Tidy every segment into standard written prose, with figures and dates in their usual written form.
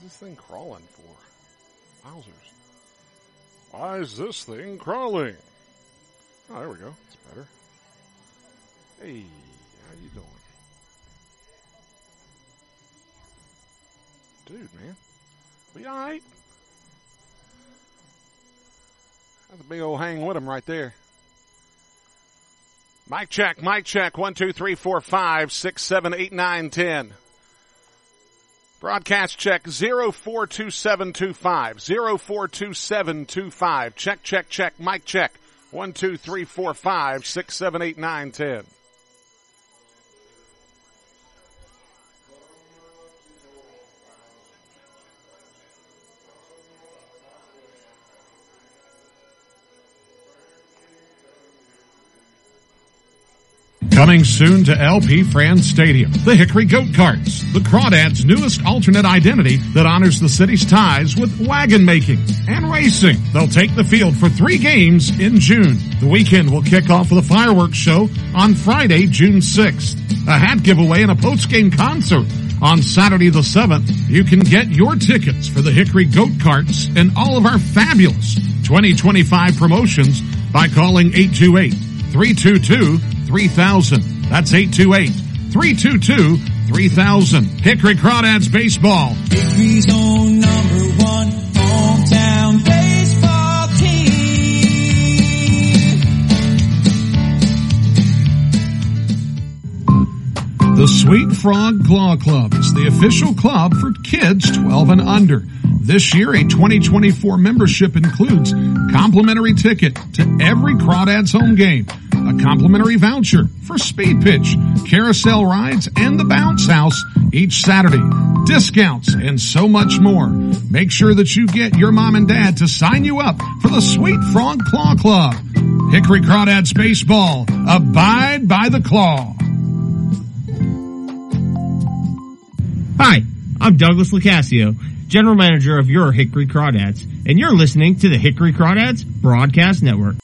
this thing crawling for? Wowzers. Why is this thing crawling? Oh, there we go. It's better. Hey, how you doing? Dude, man. We all right? That's a big old hang with him right there. Mic check, mic check. 1, 2, 3, 4, 5, 6, 7, 8, 9, 10. Broadcast check 042725. 042725. Check, check, check. Mic check. 1, 2, 3, 4, 5, 6, 7, 8, 9, 10. Coming soon to LP France Stadium, the Hickory Goat Carts, the Crawdads' newest alternate identity that honors the city's ties with wagon making and racing. They'll take the field for 3 games in June. The weekend will kick off with a fireworks show on Friday, June 6th, a hat giveaway and a post-game concert. On Saturday the 7th, you can get your tickets for the Hickory Goat Carts and all of our fabulous 2025 promotions by calling 828-322-3000. That's 828-322-3000. Hickory Crawdads Baseball. Hickory's own #1 hometown baseball team. The Sweet Frog Claw Club is the official club for kids 12 and under. This year, a 2024 membership includes complimentary ticket to every Crawdads home game, a complimentary voucher for speed pitch, carousel rides, and the bounce house each Saturday, discounts, and so much more. Make sure that you get your mom and dad to sign you up for the Sweet Frog Claw Club. Hickory Crawdads Baseball. Abide by the claw. Hi, I'm Douglas Lacasio, General Manager of your Hickory Crawdads, and you're listening to the Hickory Crawdads Broadcast Network.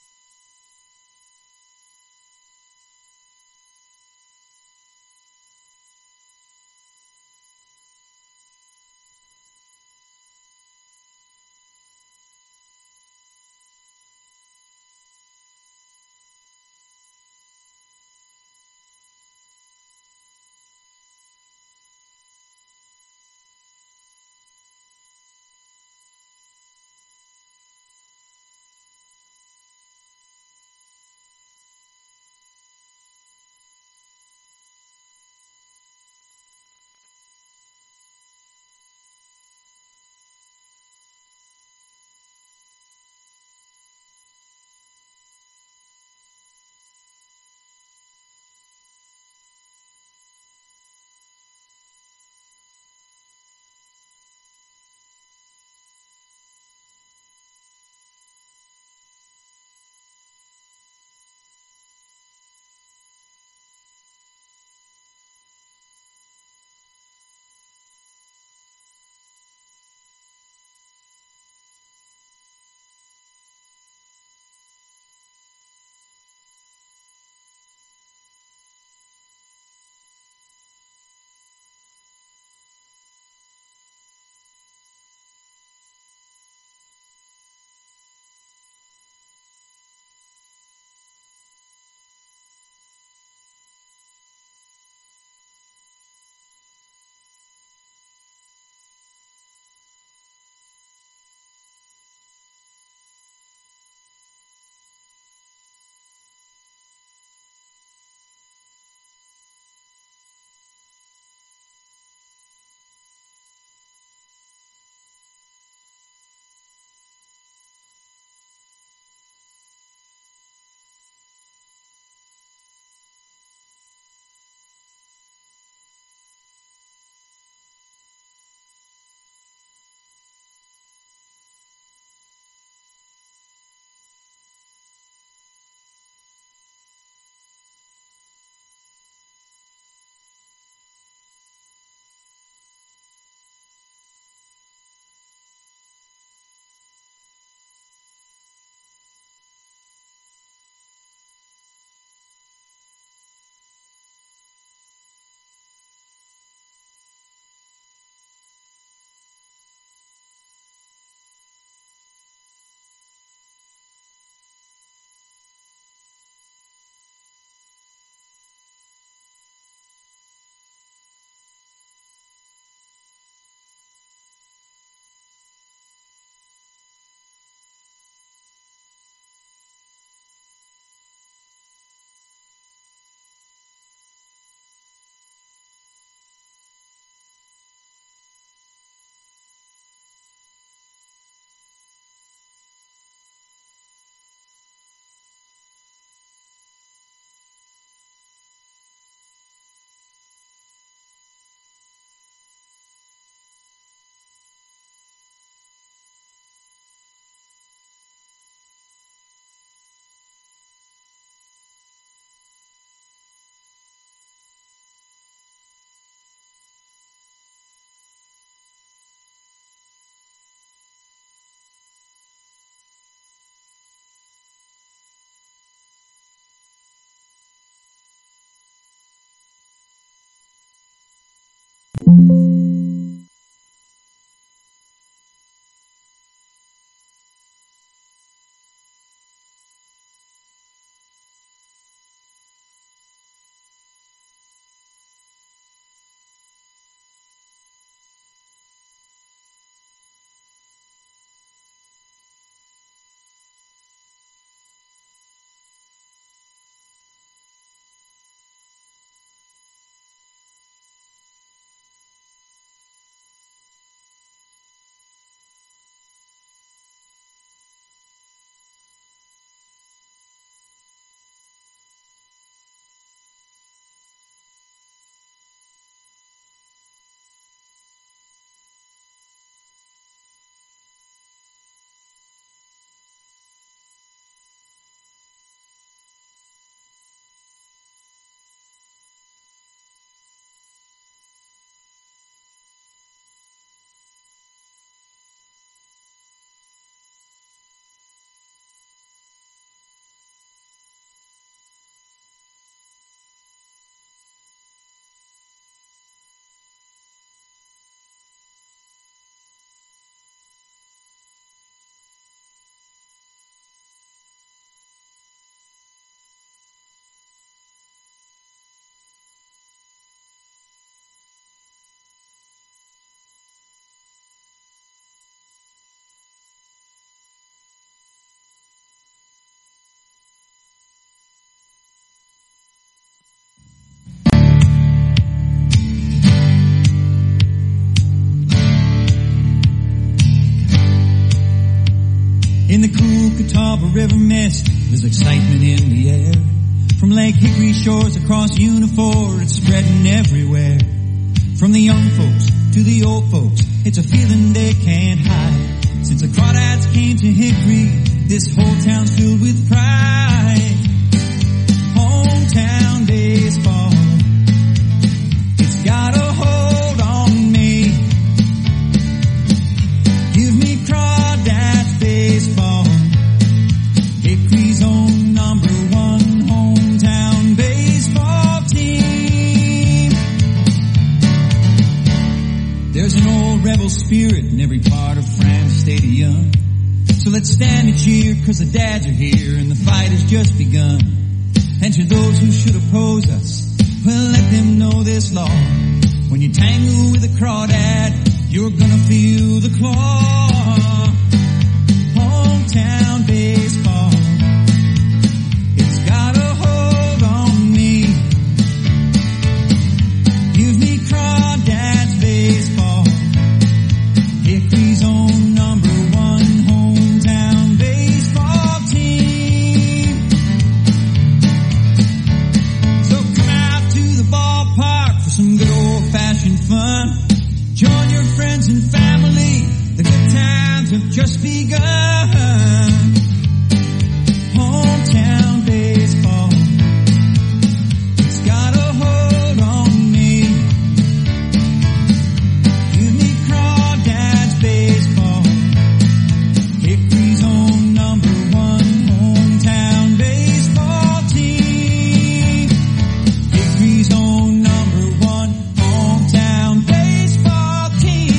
In the cool Catawba River mist, there's excitement in the air. From Lake Hickory shores across Unifor, it's spreading everywhere. From the young folks to the old folks, it's a feeling they can't hide. Since the crawdads came to Hickory, this whole town's filled with pride. Hometown baseball, it's got a hold on me. Give me crawdads baseball, Hickory's own number one hometown baseball team. There's an old rebel spirit in every part of France Stadium. So let's stand and cheer, cause the dads are here and the fight has just begun. And to those who should oppose us, well, let them know this law. When you tangle with a crawdad, you're gonna feel the claw. Hometown baseball, it's got a hold on me. Give me crawdads baseball, Hickory's own number one hometown baseball team. So come out to the ballpark for some good old-fashioned fun. Join your friends and family, the good times have just begun. Hometown baseball, it's got a hold on me. Give me crawdads baseball, Hickory's own number one hometown baseball team. Hickory's own number one hometown baseball team.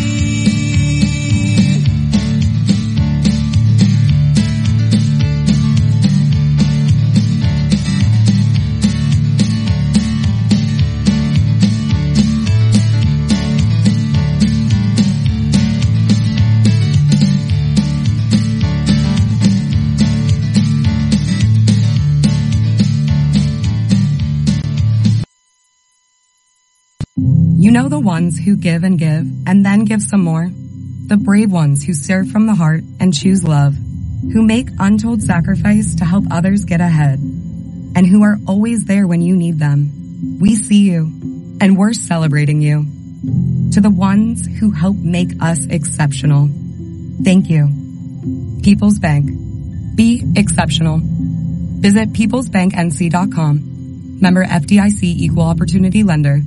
You know the ones who give and then give some more? The brave ones who serve from the heart and choose love, who make untold sacrifice to help others get ahead, and who are always there when you need them. We see you, and we're celebrating you. To the ones who help make us exceptional, thank you. People's Bank. Be exceptional. Visit peoplesbanknc.com. Member FDIC Equal Opportunity Lender.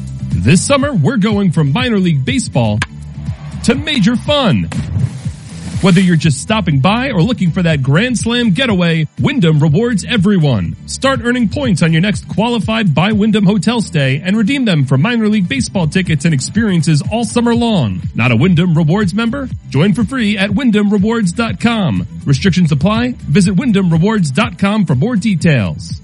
This summer, we're going from minor league baseball to major fun. Whether you're just stopping by or looking for that Grand Slam getaway, Wyndham rewards everyone. Start earning points on your next qualified by Wyndham hotel stay and redeem them for minor league baseball tickets and experiences all summer long. Not a Wyndham Rewards member? Join for free at WyndhamRewards.com. Restrictions apply. Visit WyndhamRewards.com for more details.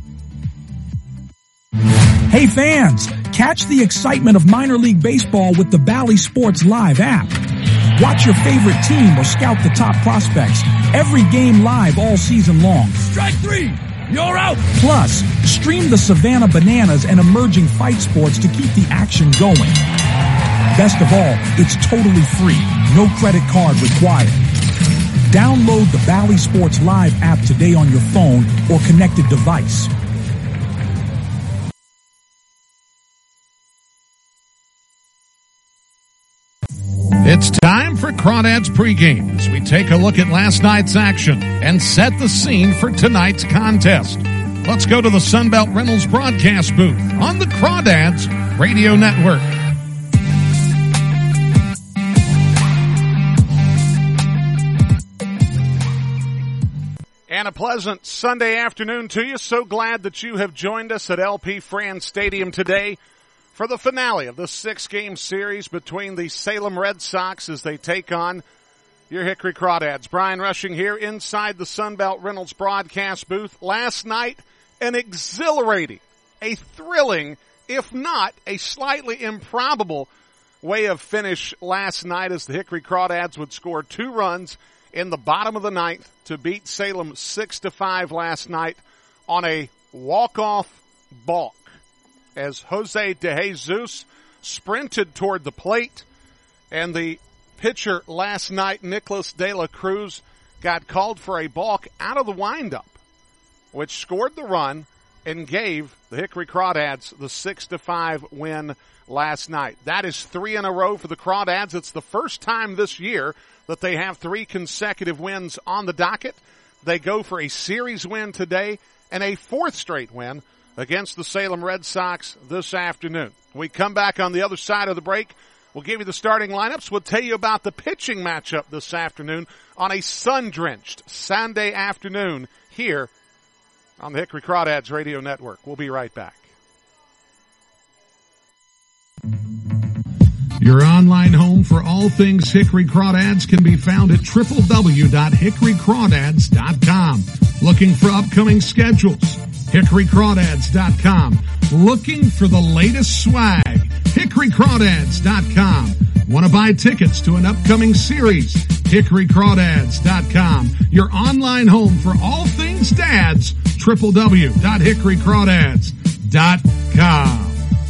Hey fans, catch the excitement of minor league baseball with the Bally Sports Live app. Watch your favorite team or scout the top prospects. Every game live all season long. Strike three! You're out! Plus, stream the Savannah Bananas and emerging fight sports to keep the action going. Best of all, it's totally free. No credit card required. Download the Bally Sports Live app today on your phone or connected device. It's time for Crawdads pregame as we take a look at last night's action and set the scene for tonight's contest. Let's go to the Sunbelt Rentals broadcast booth on the Crawdads Radio Network. And a pleasant Sunday afternoon to you. So glad that you have joined us at LP Fran Stadium today for the finale of the 6-game series between the Salem Red Sox as they take on your Hickory Crawdads. Brian Rushing here inside the Sunbelt Reynolds broadcast booth. Last night, an exhilarating, a thrilling, if not a slightly improbable way of finish last night as the Hickory Crawdads would score 2 runs in the bottom of the ninth to beat Salem 6-5 last night on a walk-off balk, as Jose De Jesus sprinted toward the plate, and the pitcher last night, Nicholas De La Cruz, got called for a balk out of the windup, which scored the run and gave the Hickory Crawdads the 6-5 win last night. That is 3 in a row for the Crawdads. It's the first time this year that they have 3 consecutive wins on the docket. They go for a series win today and a 4th straight win against the Salem Red Sox this afternoon. We come back on the other side of the break. We'll give you the starting lineups. We'll tell you about the pitching matchup this afternoon on a sun-drenched Sunday afternoon here on the Hickory Crawdads Radio Network. We'll be right back. Your online home for all things Hickory Crawdads can be found at www.hickorycrawdads.com. Looking for upcoming schedules? HickoryCrawdads.com. Looking for the latest swag? HickoryCrawdads.com. Want to buy tickets to an upcoming series? HickoryCrawdads.com. Your online home for all things dads, www.hickorycrawdads.com.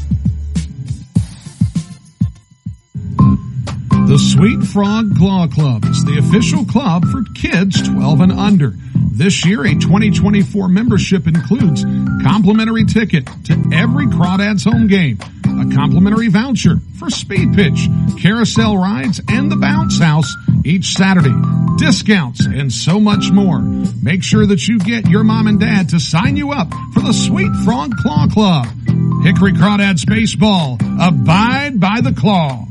The Sweet Frog Claw Club is the official club for kids 12 and under. This year, a 2024 membership includes complimentary ticket to every Crawdads home game, a complimentary voucher for speed pitch, carousel rides, and the bounce house each Saturday, discounts, and so much more. Make sure that you get your mom and dad to sign you up for the Sweet Frog Claw Club. Hickory Crawdads Baseball. Abide by the claw.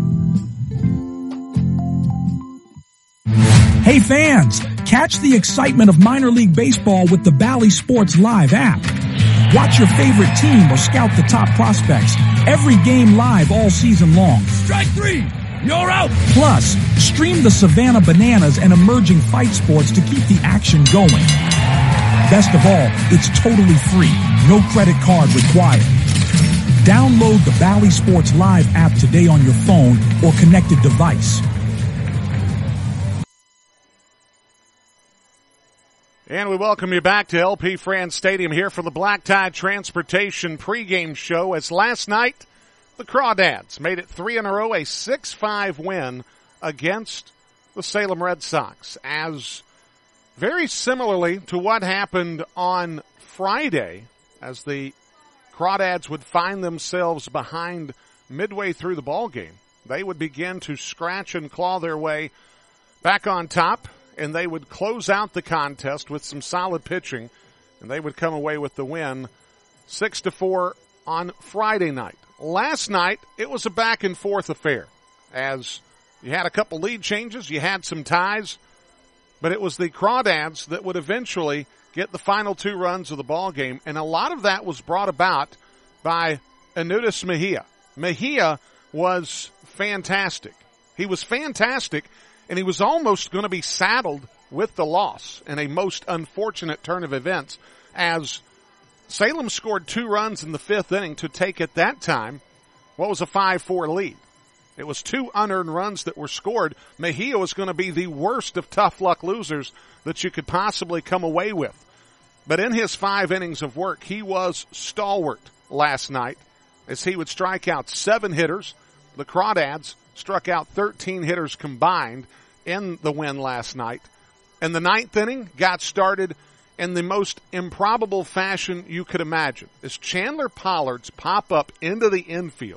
Hey fans, catch the excitement of minor league baseball with the Bally Sports Live app. Watch your favorite team or scout the top prospects. Every game live all season long. Strike three! You're out! Plus, stream the Savannah Bananas and emerging fight sports to keep the action going. Best of all, it's totally free. No credit card required. Download the Bally Sports Live app today on your phone or connected device. And we welcome you back to LP Fran Stadium here for the Black Tide Transportation pregame show, as last night the Crawdads made it 3 in a row, a 6-5 win against the Salem Red Sox. As very similarly to what happened on Friday, as the Crawdads would find themselves behind midway through the ball game, they would begin to scratch and claw their way back on top, and they would close out the contest with some solid pitching, and they would come away with the win 6-4 on Friday night. Last night, it was a back-and-forth affair, as You had a couple lead changes. You had some ties. But it was the Crawdads that would eventually get the final 2 runs of the ball game. And a lot of that was brought about by Anutis Mejia. Mejia was fantastic. He was fantastic, and he was almost going to be saddled with the loss in a most unfortunate turn of events as Salem scored 2 runs in the 5th inning to take at that time what was a 5-4 lead. It was 2 unearned runs that were scored. Mejia was going to be the worst of tough luck losers that you could possibly come away with. But in his 5 innings of work, he was stalwart last night as he would strike out 7 hitters. The Crawdads struck out 13 hitters combined in the win last night. And the 9th inning got started in the most improbable fashion you could imagine as Chandler Pollard's pop-up into the infield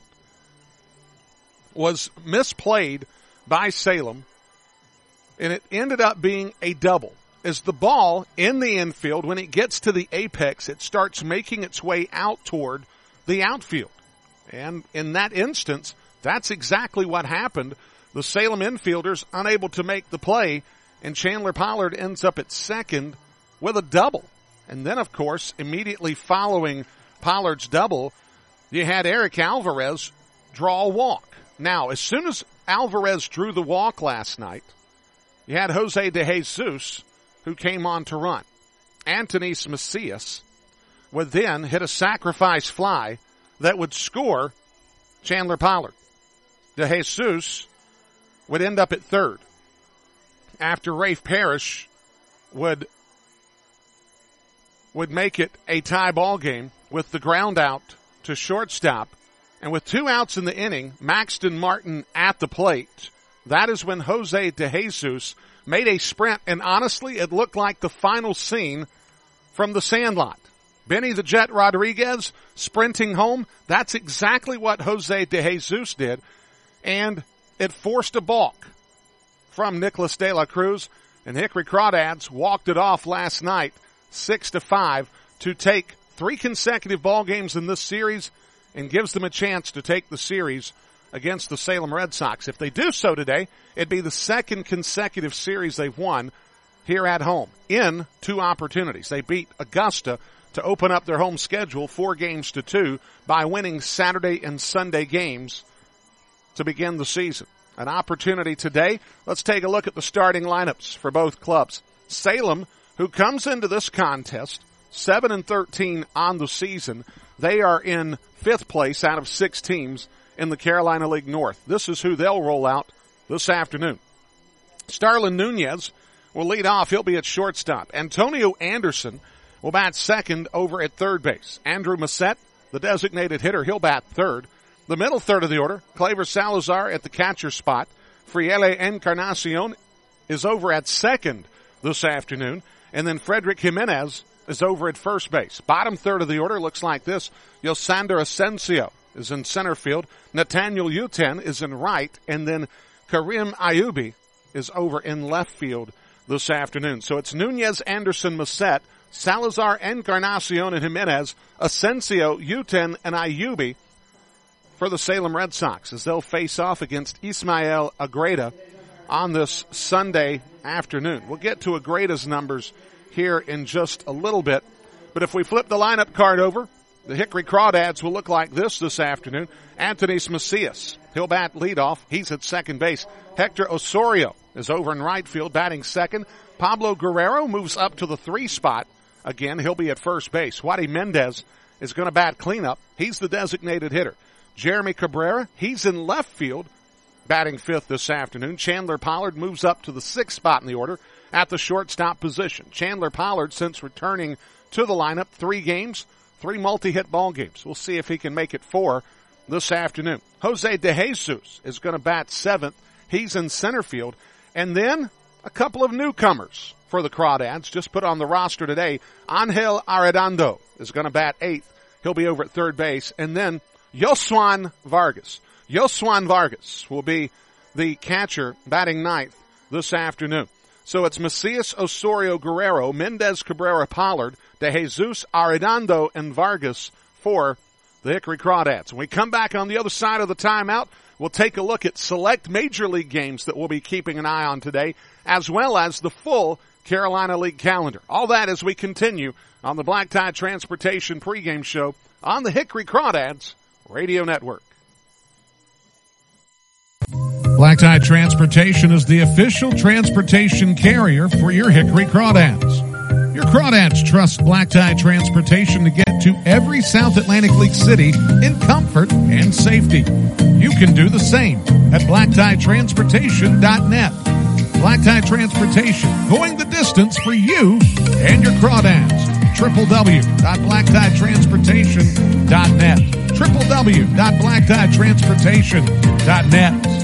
was misplayed by Salem, and it ended up being a double. As the ball in the infield, when it gets to the apex, it starts making its way out toward the outfield. And in that instance, that's exactly what happened. The Salem infielders unable to make the play, and Chandler Pollard ends up at second with a double. And then, of course, immediately following Pollard's double, you had Eric Alvarez draw a walk. Now, as soon as Alvarez drew the walk last night, you had Jose De Jesus, who came on to run. Antonis Macias would then hit a sacrifice fly that would score Chandler Pollard. De Jesus would end up at third after Rafe Parrish would make it a tie ball game with the ground out to shortstop. And with 2 outs in the inning, Maxton Martin at the plate, that is when Jose De Jesus made a sprint, and honestly, it looked like the final scene from The Sandlot. Benny the Jet Rodriguez sprinting home, that's exactly what Jose De Jesus did, and it forced a balk from Nicholas De La Cruz, and Hickory Crawdads walked it off last night 6-5 to take 3 consecutive ball games in this series and gives them a chance to take the series against the Salem Red Sox. If they do so today, it'd be the 2nd consecutive series they've won here at home in 2 opportunities. They beat Augusta to open up their home schedule 4-2 by winning Saturday and Sunday games to begin the season. An opportunity today. Let's take a look at the starting lineups for both clubs. Salem, who comes into this contest 7-13 on the season, they are in 5th place out of 6 teams in the Carolina League North. This is who they'll roll out this afternoon. Starlin Nunez will lead off. He'll be at shortstop. Antonio Anderson will bat second over at third base. Andrew Massette, the designated hitter, he'll bat third. The middle third of the order, Claver Salazar at the catcher spot. Friele Encarnacion is over at second this afternoon. And then Frederick Jimenez is over at first base. Bottom third of the order looks like this. Yosander Asensio is in center field. Nathaniel Uten is in right. And then Karim Ayubi is over in left field this afternoon. So it's Nunez, Anderson, Massette, Salazar, Encarnacion, and Jimenez, Asensio, Uten, and Ayubi for the Salem Red Sox as they'll face off against Ismael Agreda on this Sunday afternoon. We'll get to Agreda's numbers here in just a little bit. But if we flip the lineup card over, the Hickory Crawdads will look like this afternoon. Antonis Macias, he'll bat leadoff. He's at second base. Hector Osorio is over in right field, batting second. Pablo Guerrero moves up to the 3 spot. Again, he'll be at first base. Wadi Mendez is going to bat cleanup. He's the designated hitter. Jeremy Cabrera, he's in left field, batting 5th this afternoon. Chandler Pollard moves up to the 6th spot in the order at the shortstop position. Chandler Pollard, since returning to the lineup, 3 games, 3 multi-hit ball games. We'll see if he can make it 4 this afternoon. Jose De Jesus is going to bat 7th. He's in center field. And then a couple of newcomers for the Crawdads just put on the roster today. Angel Arredondo is going to bat 8th. He'll be over at third base. And then Yoswan Vargas. Yoswan Vargas will be the catcher batting 9th this afternoon. So it's Macias, Osorio, Guerrero, Mendez, Cabrera, Pollard, De Jesus, Arredondo, and Vargas for the Hickory Crawdads. When we come back on the other side of the timeout, we'll take a look at select Major League games that we'll be keeping an eye on today, as well as the full Carolina League calendar. All that as we continue on the Black Tie Transportation pregame show on the Hickory Crawdads Radio Network. Black Tie Transportation is the official transportation carrier for your Hickory Crawdads. Your Crawdads trust Black Tie Transportation to get to every South Atlantic League city in comfort and safety. You can do the same at BlackTieTransportation.net. Black Tie Transportation, going the distance for you and your Crawdads. www.BlackTieTransportation.net. www.BlackTieTransportation.net.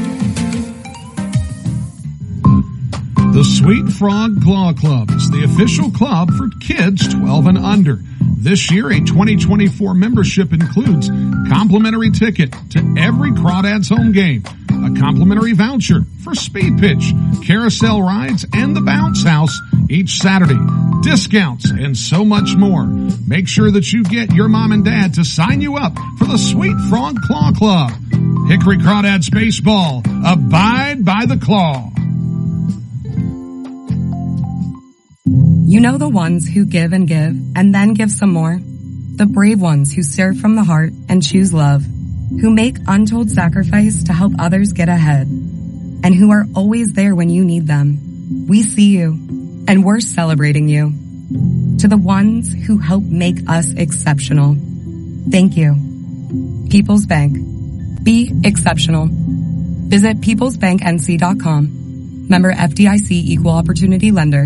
The Sweet Frog Claw Club is the official club for kids 12 and under. This year, a 2024 membership includes complimentary ticket to every Crawdads home game, a complimentary voucher for speed pitch, carousel rides, and the bounce house each Saturday, discounts, and so much more. Make sure that you get your mom and dad to sign you up for the Sweet Frog Claw Club. Hickory Crawdads Baseball, abide by the claw. You know the ones who give and then give some more? The brave ones who serve from the heart and choose love, who make untold sacrifice to help others get ahead, and who are always there when you need them. We see you, and we're celebrating you. To the ones who help make us exceptional, thank you. People's Bank. Be exceptional. Visit peoplesbanknc.com. Member FDIC Equal Opportunity Lender.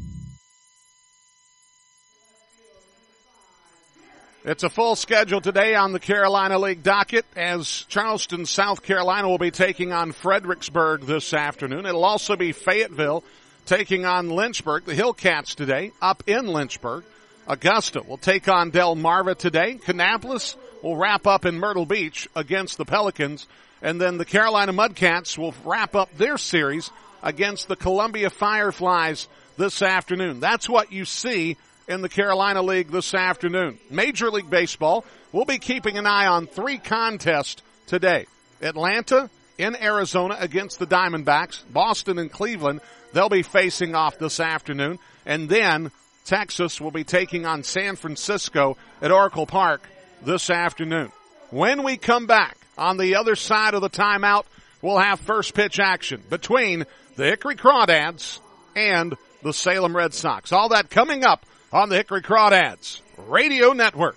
It's a full schedule today on the Carolina League docket as Charleston, South Carolina will be taking on Fredericksburg this afternoon. It'll also be Fayetteville taking on Lynchburg. The Hillcats today up in Lynchburg. Augusta will take on Delmarva today. Kannapolis will wrap up in Myrtle Beach against the Pelicans. And then the Carolina Mudcats will wrap up their series against the Columbia Fireflies this afternoon. That's what you see in the Carolina League this afternoon. Major League Baseball, we'll be keeping an eye on 3 contests today. Atlanta in Arizona against the Diamondbacks. Boston and Cleveland, they'll be facing off this afternoon. And then Texas will be taking on San Francisco at Oracle Park this afternoon. When we come back on the other side of the timeout, we'll have first pitch action between the Hickory Crawdads and the Salem Red Sox. All that coming up on the Hickory Crawdads Radio Network.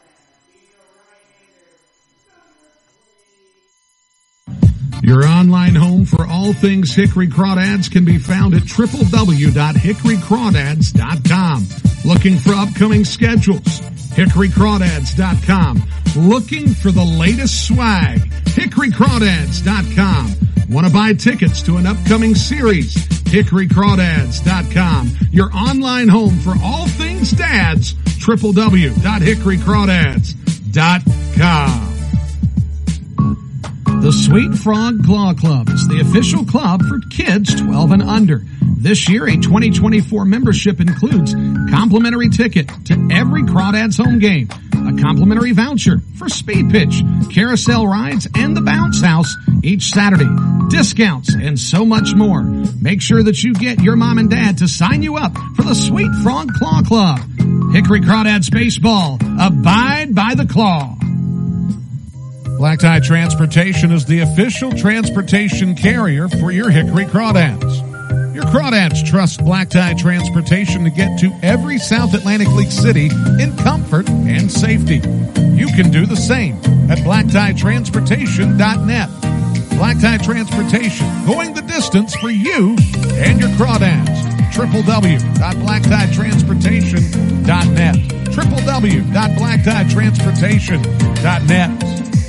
Your online home for all things Hickory Crawdads can be found at www.hickorycrawdads.com. Looking for upcoming schedules? hickorycrawdads.com. Looking for the latest swag? hickorycrawdads.com. Want to buy tickets to an upcoming series? hickorycrawdads.com. Your online home for all things dads, www.hickorycrawdads.com. The Sweet Frog Claw Club is the official club for kids 12 and under. This year, a 2024 membership includes complimentary ticket to every Crawdads home game, a complimentary voucher for speed pitch, carousel rides, and the bounce house each Saturday, discounts, and so much more. Make sure that you get your mom and dad to sign you up for the Sweet Frog Claw Club. Hickory Crawdads Baseball, abide by the claw. Black Tie Transportation is the official transportation carrier for your Hickory Crawdads. Your Crawdads trust Black Tie Transportation to get to every South Atlantic League city in comfort and safety. You can do the same at BlackTieTransportation.net. Black Tie Transportation, going the distance for you and your Crawdads. www.BlackTieTransportation.net. www.BlackTieTransportation.net.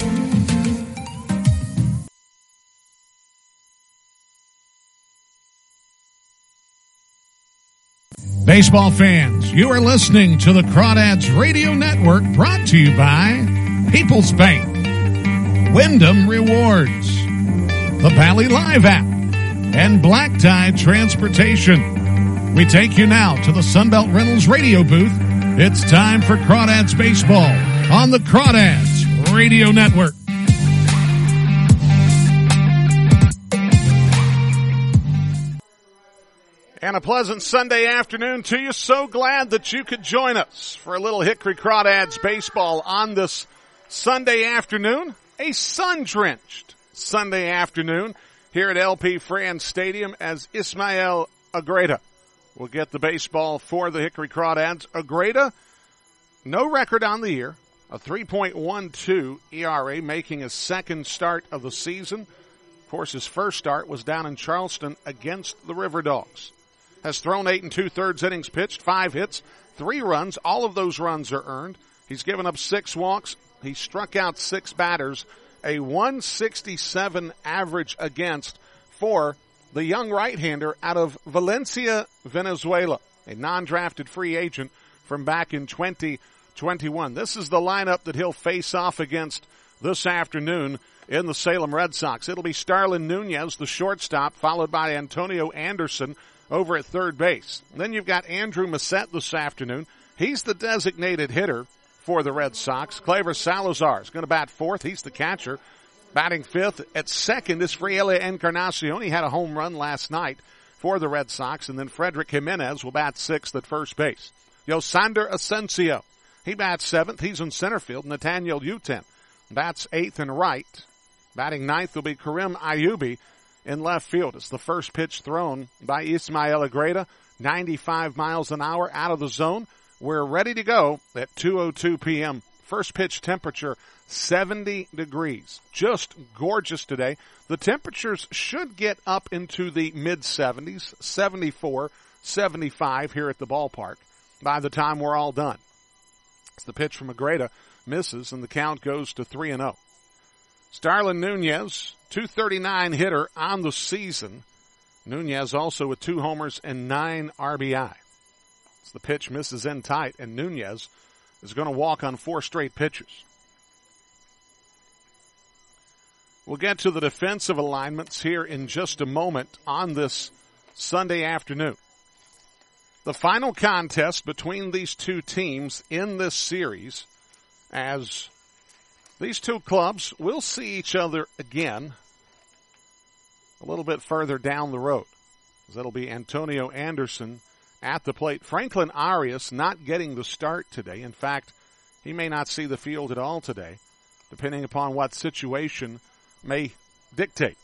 Baseball fans, you are listening to the Crawdads Radio Network, brought to you by People's Bank, Wyndham Rewards, the Bally Live app, and Black Tie Transportation. We take you now to the Sunbelt Rentals radio booth. It's time for Crawdads Baseball on the Crawdads Radio Network. And a pleasant Sunday afternoon to you. So glad that you could join us for a little Hickory Crawdads baseball on this Sunday afternoon. A sun-drenched Sunday afternoon here at LP Franz Stadium as Ismael Agreda will get the baseball for the Hickory Crawdads. Agreda, no record on the year, a 3.12 ERA, making his second start of the season. Of course, his first start was down in Charleston against the River Dogs. Has thrown 8 2/3 innings pitched, 5 hits, 3 runs. All of those runs are earned. He's given up 6 walks. He struck out 6 batters, a 167 average against for the young right-hander out of Valencia, Venezuela, a non-drafted free agent from back in 2021. This is the lineup that he'll face off against this afternoon in the Salem Red Sox. It'll be Starlin Nunez, the shortstop, followed by Antonio Anderson over at third base. And then you've got Andrew Massette this afternoon. He's the designated hitter for the Red Sox. Claver Salazar is going to bat fourth. He's the catcher. Batting fifth at second is Frielia Encarnacion. He had a home run last night for the Red Sox. And then Frederick Jimenez will bat sixth at first base. Yosander Asensio, he bats seventh. He's in center field. Nathaniel Uten bats eighth and right. Batting ninth will be Karim Ayubi in left field. It's the first pitch thrown by Ismael Agreda, 95 miles an hour out of the zone. We're ready to go at 2:02 p.m. First pitch temperature, 70 degrees. Just gorgeous today. The temperatures should get up into the mid-70s, 74, 75 here at the ballpark by the time we're all done. It's the pitch from Agreda, misses, and the count goes to 3-0. Starlin Nunez, 239 hitter on the season. Nunez also with 2 homers and 9 RBI. As the pitch misses in tight, and Nunez is going to walk on 4 straight pitches. We'll get to the defensive alignments here in just a moment on this Sunday afternoon. The final contest between these two teams in this series, as these two clubs will see each other again a little bit further down the road. That'll be Antonio Anderson at the plate. Franklin Arias not getting the start today. In fact, he may not see the field at all today, depending upon what situation may dictate.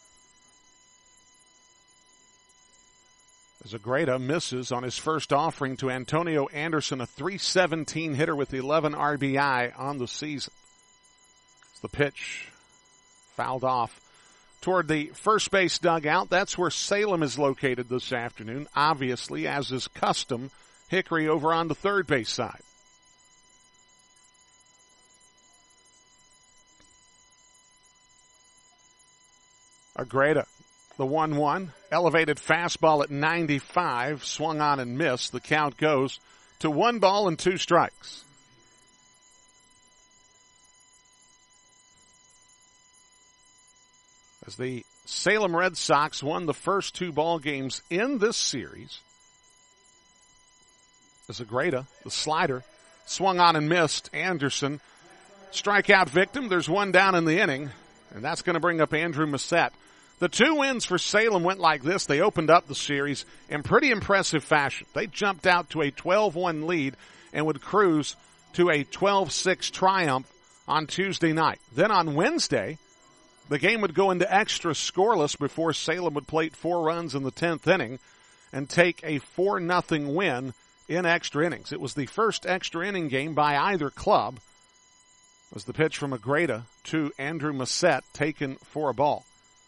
As Agreda misses on his first offering to Antonio Anderson, a .317 hitter with 11 RBI on the season. The pitch fouled off toward the first base dugout. That's where Salem is located this afternoon, obviously, as is custom. Hickory over on the third base side. Agreda, the 1-1, elevated fastball at 95, swung on and missed. The count goes to 1 ball and 2 strikes. As the Salem Red Sox won the first 2 ball games in this series, as Agreda, the slider, swung on and missed. Anderson, strikeout victim. There's 1 down in the inning, and that's going to bring up Andrew Massette. The 2 wins for Salem went like this. They opened up the series in pretty impressive fashion. They jumped out to a 12-1 lead and would cruise to a 12-6 triumph on Tuesday night. Then on Wednesday, the game would go into extra scoreless before Salem would plate 4 runs in the 10th inning and take a 4-0 win in extra innings. It was the first extra inning game by either club. It was the pitch from Agreda to Andrew Massette, taken for a ball.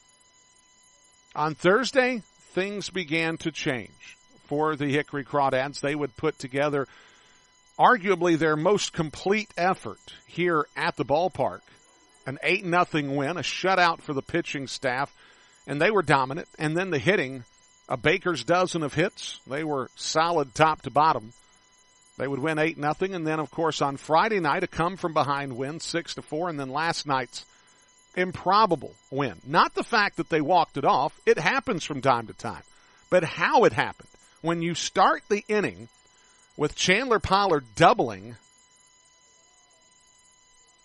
On Thursday, things began to change for the Hickory Crawdads. They would put together arguably their most complete effort here at the ballpark. An 8-0 win, a shutout for the pitching staff, and they were dominant. And then the hitting, a baker's dozen of hits. They were solid top to bottom. They would win 8-0, and then, of course, on Friday night, a come-from-behind win, 6-4, and then last night's improbable win. Not the fact that they walked it off. It happens from time to time. But how it happened. When you start the inning with Chandler Pollard doubling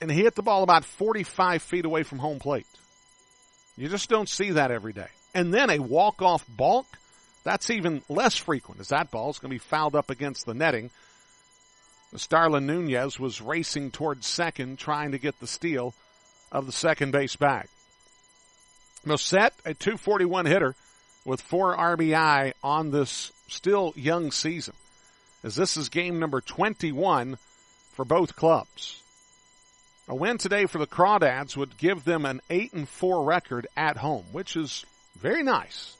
and he hit the ball about 45 feet away from home plate. You just don't see that every day. And then a walk-off balk, that's even less frequent, as that ball is going to be fouled up against the netting. Starlin Nunez was racing towards second, trying to get the steal of the second base bag. Mosset, a .241 hitter with 4 RBI on this still young season, as this is game number 21 for both clubs. A win today for the Crawdads would give them an 8-4 record at home, which is very nice.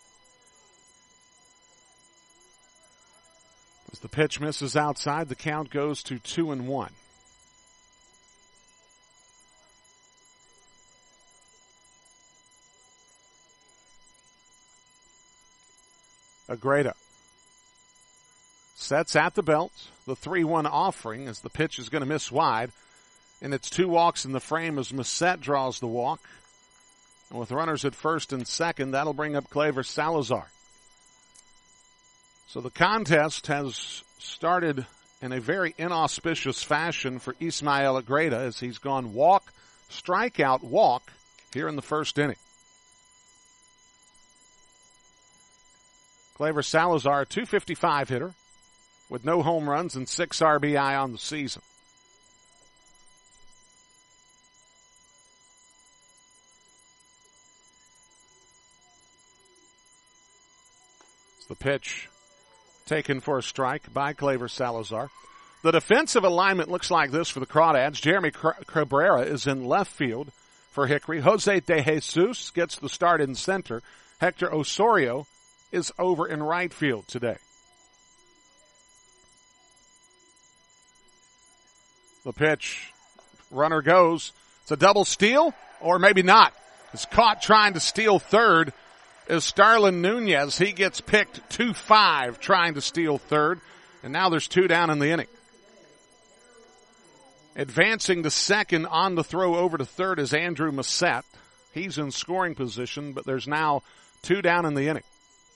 As the pitch misses outside, the count goes to 2-1. Agreda sets at the belt. The 3-1 offering as the pitch is going to miss wide. And it's 2 walks in the frame as Mosset draws the walk. And with runners at first and second, that'll bring up Claver Salazar. So the contest has started in a very inauspicious fashion for Ismael Agreda as he's gone walk, strikeout, walk here in the first inning. Claver Salazar, a .255 hitter with no home runs and 6 RBI on the season. It's the pitch taken for a strike by Claver Salazar. The defensive alignment looks like this for the Crawdads. Jeremy Cabrera is in left field for Hickory. Jose De Jesus gets the start in center. Hector Osorio is over in right field today. The pitch, runner goes. It's a double steal, or maybe not. It's caught trying to steal third is Starlin Nunez. He gets picked 2-5 trying to steal third, and now there's 2 down in the inning. Advancing to second on the throw over to third is Andrew Mosset. He's in scoring position, but there's now 2 down in the inning.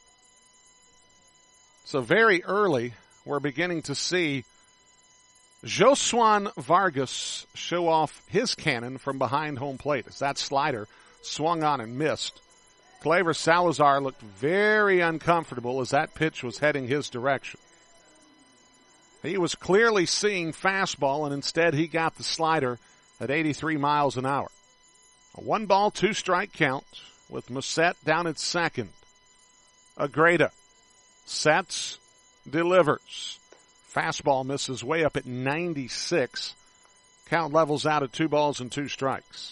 So very early, we're beginning to see Josuan Vargas show off his cannon from behind home plate as that slider swung on and missed. Claver Salazar looked very uncomfortable as that pitch was heading his direction. He was clearly seeing fastball, and instead he got the slider at 83 miles an hour. A 1-ball, 2-strike count with Mosset down at second. Agreda sets, delivers. Fastball misses way up at 96. Count levels out at 2 balls and 2 strikes.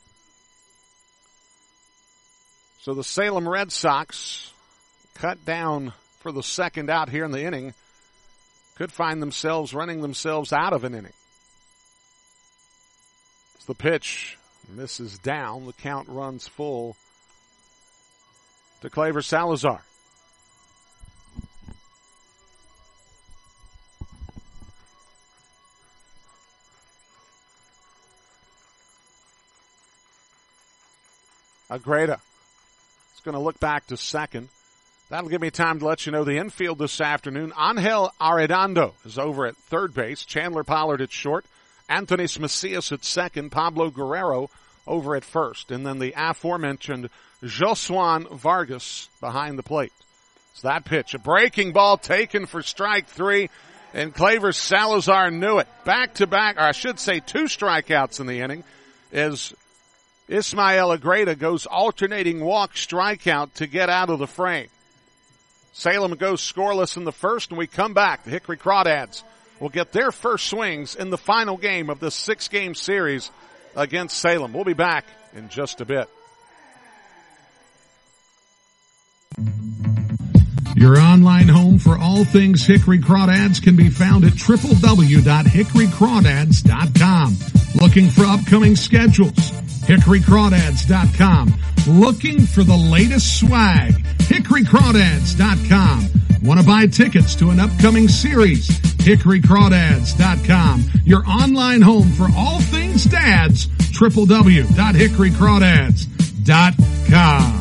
So the Salem Red Sox cut down for the second out here in the inning. Could find themselves running themselves out of an inning. As the pitch misses down, the count runs full to Claver Salazar. Agreda is going to look back to second. That'll give me time to let you know the infield this afternoon. Angel Arredondo is over at third base. Chandler Pollard at short. Anthony Macias at second. Pablo Guerrero over at first. And then the aforementioned Josuan Vargas behind the plate. So that pitch, a breaking ball taken for strike 3. And Claver Salazar knew it. Back-to-back, or I should say 2 strikeouts in the inning, as Ismael Agreda goes alternating walk strikeout to get out of the frame. Salem goes scoreless in the first, and we come back. The Hickory Crawdads will get their first swings in the final game of this 6-game series against Salem. We'll be back in just a bit. Your online home for all things Hickory Crawdads can be found at www.hickorycrawdads.com. Looking for upcoming schedules? HickoryCrawdads.com. Looking for the latest swag? HickoryCrawdads.com. Want to buy tickets to an upcoming series? HickoryCrawdads.com. Your online home for all things dads. www.hickorycrawdads.com.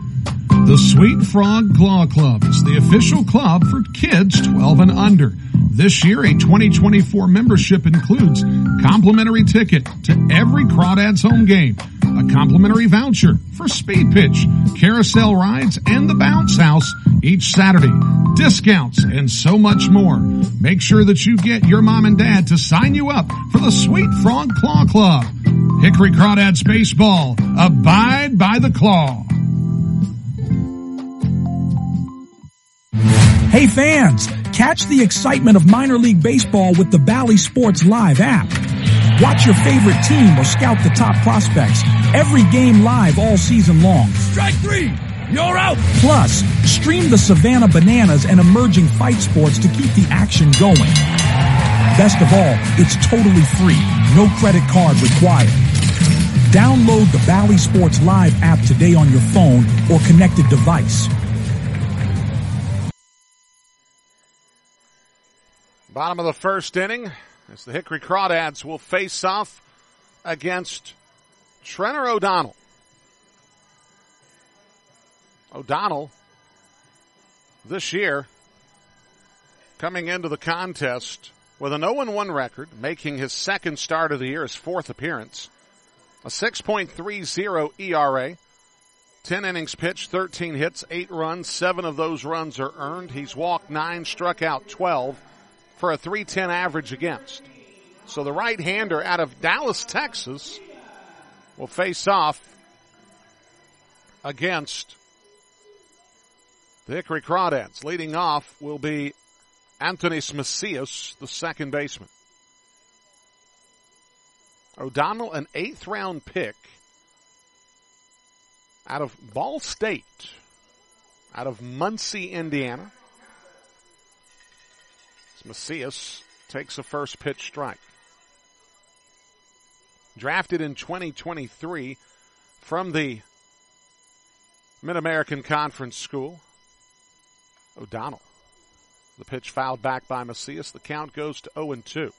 The Sweet Frog Claw Club is the official club for kids 12 and under. This year, a 2024 membership includes complimentary ticket to every Crawdads home game, a complimentary voucher for Speed Pitch, carousel rides, and the Bounce House each Saturday, discounts, and so much more. Make sure that you get your mom and dad to sign you up for the Sweet Frog Claw Club. Hickory Crawdads Baseball, abide by the claw. Hey fans, catch the excitement of minor league baseball with the Bally Sports Live app. Watch your favorite team or scout the top prospects. Every game live all season long. Strike three. You're out. Plus, stream the Savannah Bananas and emerging fight sports to keep the action going. Best of all, it's totally free. No credit card required. Download the Bally Sports Live app today on your phone or connected device. Bottom of the first inning as the Hickory Crawdads will face off against Trenner O'Donnell. O'Donnell, this year, coming into the contest with an 0-1 record, making his second start of the year, his fourth appearance, a 6.30 ERA, 10 innings pitched, 13 hits, 8 runs, 7 of those runs are earned. He's walked 9, struck out 12 for a .310 average against. So the right-hander out of Dallas, Texas, will face off against the Hickory Crawdads. Leading off will be Anthony Macias, the second baseman. O'Donnell, an 8th-round pick out of Ball State, out of Muncie, Indiana. Macias takes a first pitch strike. Drafted in 2023 from the Mid-American Conference School. O'Donnell. The pitch fouled back by Macias. The count goes to 0-2.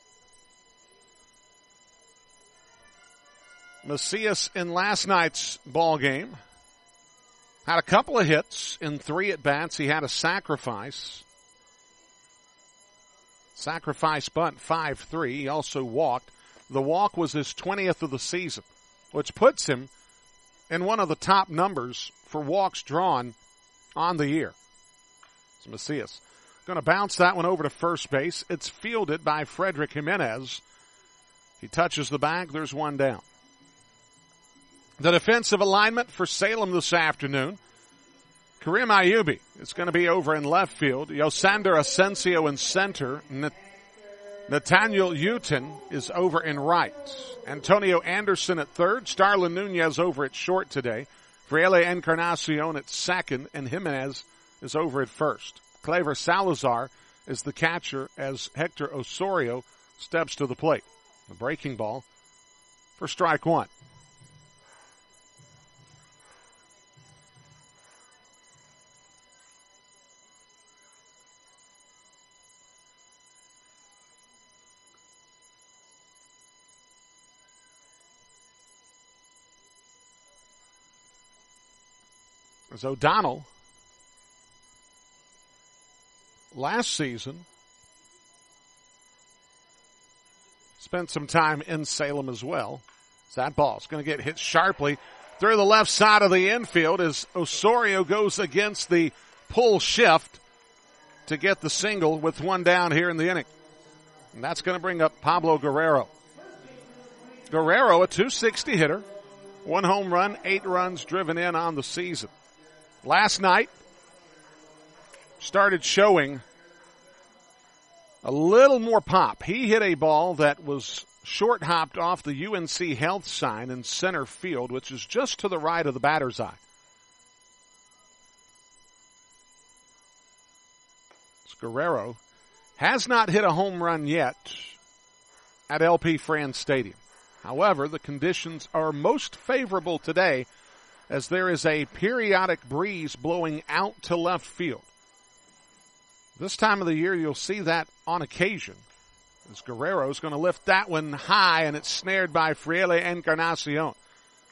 Macias in last night's ball game had a couple of hits in 3 at-bats. He had a sacrifice. Sacrifice bunt 5-3. He also walked. The walk was his 20th of the season, which puts him in one of the top numbers for walks drawn on the year. It's Macias. Going to bounce that one over to first base. It's fielded by Frederick Jimenez. He touches the bag. There's one down. The defensive alignment for Salem this afternoon. Kareem Ayubi is going to be over in left field. Yosander Asensio in center. Nathaniel Uton is over in right. Antonio Anderson at third. Starlin Nunez over at short today. Friele Encarnacion at second. And Jimenez is over at first. Claver Salazar is the catcher as Hector Osorio steps to the plate. The breaking ball for strike one. As O'Donnell, last season, spent some time in Salem as well. So that ball's going to get hit sharply through the left side of the infield as Osorio goes against the pull shift to get the single with one down here in the inning. And that's going to bring up Pablo Guerrero. Guerrero, a .260 hitter, 1 home run, 8 runs driven in on the season. Last night, started showing a little more pop. He hit a ball that was short hopped off the UNC Health sign in center field, which is just to the right of the batter's eye. Guerrero has not hit a home run yet at LP Fran Stadium. However, the conditions are most favorable today as there is a periodic breeze blowing out to left field. This time of the year, you'll see that on occasion. As Guerrero's going to lift that one high, and it's snared by Friele Encarnacion.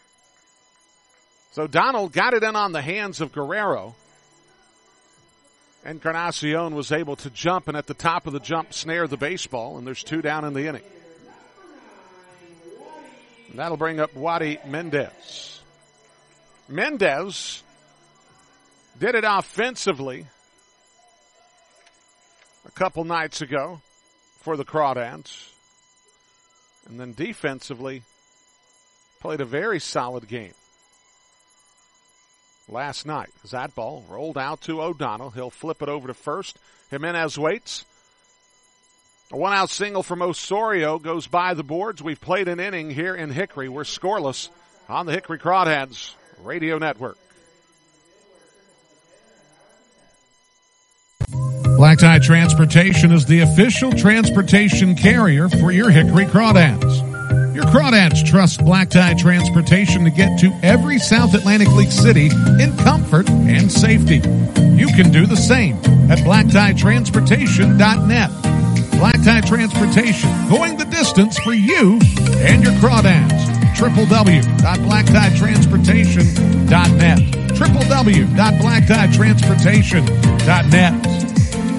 So Donald got it in on the hands of Guerrero. Encarnacion was able to jump, and at the top of the jump snare the baseball, and there's 2 down in the inning. And that'll bring up Wadi Mendez. Mendez did it offensively a couple nights ago for the Crawdads. And then defensively played a very solid game last night. As that ball rolled out to O'Donnell, he'll flip it over to first. Jimenez waits. A 1-out single from Osorio goes by the boards. We've played an inning here in Hickory. We're scoreless on the Hickory Crawdads Radio Network. Black Tie Transportation is the official transportation carrier for your Hickory Crawdads. Your Crawdads trust Black Tie Transportation to get to every South Atlantic League city in comfort and safety. You can do the same at blacktieTransportation.net. Black Tie Transportation, going the distance for you and your Crawdads. www.blacktieTransportation.net. www.blacktieTransportation.net.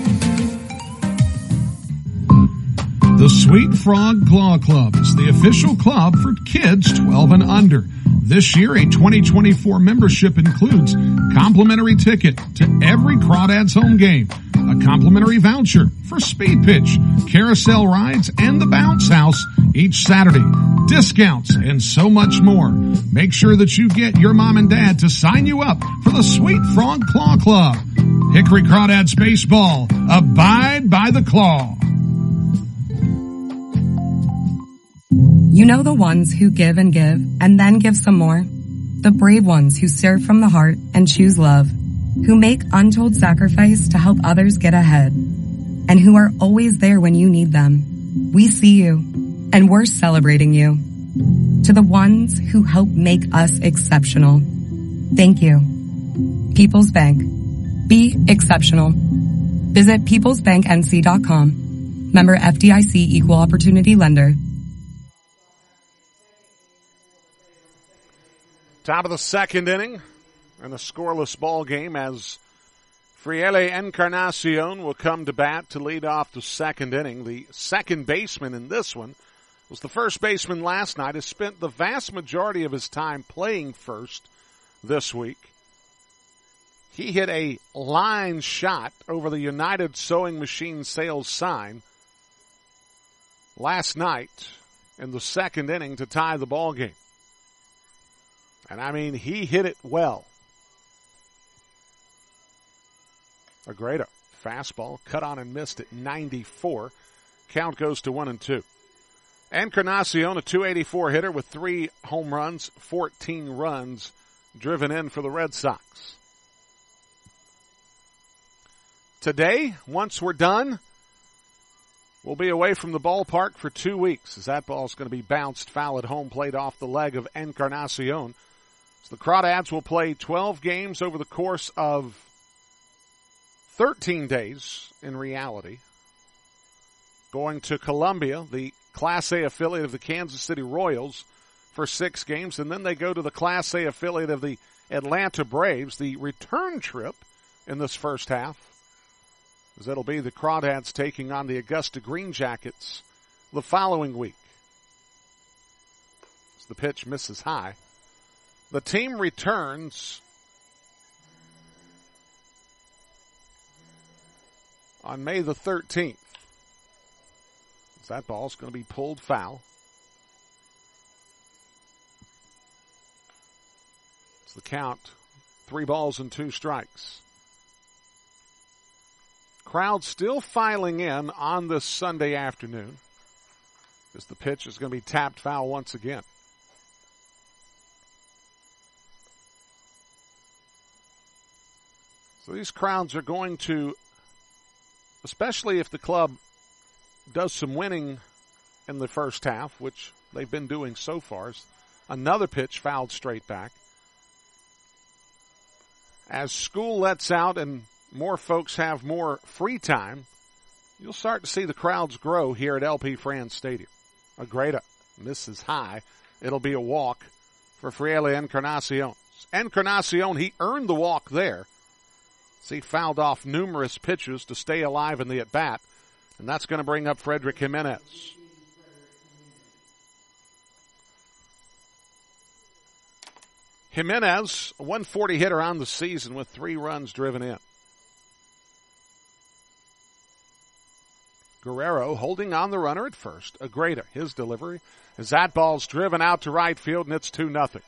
The Sweet Frog Claw Club is the official club for kids 12 and under. This year, a 2024 membership includes complimentary ticket to every Crawdads home game, a complimentary voucher for speed pitch, carousel rides, and the bounce house each Saturday, discounts, and so much more. Make sure that you get your mom and dad to sign you up for the Sweet Frog Claw Club. Hickory Crawdads Baseball, abide by the claw. You know the ones who give and then give some more? The brave ones who serve from the heart and choose love, who make untold sacrifice to help others get ahead, and who are always there when you need them. We see you, and we're celebrating you. To the ones who help make us exceptional, thank you. People's Bank. Be exceptional. Visit peoplesbanknc.com. Member FDIC Equal Opportunity Lender. Top of the second inning and a scoreless ball game as Friele Encarnacion will come to bat to lead off the second inning. The second baseman in this one was the first baseman last night, has spent the vast majority of his time playing first this week. He hit a line shot over the United Sewing Machine sales sign last night in the second inning to tie the ball game. And I mean, he hit it well. Agredo, fastball, cut on and missed at 94. Count goes to 1-2. Encarnacion, a .284 hitter with 3 home runs, 14 runs driven in for the Red Sox. Today, once we're done, we'll be away from the ballpark for 2 weeks as that ball's going to be bounced foul at home plate off the leg of Encarnacion. So the Crawdads will play 12 games over the course of 13 days in reality. Going to Columbia, the Class A affiliate of the Kansas City Royals, for 6 games, and then they go to the Class A affiliate of the Atlanta Braves, the return trip in this first half, as it'll be the Crawdads taking on the Augusta Green Jackets the following week. As the pitch misses high. The team returns on May the 13th. That ball's going to be pulled foul. It's the count. 3 balls and 2 strikes. Crowd still filing in on this Sunday afternoon as the pitch is going to be tapped foul once again. So these crowds are going to, especially if the club does some winning in the first half, which they've been doing so far. Another pitch fouled straight back. As school lets out and more folks have more free time, you'll start to see the crowds grow here at LP Franz Stadium. Agredo misses high. It'll be a walk for Friele Encarnacion. Encarnacion, he earned the walk there. He fouled off numerous pitches to stay alive in the at-bat, and that's going to bring up Frederick Jimenez. Jimenez, a 140 hitter on the season with 3 runs driven in. Guerrero holding on the runner at first. Agreda, his delivery, as that ball's driven out to right field, and it's 2-0.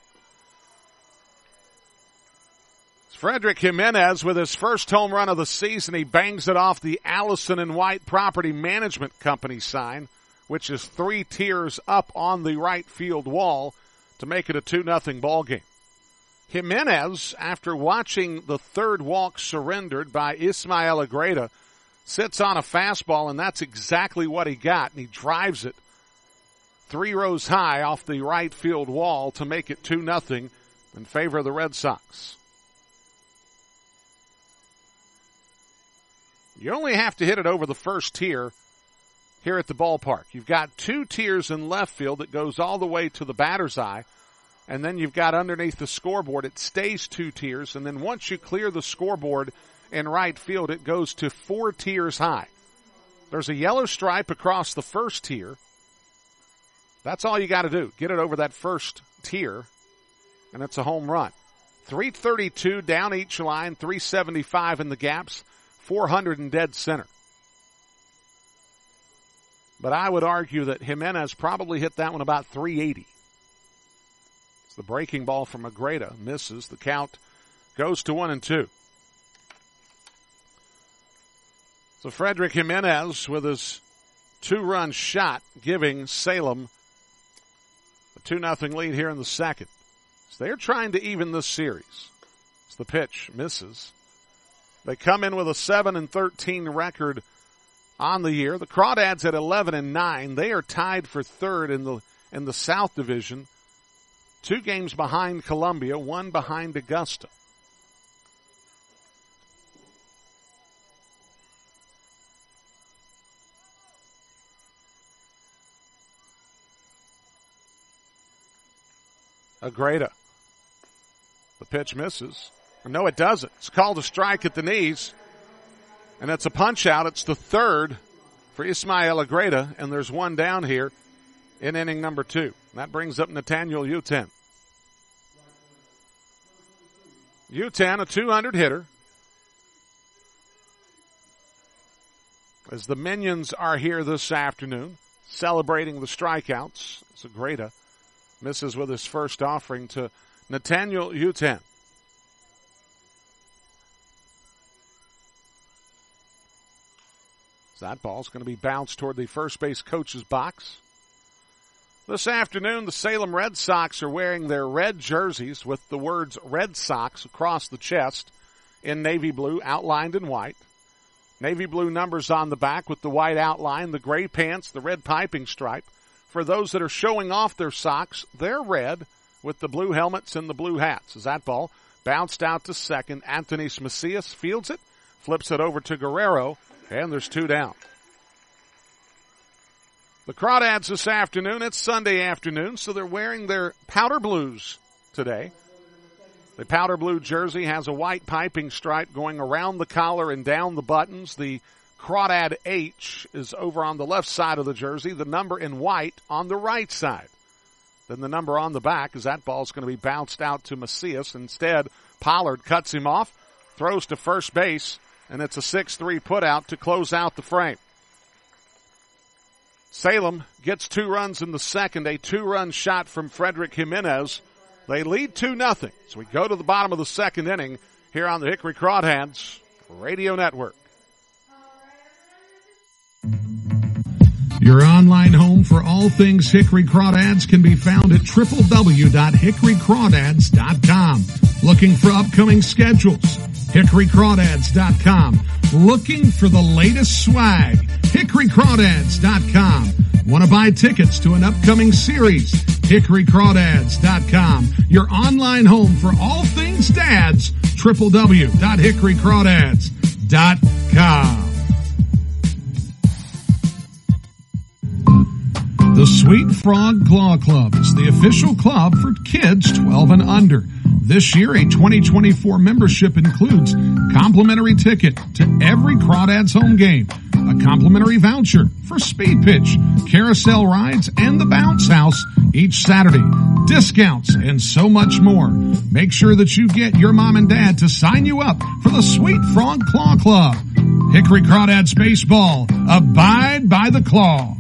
Frederick Jimenez with his first home run of the season. He bangs it off the Allison and White Property Management Company sign, which is 3 tiers up on the right field wall to make it a 2-0 ball game. Jimenez, after watching the third walk surrendered by Ismael Agreda, sits on a fastball, and that's exactly what he got, and he drives it 3 rows high off the right field wall to make it 2-0 in favor of the Red Sox. You only have to hit it over the first tier here at the ballpark. You've got 2 tiers in left field that goes all the way to the batter's eye, and then you've got underneath the scoreboard, it stays 2 tiers, and then once you clear the scoreboard in right field, it goes to 4 tiers high. There's a yellow stripe across the first tier. That's all you got to do. Get it over that first tier, and it's a home run. 332 down each line, 375 in the gaps, 400 in dead center. But I would argue that Jimenez probably hit that one about 380. It's the breaking ball from Agreda. Misses. The count goes to 1-2. So Frederick Jimenez with his 2-run shot, giving Salem a 2-0 lead here in the second. So they're trying to even this series. As the pitch misses. They come in with a 7-13 record on the year. The Crawdads at 11-9. They are tied for third in the South Division. 2 games behind Columbia, 1 behind Augusta. Agreda. The pitch misses. No, it doesn't. It's called a strike at the knees. And it's a punch out. It's the third for Ismael Agreda, and there's 1 down here in inning number 2. That brings up Nathaniel Uten. Uten, a 200 hitter. As the Minions are here this afternoon, celebrating the strikeouts. It's Agreda. Misses with his first offering to Nathaniel Uten. That ball's going to be bounced toward the first base coach's box. This afternoon, the Salem Red Sox are wearing their red jerseys with the words Red Sox across the chest in navy blue, outlined in white. Navy blue numbers on the back with the white outline, the gray pants, the red piping stripe. For those that are showing off their socks, they're red with the blue helmets and the blue hats. As that ball bounced out to second, Anthony Macias fields it, flips it over to Guerrero, and there's 2 down. The Crawdads this afternoon, it's Sunday afternoon, so they're wearing their powder blues today. The powder blue jersey has a white piping stripe going around the collar and down the buttons. The Crawdad H is over on the left side of the jersey, the number in white on the right side. Then the number on the back, as that ball's going to be bounced out to Macias. Instead, Pollard cuts him off, throws to first base, and it's a 6-3 putout to close out the frame. Salem gets 2 runs in the second, a 2-run shot from Frederick Jimenez. They lead 2-0. So we go to the bottom of the second inning here on the Hickory Crawdads Radio Network. Your online home for all things Hickory Crawdads can be found at www.hickorycrawdads.com. Looking for upcoming schedules? hickorycrawdads.com. Looking for the latest swag? hickorycrawdads.com. Want to buy tickets to an upcoming series? hickorycrawdads.com. Your online home for all things dads, www.hickorycrawdads.com. The Sweet Frog Claw Club is the official club for kids 12 and under. This year, a 2024 membership includes complimentary ticket to every Crawdads home game, a complimentary voucher for Speed Pitch, carousel rides, and the Bounce House each Saturday, discounts, and so much more. Make sure that you get your mom and dad to sign you up for the Sweet Frog Claw Club. Hickory Crawdads Baseball, abide by the claw.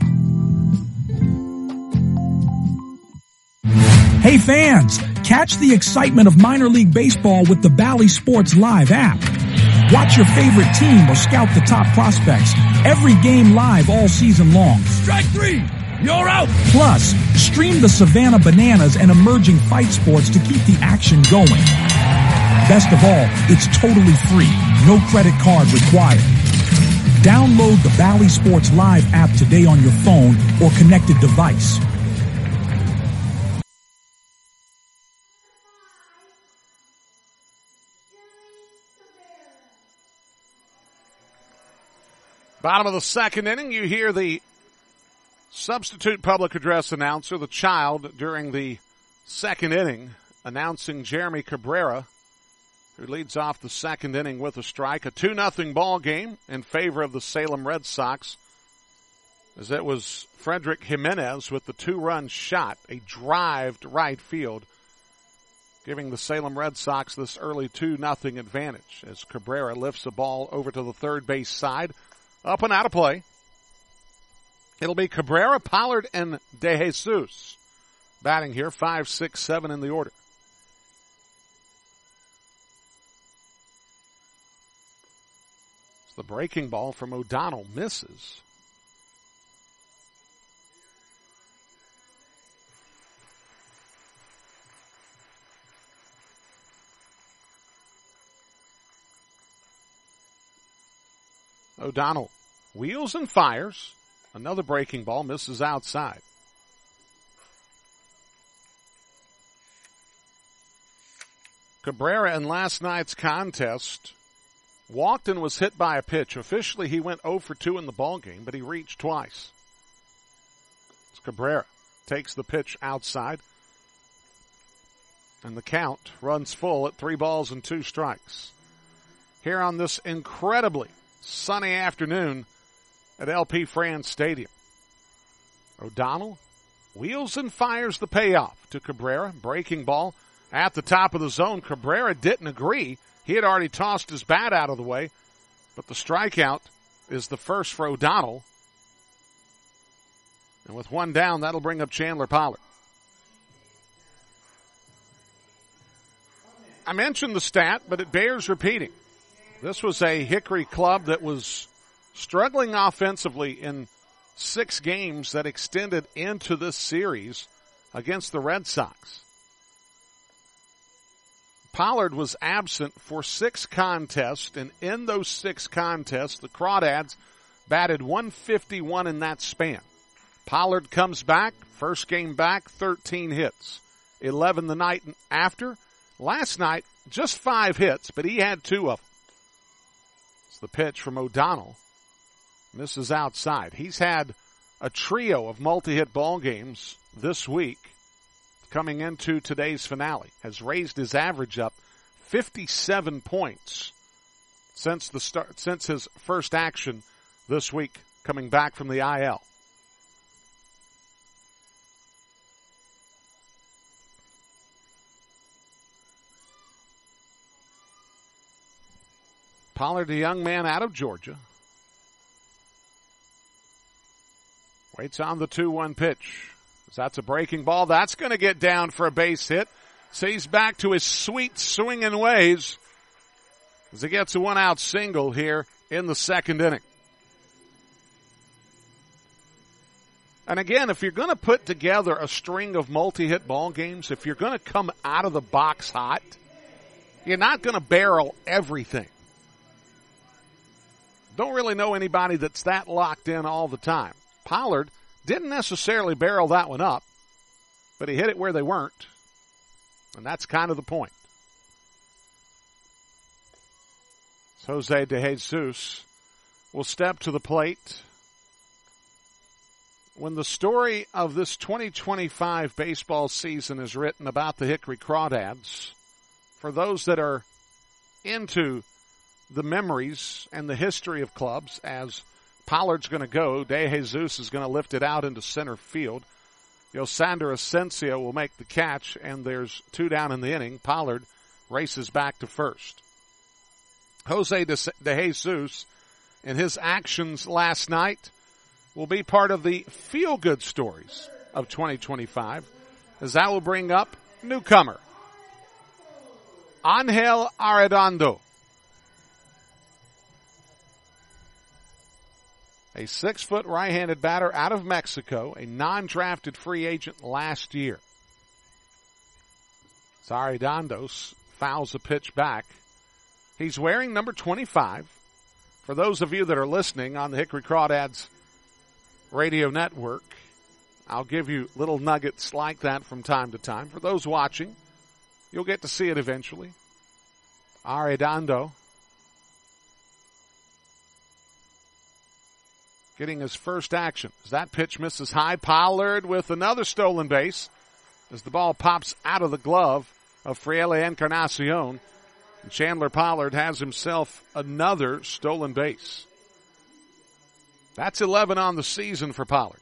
Hey fans, catch the excitement of minor league baseball with the Bally Sports Live app. Watch your favorite team or scout the top prospects. Every game live all season long. Strike three. You're out. Plus, stream the Savannah Bananas and emerging fight sports to keep the action going. Best of all, it's totally free. No credit card required. Download the Bally Sports Live app today on your phone or connected device. Bottom of the second inning, you hear the substitute public address announcer, the child, during the second inning, announcing Jeremy Cabrera, who leads off the second inning with a strike. A 2-0 ball game in favor of the Salem Red Sox, as it was Frederick Jimenez with the 2-run shot, a drive to right field, giving the Salem Red Sox this early 2-0 advantage as Cabrera lifts the ball over to the third base side. Up and out of play. It'll be Cabrera, Pollard, and De Jesus batting here, 5, 6, 7 in the order. The breaking ball from O'Donnell misses. O'Donnell wheels and fires. Another breaking ball misses outside. Cabrera in last night's contest walked and was hit by a pitch. Officially, he went 0 for 2 in the ballgame, but he reached twice. As Cabrera takes the pitch outside, and the count runs full at 3 balls and 2 strikes. Here on this incredibly sunny afternoon at LP Franz Stadium. O'Donnell wheels and fires the payoff to Cabrera. Breaking ball at the top of the zone. Cabrera didn't agree. He had already tossed his bat out of the way, but the strikeout is the first for O'Donnell. And with one down, that'll bring up Chandler Pollard. I mentioned the stat, but it bears repeating. This was a Hickory club that was struggling offensively in 6 games that extended into this series against the Red Sox. Pollard was absent for 6 contests, and in those 6 contests, the Crawdads batted .151 in that span. Pollard comes back, first game back, 13 hits, 11 the night after. Last night, just 5 hits, but he had 2 of them. It's the pitch from O'Donnell. Misses outside. He's had a trio of multi-hit ball games this week coming into today's finale. Has raised his average up 57 points since his first action this week coming back from the IL. Pollard, a young man out of Georgia, waits on the 2-1 pitch. That's a breaking ball. That's going to get down for a base hit. So he's back to his sweet swinging ways as he gets a 1-out single here in the second inning. And again, if you're going to put together a string of multi-hit ball games, if you're going to come out of the box hot, you're not going to barrel everything. Don't really know anybody that's that locked in all the time. Pollard didn't necessarily barrel that one up, but he hit it where they weren't, and that's kind of the point. So Jose De Jesus will step to the plate. When the story of this 2025 baseball season is written about the Hickory Crawdads, for those that are into the memories and the history of clubs, as Pollard's going to go, De Jesus is going to lift it out into center field. Yosander Asensio will make the catch, and there's 2 down in the inning. Pollard races back to first. Jose De Jesus and his actions last night will be part of the feel-good stories of 2025, as that will bring up newcomer Angel Arredondo. A 6-foot right-handed batter out of Mexico, a non-drafted free agent last year. Arredondo fouls a pitch back. He's wearing number 25. For those of you that are listening on the Hickory Crawdads radio network, I'll give you little nuggets like that from time to time. For those watching, you'll get to see it eventually. Arredondo getting his first action. As that pitch misses high, Pollard with another stolen base as the ball pops out of the glove of Friele Encarnacion. And Chandler Pollard has himself another stolen base. That's 11 on the season for Pollard.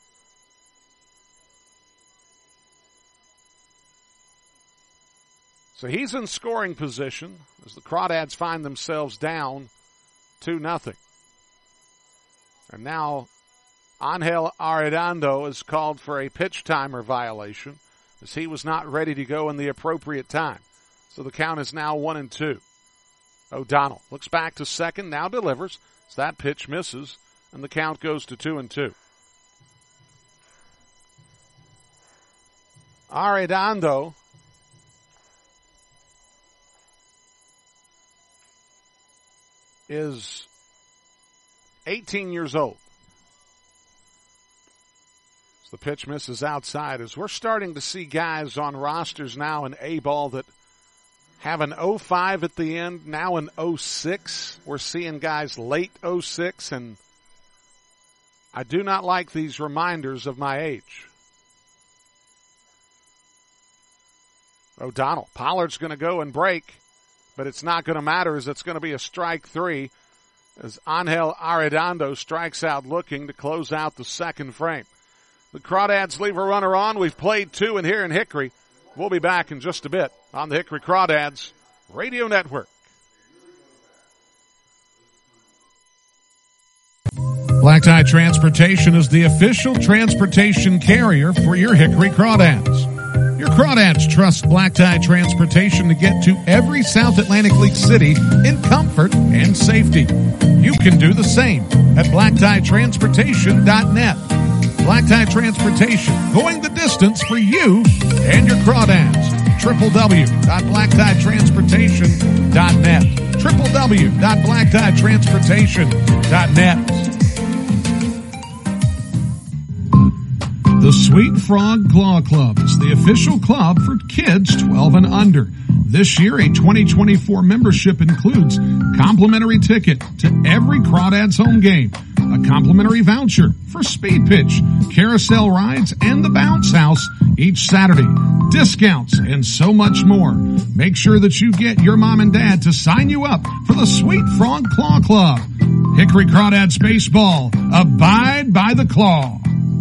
So he's in scoring position as the Crawdads find themselves down 2-0. And now Angel Arredondo is called for a pitch timer violation as he was not ready to go in the appropriate time. So the count is now 1-2. O'Donnell looks back to second, now delivers as that pitch misses, and the count goes to 2-2. Arredondo is 18 years old. As the pitch misses outside, as we're starting to see guys on rosters now in A-ball that have an 05 at the end, now an 06. We're seeing guys late 06, and I do not like these reminders of my age. O'Donnell. Pollard's going to go and break, but it's not going to matter as it's going to be a strike 3 as Angel Arredondo strikes out looking to close out the second frame. The Crawdads leave a runner on. We've played 2 in here in Hickory. We'll be back in just a bit on the Hickory Crawdads Radio Network. Black Tie Transportation is the official transportation carrier for your Hickory Crawdads. Your Crawdads trust Black Tie Transportation to get to every South Atlantic League city in comfort and safety. You can do the same at blacktieTransportation.net. Black Tie Transportation, going the distance for you and your Crawdads. www.blacktieTransportation.net. www.blacktieTransportation.net. The Sweet Frog Claw Club is the official club for kids 12 and under. This year, a 2024 membership includes complimentary ticket to every Crawdads home game, a complimentary voucher for speed pitch, carousel rides, and the bounce house each Saturday, discounts, and so much more. Make sure that you get your mom and dad to sign you up for the Sweet Frog Claw Club. Hickory Crawdads Baseball, abide by the claw.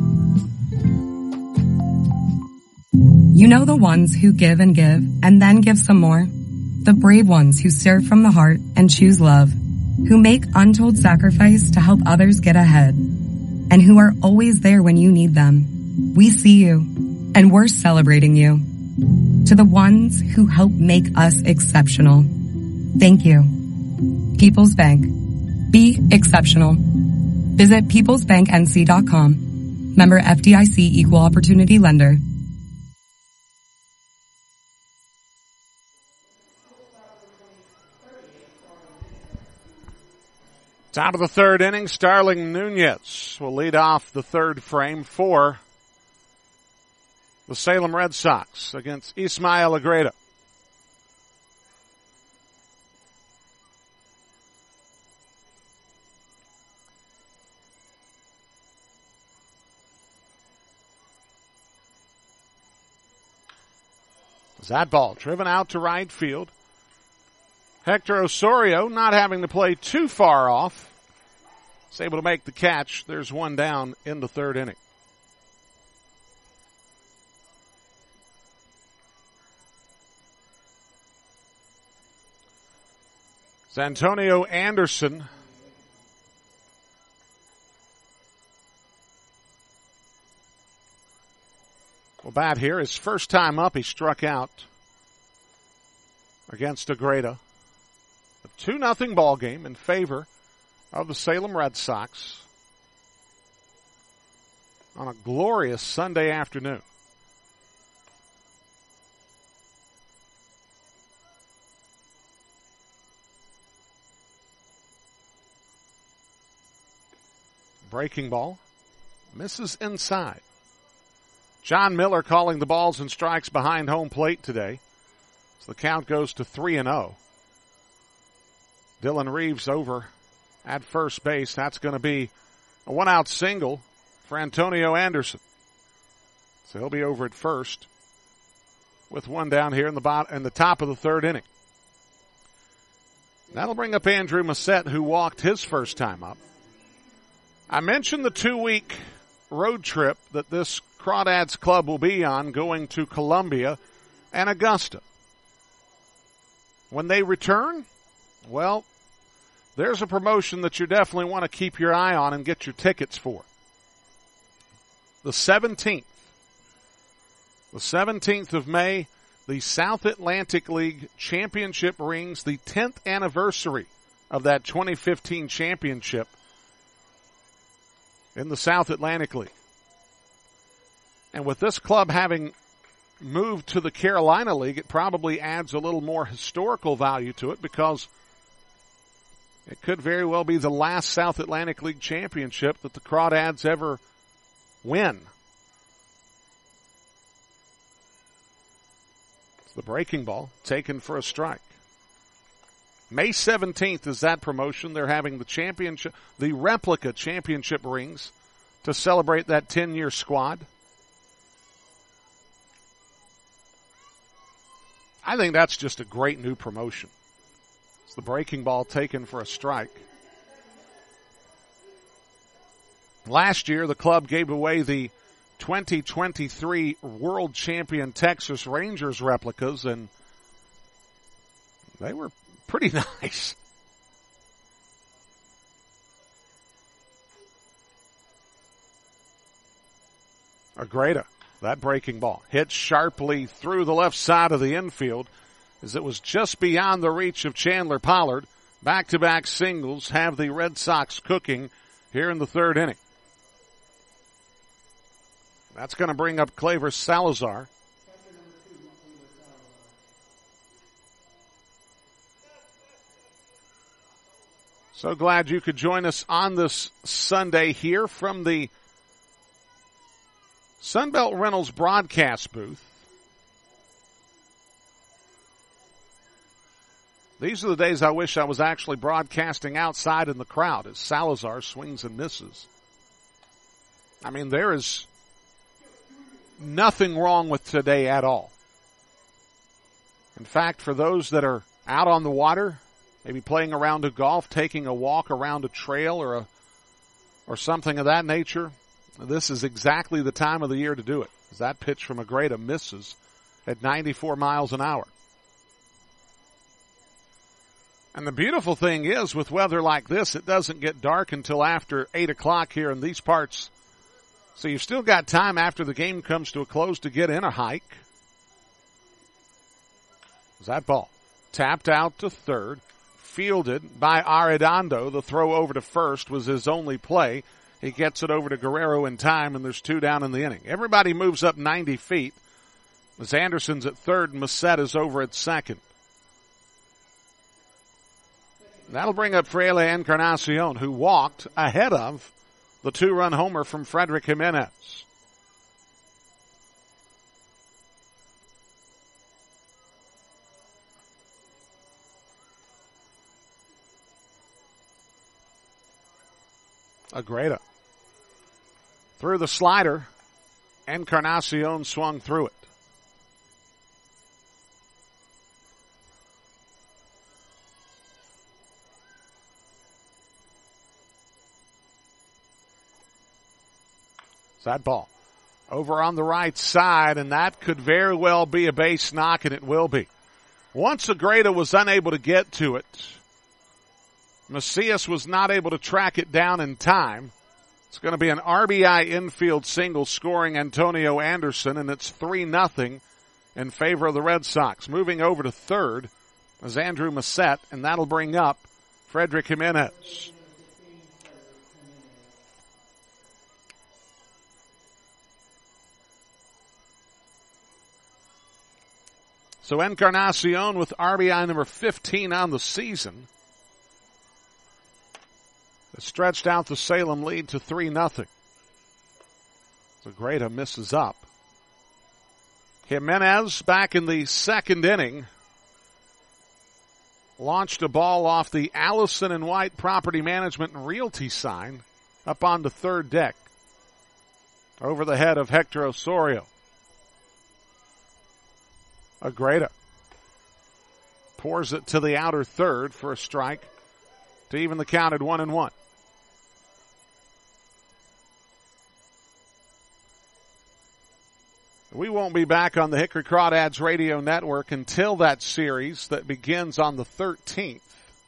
You know the ones who give and give and then give some more? The brave ones who serve from the heart and choose love, who make untold sacrifice to help others get ahead, and who are always there when you need them. We see you, and we're celebrating you. To the ones who help make us exceptional, thank you. People's Bank. Be exceptional. Visit peoplesbanknc.com. Member FDIC Equal Opportunity Lender. Top of the third inning, Starling Nunez will lead off the third frame for the Salem Red Sox against Ismael Agreda. That ball driven out to right field. Hector Osorio, not having to play too far off, is able to make the catch. There's one down in the third inning. Antonio Anderson will bat here. His first time up, he struck out against Agreda. A 2-0 ball game in favor of the Salem Red Sox on a glorious Sunday afternoon. Breaking ball. Misses inside. John Miller calling the balls and strikes behind home plate today. So the count goes to 3-0. Dylan Reeves over at first base. That's going to be a one-out single for Antonio Anderson. So he'll be over at first with one down here in the top of the third inning. That'll bring up Andrew Massette, who walked his first time up. I mentioned the 2-week road trip that this Crawdads club will be on, going to Columbia and Augusta. When they return, well, there's a promotion that you definitely want to keep your eye on and get your tickets for. The 17th. The 17th of May, the South Atlantic League Championship rings the 10th anniversary of that 2015 championship in the South Atlantic League. And with this club having moved to the Carolina League, it probably adds a little more historical value to it because it could very well be the last South Atlantic League championship that the Crawdads ever win. It's the breaking ball taken for a strike. May 17th is that promotion. They're having the championship, the replica championship rings to celebrate that 10-year squad. I think that's just a great new promotion. It's the breaking ball taken for a strike. Last year, the club gave away the 2023 World Champion Texas Rangers replicas, and they were pretty nice. Agreda, that breaking ball hit sharply through the left side of the infield as it was just beyond the reach of Chandler Pollard. Back-to-back singles have the Red Sox cooking here in the third inning. That's going to bring up Claver Salazar. So glad you could join us on this Sunday here from the Sunbelt Rentals broadcast booth. These are the days I wish I was actually broadcasting outside in the crowd as Salazar swings and misses. I mean, there is nothing wrong with today at all. In fact, for those that are out on the water, maybe playing a round of golf, taking a walk around a trail or something of that nature, this is exactly the time of the year to do it. As that pitch from Agreda misses at 94 miles an hour. And the beautiful thing is, with weather like this, it doesn't get dark until after 8 o'clock here in these parts. So you've still got time after the game comes to a close to get in a hike. That ball tapped out to third, fielded by Arredondo. The throw over to first was his only play. He gets it over to Guerrero in time, and there's two down in the inning. Everybody moves up 90 feet. As Anderson's at third, and Massette is over at second. That'll bring up Fraile Encarnacion, who walked ahead of the two-run homer from Frederick Jimenez. Agreda through the slider. Encarnacion swung through it. That ball over on the right side, and that could very well be a base knock, and it will be. Once Agreda was unable to get to it, Macias was not able to track it down in time. It's going to be an RBI infield single scoring Antonio Anderson, and it's 3-0 in favor of the Red Sox. Moving over to third is Andrew Massette, and that'll bring up Frederick Jimenez. So Encarnacion with RBI number 15 on the season. It stretched out the Salem lead to 3-0. Agreda misses up. Jimenez back in the second inning. Launched a ball off the Allison and White Property Management and Realty sign up on the third deck. Over the head of Hector Osorio. Agreda pours it to the outer third for a strike to even the count at 1-1. We won't be back on the Hickory Crawdads radio network until that series that begins on the 13th.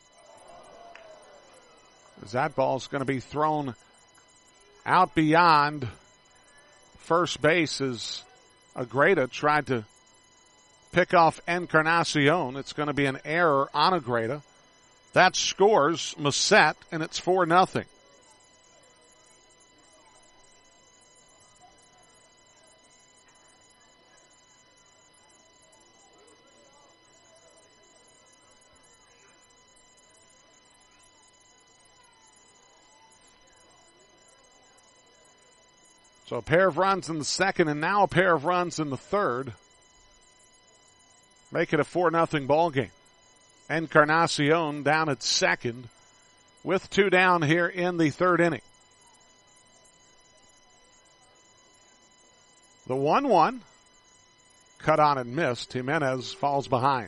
As that ball's going to be thrown out beyond first base as Agreda tried to pick off Encarnacion. It's going to be an error on Agreda. That scores Massette, and it's 4-0. So a pair of runs in the second and now a pair of runs in the third. Make it a 4-0 ball game. Encarnacion down at second with 2 down here in the third inning. The 1-1 cut on and missed. Jimenez falls behind.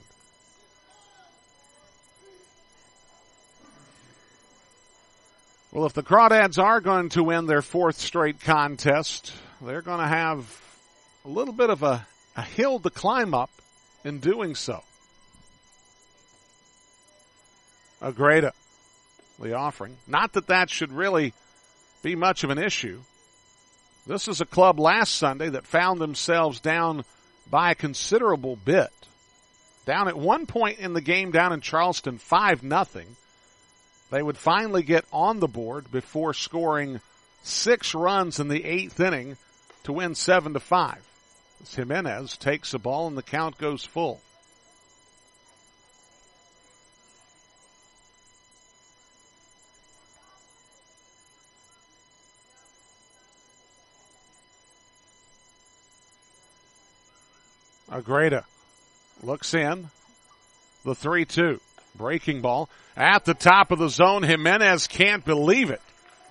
Well, if the Crawdads are going to win their 4th straight contest, they're going to have a little bit of a hill to climb up in doing so. Agreda, the offering. Not that that should really be much of an issue. This is a club last Sunday that found themselves down by a considerable bit. Down at one point in the game down in Charleston, 5-0. They would finally get on the board before scoring 6 runs in the 8th inning to win 7-5. As Jimenez takes the ball and the count goes full. Agreda looks in. The 3-2. Breaking ball at the top of the zone. Jimenez can't believe it.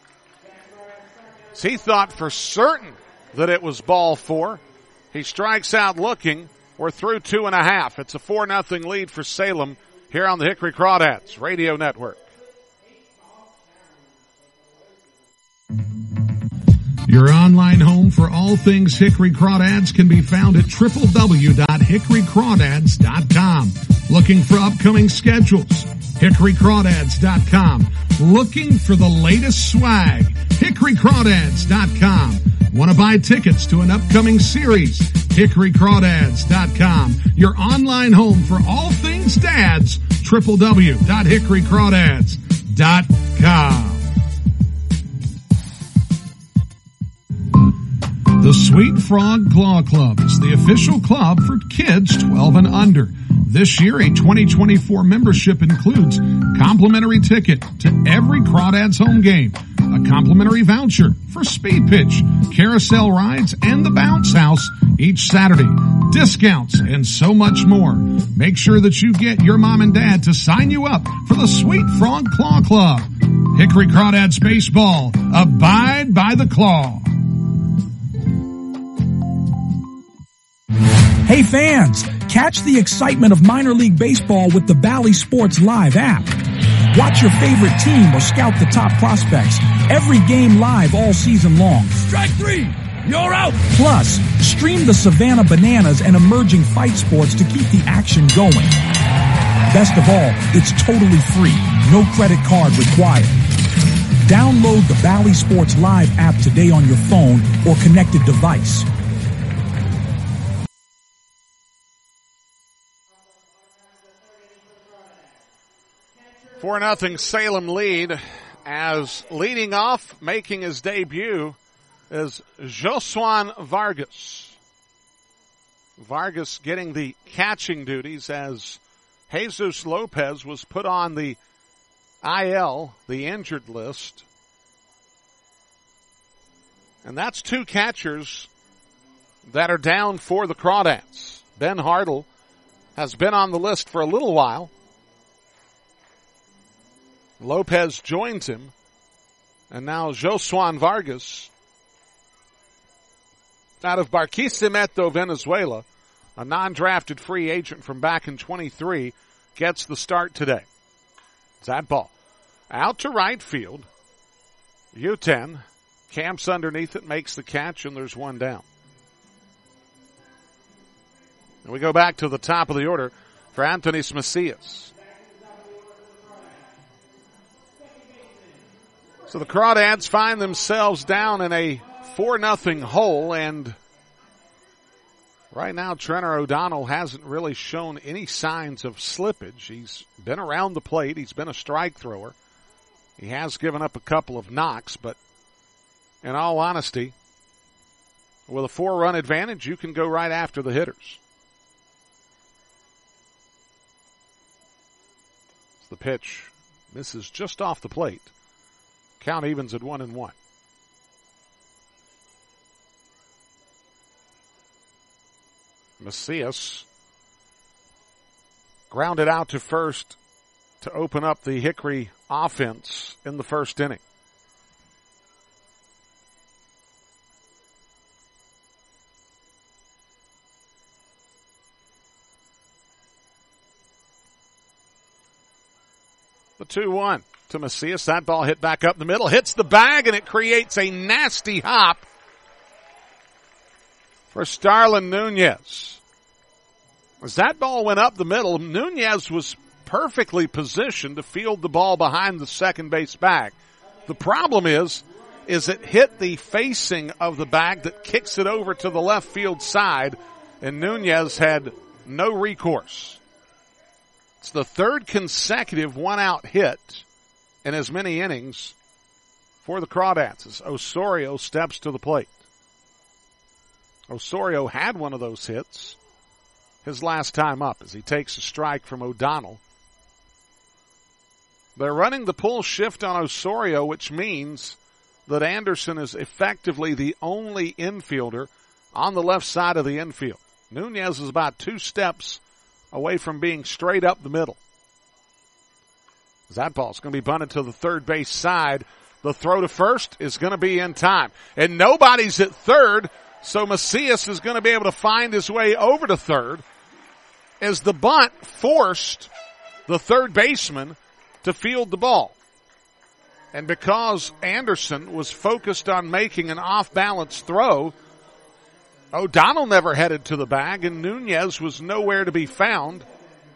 He thought for certain that it was ball 4. He strikes out looking. We're through 2.5. It's a 4-0 lead for Salem here on the Hickory Crawdads Radio Network. Your online home for all things Hickory Crawdads can be found at www.hickorycrawdads.com. Looking for upcoming schedules? hickorycrawdads.com. Looking for the latest swag? hickorycrawdads.com. Want to buy tickets to an upcoming series? hickorycrawdads.com. Your online home for all things dads, www.hickorycrawdads.com. The Sweet Frog Claw Club is the official club for kids 12 and under. This year, a 2024 membership includes complimentary ticket to every Crawdads home game, a complimentary voucher for Speed Pitch, carousel rides, and the Bounce House each Saturday, discounts, and so much more. Make sure that you get your mom and dad to sign you up for the Sweet Frog Claw Club. Hickory Crawdads Baseball, abide by the claw. Hey fans, catch the excitement of minor league baseball with the Bally Sports Live app. Watch your favorite team or scout the top prospects. Every game live all season long. Strike 3! You're out! Plus, stream the Savannah Bananas and emerging fight sports to keep the action going. Best of all, it's totally free. No credit card required. Download the Bally Sports Live app today on your phone or connected device. Four 0 Salem lead, as leading off, making his debut, is Josuan Vargas. Vargas getting the catching duties as Jesus Lopez was put on the IL, the injured list. And that's two catchers that are down for the Crawdads. Ben Hartle has been on the list for a little while. Lopez joins him. And now Josuan Vargas out of Barquisimeto, Venezuela, a non-drafted free agent from back in 23, gets the start today. That ball out to right field. U10 camps underneath it, makes the catch, and there's one down. And we go back to the top of the order for Anthony Macias. So the Crawdads find themselves down in a 4-0 hole, and right now Trenner O'Donnell hasn't really shown any signs of slippage. He's been around the plate. He's been a strike thrower. He has given up a couple of knocks, but in all honesty, with a 4-run advantage, you can go right after the hitters. The pitch misses just off the plate. Count evens at 1-1. Macias grounded out to first to open up the Hickory offense in the first inning. The 2-1 to Macias. That ball hit back up the middle, hits the bag, and it creates a nasty hop for Starlin Nunez. As that ball went up the middle, Nunez was perfectly positioned to field the ball behind the second base bag. The problem is it hit the facing of the bag that kicks it over to the left field side, and Nunez had no recourse. It's the third consecutive one-out hit in as many innings for the Crawdads as Osorio steps to the plate. Osorio had one of those hits his last time up as he takes a strike from O'Donnell. They're running the pull shift on Osorio, which means that Anderson is effectively the only infielder on the left side of the infield. Nunez is about 2 steps away from being straight up the middle. That ball's going to be bunted to the third base side. The throw to first is going to be in time. And nobody's at third, so Macias is going to be able to find his way over to third as the bunt forced the third baseman to field the ball. And because Anderson was focused on making an off-balance throw, O'Donnell never headed to the bag, and Nunez was nowhere to be found.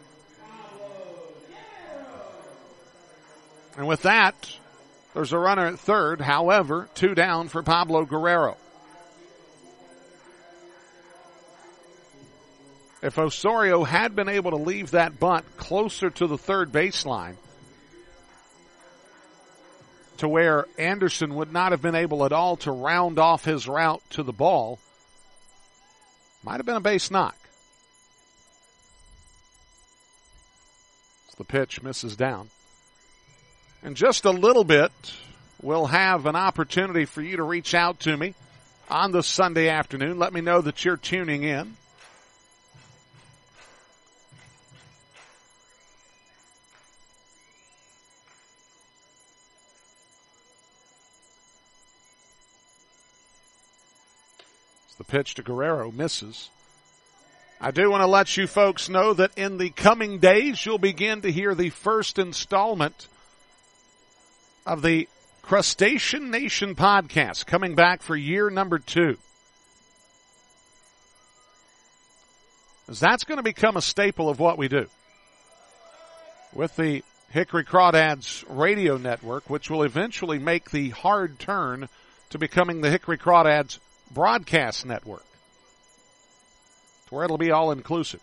And with that, there's a runner at third. However, 2 down for Pablo Guerrero. If Osorio had been able to leave that bunt closer to the third baseline, to where Anderson would not have been able at all to round off his route to the ball, might have been a base knock. The pitch misses down. In just a little bit, we'll have an opportunity for you to reach out to me on this Sunday afternoon. Let me know that you're tuning in. The pitch to Guerrero misses. I do want to let you folks know that in the coming days, you'll begin to hear the first installment of the Crustacean Nation podcast coming back for year number 2. as that's going to become a staple of what we do. With the Hickory Crawdads radio network, which will eventually make the hard turn to becoming the Hickory Crawdads broadcast network, where it'll be all-inclusive.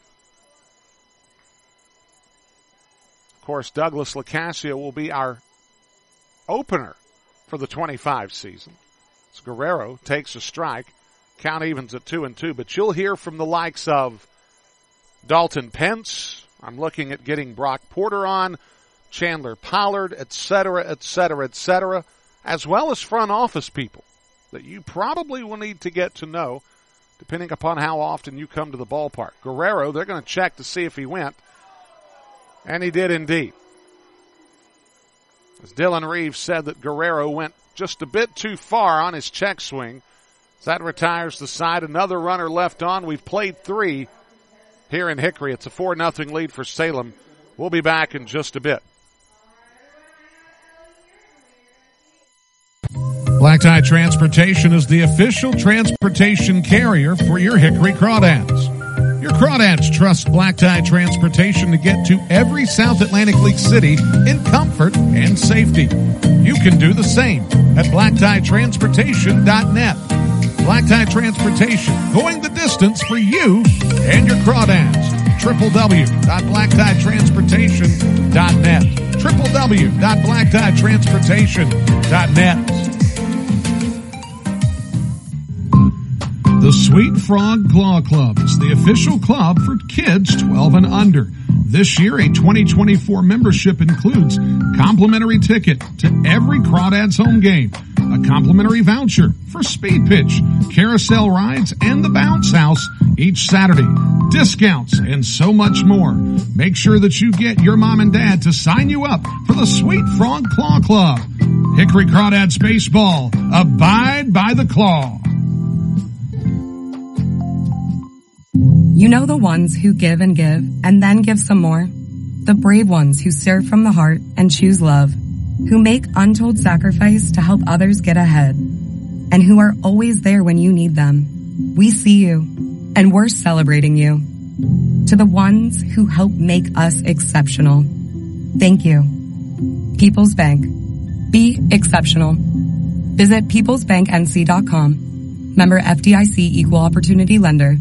Of course, Douglas LaCasio will be our opener for the 25 season. As Guerrero takes a strike, count evens at 2-2, but you'll hear from the likes of Dalton Pence. I'm looking at getting Brock Porter on, Chandler Pollard, et cetera, as well as front office people that you probably will need to get to know depending upon how often you come to the ballpark. Guerrero, they're going to check to see if he went, and he did indeed. As Dylan Reeves said that Guerrero went just a bit too far on his check swing. So that retires the side. Another runner left on. We've played 3 here in Hickory. It's a 4-0 lead for Salem. We'll be back in just a bit. Black Tie Transportation is the official transportation carrier for your Hickory Crawdads. Your Crawdads trust Black Tie Transportation to get to every South Atlantic League city in comfort and safety. You can do the same at blacktieTransportation.net. Black Tie Transportation, going the distance for you and your Crawdads. www.blacktieTransportation.net. www.blacktieTransportation.net. The Sweet Frog Claw Club is the official club for kids 12 and under. This year, a 2024 membership includes complimentary ticket to every Crawdads home game, a complimentary voucher for Speed Pitch, carousel rides, and the Bounce House each Saturday, discounts, and so much more. Make sure that you get your mom and dad to sign you up for the Sweet Frog Claw Club. Hickory Crawdads Baseball, abide by the claw. You know the ones who give and then give some more? The brave ones who serve from the heart and choose love, who make untold sacrifice to help others get ahead, and who are always there when you need them. We see you, and we're celebrating you. To the ones who help make us exceptional, thank you. People's Bank. Be exceptional. Visit peoplesbanknc.com. Member FDIC Equal Opportunity Lender.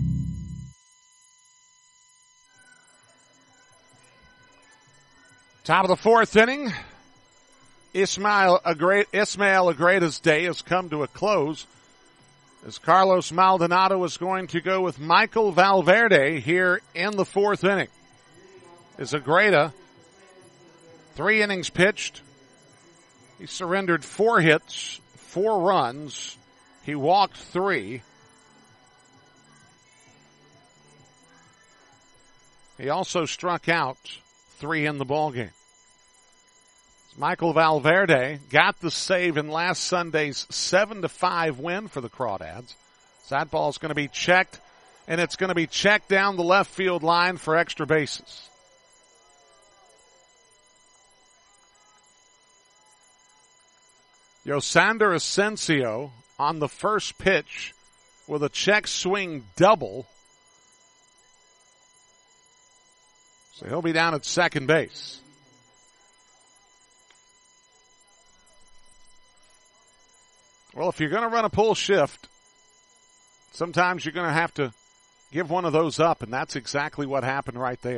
Top of the 4th inning. Ismael Agreda's day has come to a close as Carlos Maldonado is going to go with Michael Valverde here in the 4th inning. As Agreda, 3 innings pitched. He surrendered 4 hits, 4 runs. He walked 3. He also struck out 3 in the ballgame. Michael Valverde got the save in last Sunday's 7-5 win for the Crawdads. So that ball is going to be checked, and it's going to be checked down the left field line for extra bases. Yosander Asensio on the first pitch with a check swing double. So he'll be down at second base. Well, if you're going to run a pull shift, sometimes you're going to have to give one of those up, and that's exactly what happened right there.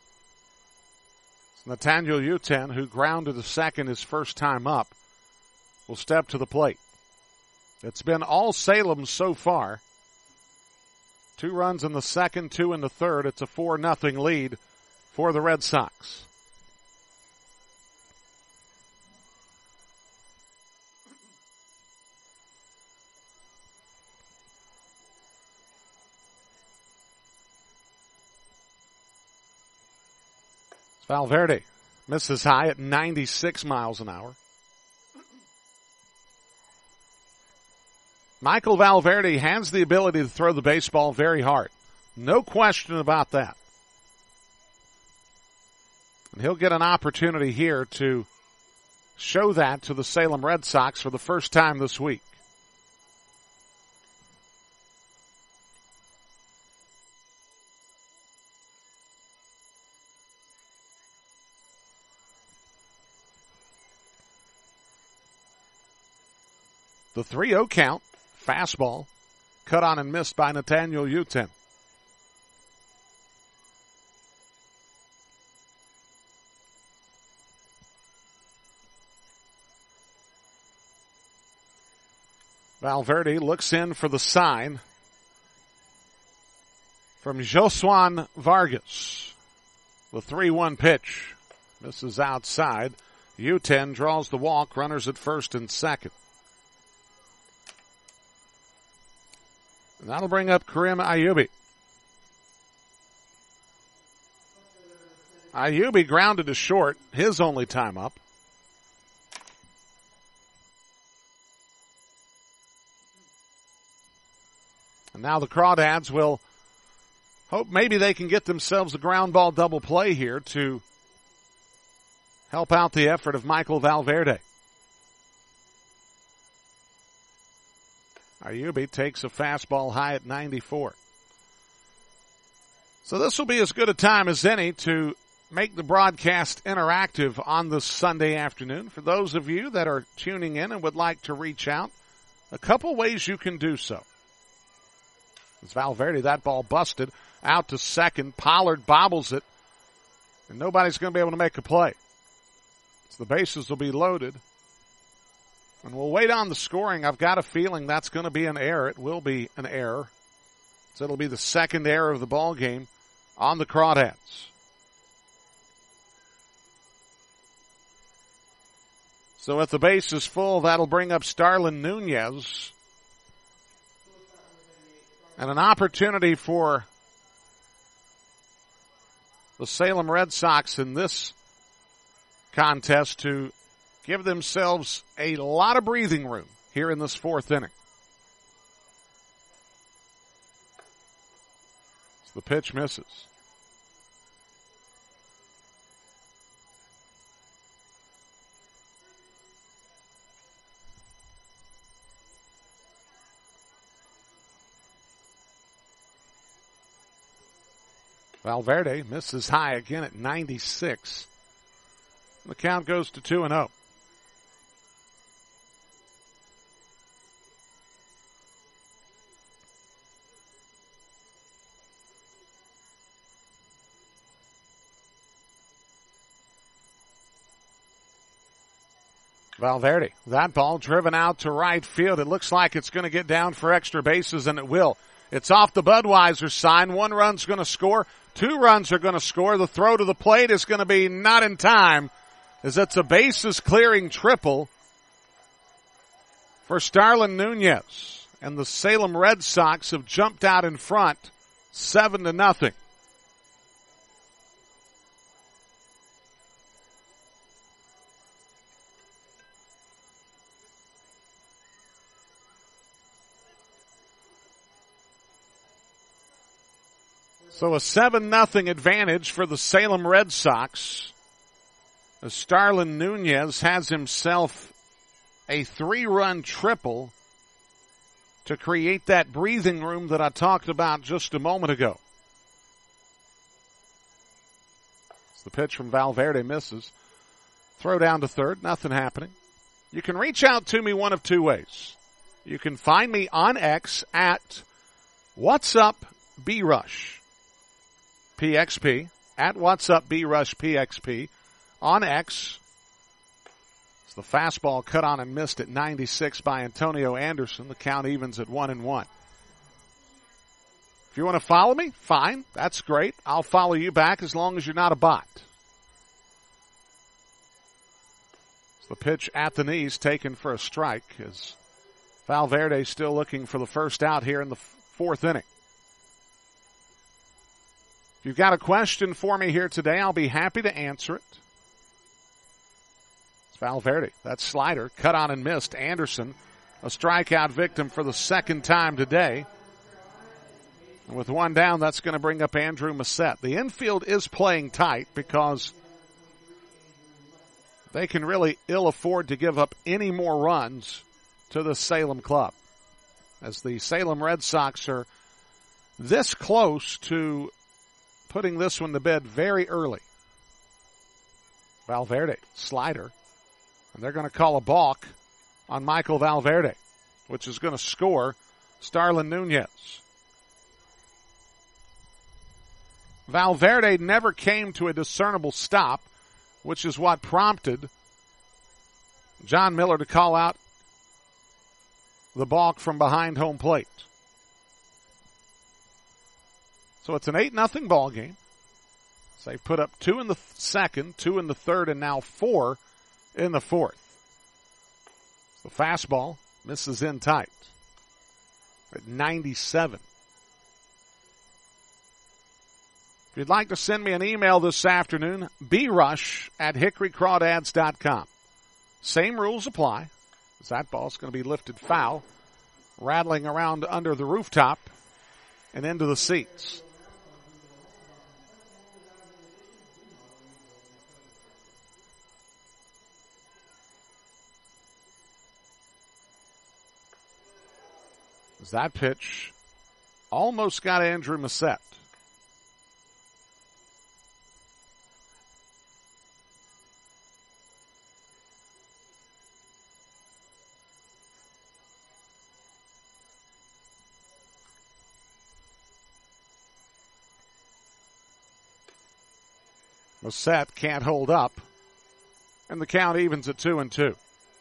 It's Nathaniel Uten, who grounded to second his first time up, will step to the plate. It's been all Salem so far. 2 runs in the second, 2 in the third. It's a 4-0 lead for the Red Sox. Valverde misses high at 96 miles an hour. Michael Valverde has the ability to throw the baseball very hard. No question about that. And he'll get an opportunity here to show that to the Salem Red Sox for the first time this week. The 3-0 count. Fastball. Cut on and missed by Nathaniel Uten. Valverde looks in for the sign from Josuan Vargas. The 3-1 pitch. Misses outside. Uten draws the walk. Runners at first and second. And that'll bring up Karim Ayubi. Ayubi grounded to short. His only time up. And now the Crawdads will hope maybe they can get themselves a ground ball double play here to help out the effort of Michael Valverde. Ayubi takes a fastball high at 94. So this will be as good a time as any to make the broadcast interactive on this Sunday afternoon. For those of you that are tuning in and would like to reach out, a couple ways you can do so. It's Valverde, that ball busted out to second. Pollard bobbles it, and nobody's going to be able to make a play. So the bases will be loaded. And we'll wait on the scoring. I've got a feeling that's going to be an error. It will be an error. So it'll be the second error of the ball game on the Crawdads. So if the base is full, that'll bring up Starlin Nunez. And an opportunity for the Salem Red Sox in this contest to give themselves a lot of breathing room here in this fourth inning. So the pitch misses. Valverde misses high again at 96. The count goes to 2-0. Valverde, that ball driven out to right field. It looks like it's going to get down for extra bases, and it will. It's off the Budweiser sign. 1 run's going to score. 2 runs are going to score. The throw to the plate is going to be not in time, as it's a bases clearing triple for Starlin Nunez. And the Salem Red Sox have jumped out in front 7-0. So a 7-0 advantage for the Salem Red Sox, as Starlin Nunez has himself a 3-run triple to create that breathing room that I talked about just a moment ago. The pitch from Valverde misses. Throw down to third, nothing happening. You can reach out to me one of 2 ways. You can find me on X at What's Up B-Rush. PXP, at What's Up B-Rush PXP, on X. It's the fastball cut on and missed at 96 by Antonio Anderson. The count evens at 1-1. If you want to follow me, fine. That's great. I'll follow you back as long as you're not a bot. It's the pitch at the knees, taken for a strike, as Valverde still looking for the first out here in the fourth inning. If you've got a question for me here today, I'll be happy to answer it. It's Valverde. That slider cut on and missed. Anderson, a strikeout victim for the second time today. And with 1 down, that's going to bring up Andrew Massette. The infield is playing tight because they can really ill afford to give up any more runs to the Salem club, as the Salem Red Sox are this close to putting this one to bed very early. Valverde, slider. And they're going to call a balk on Michael Valverde. which is going to score Starlin Nunez. Valverde never came to a discernible stop, which is what prompted John Miller to call out the balk from behind home plate. So it's an 8-0 ball game. So they've put up 2 in the second, 2 in the third, and now 4 in the fourth. The fastball misses in tight at 97. If you'd like to send me an email this afternoon, brush@hickorycrawdads.com. Same rules apply, as that ball's going to be lifted foul, rattling around under the rooftop and into the seats. As that pitch almost got Andrew Massette. Massette can't hold up, and the count evens at 2-2.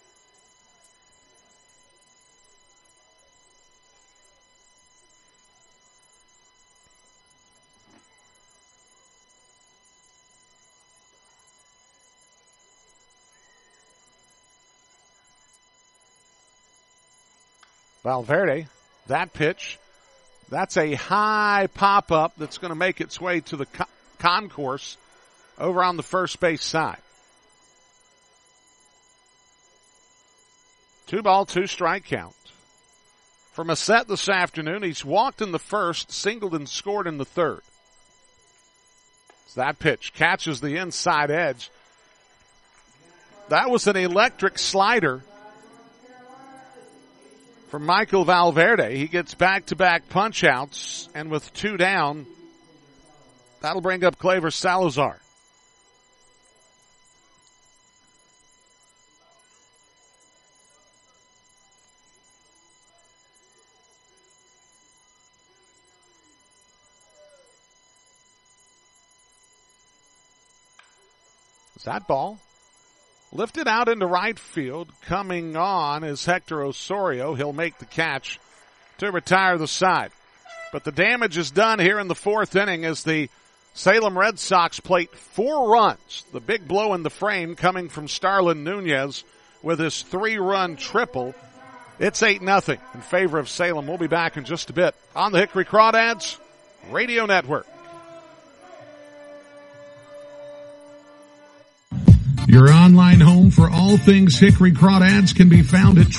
Valverde, that pitch, that's a high pop-up that's going to make its way to the concourse over on the first base side. 2-ball, 2-strike count. For Massette this afternoon, he's walked in the first, singled and scored in the third. So that pitch catches the inside edge. That was an electric slider from Michael Valverde. He gets back-to-back punch-outs, and with 2 down, that'll bring up Claver Salazar. That ball lifted out into right field. Coming on is Hector Osorio. He'll make the catch to retire the side. But the damage is done here in the fourth inning as the Salem Red Sox plate 4 runs. The big blow in the frame coming from Starlin Nunez with his 3-run triple. It's 8-0 in favor of Salem. We'll be back in just a bit on the Hickory Crawdads Radio Network. Your online home for all things Hickory Crawdads can be found at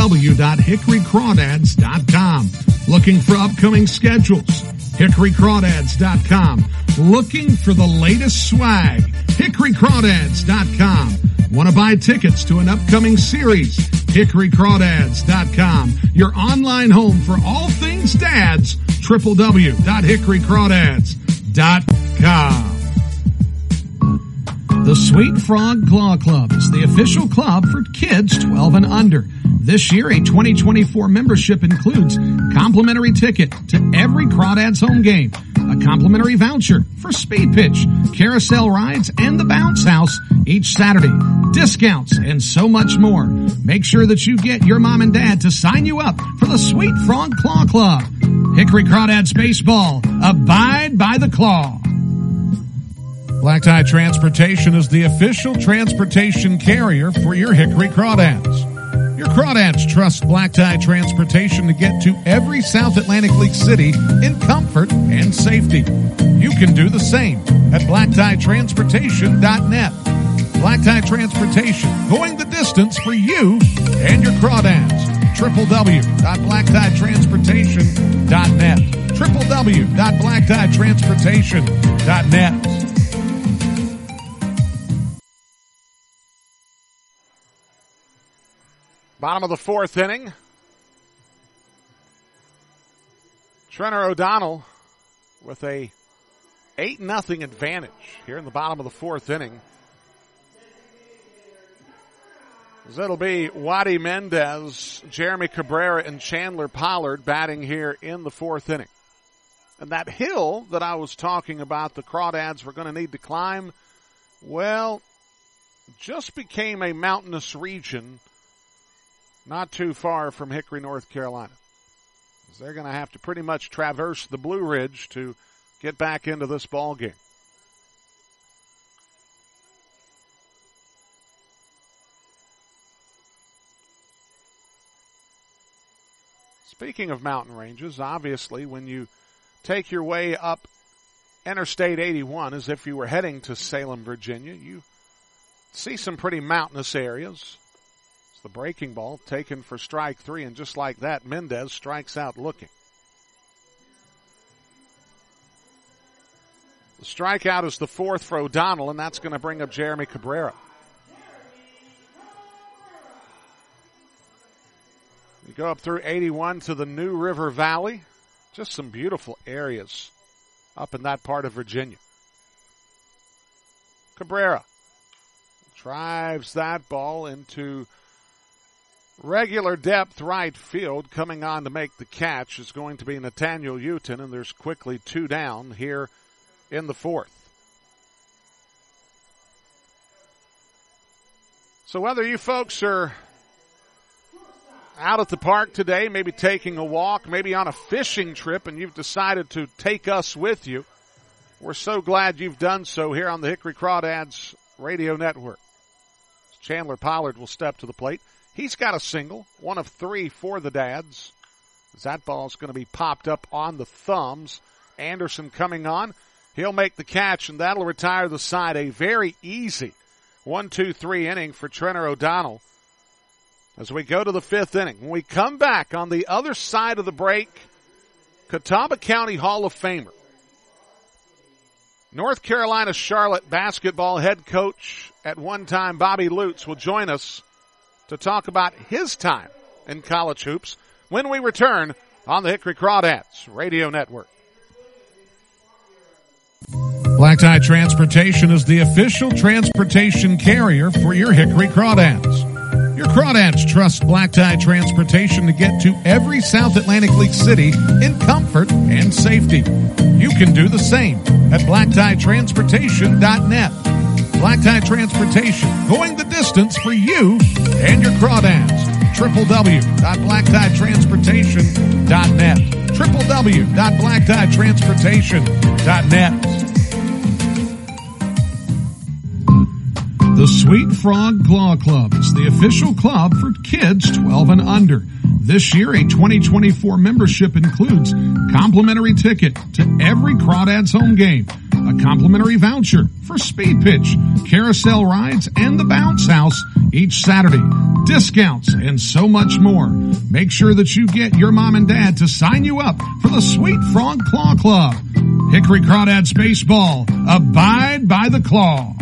www.hickorycrawdads.com. Looking for upcoming schedules? hickorycrawdads.com. Looking for the latest swag? hickorycrawdads.com. Want to buy tickets to an upcoming series? hickorycrawdads.com. Your online home for all things dads? www.hickorycrawdads.com. The Sweet Frog Claw Club is the official club for kids 12 and under. This year, a 2024 membership includes complimentary ticket to every Crawdads home game, a complimentary voucher for Speed Pitch, carousel rides, and the Bounce House each Saturday, discounts, and so much more. Make sure that you get your mom and dad to sign you up for the Sweet Frog Claw Club. Hickory Crawdads Baseball, abide by the claw. Black Tie Transportation is the official transportation carrier for your Hickory Crawdads. Your Crawdads trust Black Tie Transportation to get to every South Atlantic League city in comfort and safety. You can do the same at blacktieTransportation.net. Black Tie Transportation, going the distance for you and your Crawdads. www.blacktieTransportation.net. www.blacktieTransportation.net. Bottom of the fourth inning. Trenner O'Donnell with a 8-0 advantage here in the bottom of the fourth inning. It'll be Waddy Mendez, Jeremy Cabrera, and Chandler Pollard batting here in the fourth inning. And that hill that I was talking about, the Crawdads were going to need to climb, well, just became a mountainous region not too far from Hickory, North Carolina. They're going to have to pretty much traverse the Blue Ridge to get back into this ball game. Speaking of mountain ranges, obviously when you take your way up Interstate 81 as if you were heading to Salem, Virginia, you see some pretty mountainous areas. It's the breaking ball taken for strike three, and just like that, Mendez strikes out looking. The strikeout is the fourth for O'Donnell, and that's going to bring up Jeremy Cabrera. You go up through 81 to the New River Valley. Just some beautiful areas up in that part of Virginia. Cabrera drives that ball into regular depth right field. Coming on to make the catch is going to be Nathaniel Houghton, and there's quickly two down here in the fourth. So whether you folks are out at the park today, maybe taking a walk, maybe on a fishing trip, and you've decided to take us with you, we're so glad you've done so here on the Hickory Crawdads Radio Network. Chandler Pollard will step to the plate. He's got a single, one of three for the Dads. That ball's going to be popped up on the thumbs. Anderson coming on. He'll make the catch, and that'll retire the side. A very easy 1-2-3 inning for Trenner O'Donnell. As we go to the fifth inning, when we come back on the other side of the break, Catawba County Hall of Famer, North Carolina Charlotte basketball head coach at one time, Bobby Lutz, will join us to talk about his time in college hoops when we return on the Hickory Crawdads Radio Network. Black Tie Transportation is the official transportation carrier for your Hickory Crawdads. Your Crawdads trust Black Tie Transportation to get to every South Atlantic League city in comfort and safety. You can do the same at blacktieTransportation.net. Black Tie Transportation, going the distance for you and your Crawdads. www.blacktieTransportation.net. www.blacktieTransportation.net. The Sweet Frog Claw Club is the official club for kids 12 and under. This year, a 2024 membership includes complimentary ticket to every Crawdads home game, a complimentary voucher for speed pitch, carousel rides, and the bounce house each Saturday, discounts, and so much more. Make sure that you get your mom and dad to sign you up for the Sweet Frog Claw Club. Hickory Crawdads Baseball, abide by the claw.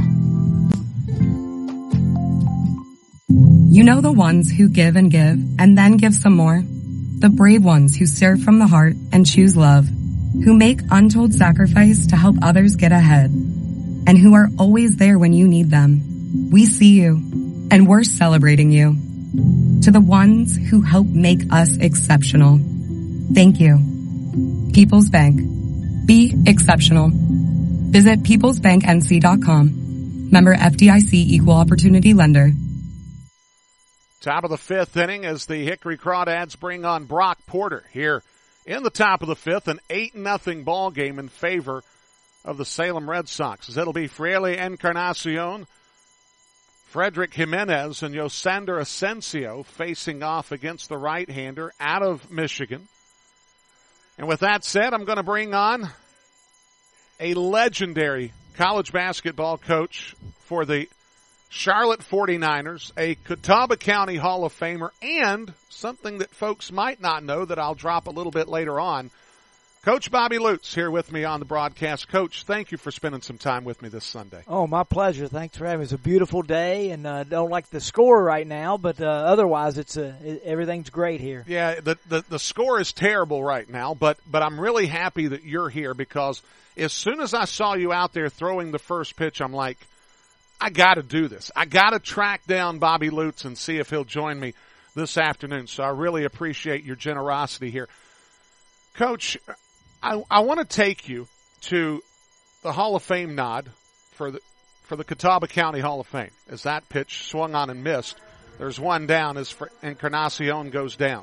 You know the ones who give and give and then give some more? The brave ones who serve from the heart and choose love, who make untold sacrifice to help others get ahead, and who are always there when you need them. We see you, and we're celebrating you. To the ones who help make us exceptional, thank you. People's Bank. Be exceptional. Visit peoplesbanknc.com. Member FDIC Equal Opportunity Lender. Top of the fifth inning as the Hickory Crawdads bring on Brock Porter here in the top of the fifth, an 8-0 ball game in favor of the Salem Red Sox. As it'll be Freely Encarnacion, Frederick Jimenez, and Yosander Asensio facing off against the right-hander out of Michigan. And with that said, I'm going to bring on a legendary college basketball coach for the Charlotte 49ers, a Catawba County Hall of Famer, and something that folks might not know that I'll drop a little bit later on. Coach Bobby Lutz here with me on the broadcast. Coach, thank you for spending some time with me this Sunday. Oh, my pleasure. Thanks for having me. It's a beautiful day, and don't like the score right now, but otherwise everything's great here. Yeah, the score is terrible right now, but I'm really happy that you're here because as soon as I saw you out there throwing the first pitch, I'm like, I got to do this. I got to track down Bobby Lutz and see if he'll join me this afternoon. So I really appreciate your generosity here. Coach, I want to take you to the Hall of Fame nod for the Catawba County Hall of Fame. As that pitch swung on and missed, there's one down as Encarnacion goes down.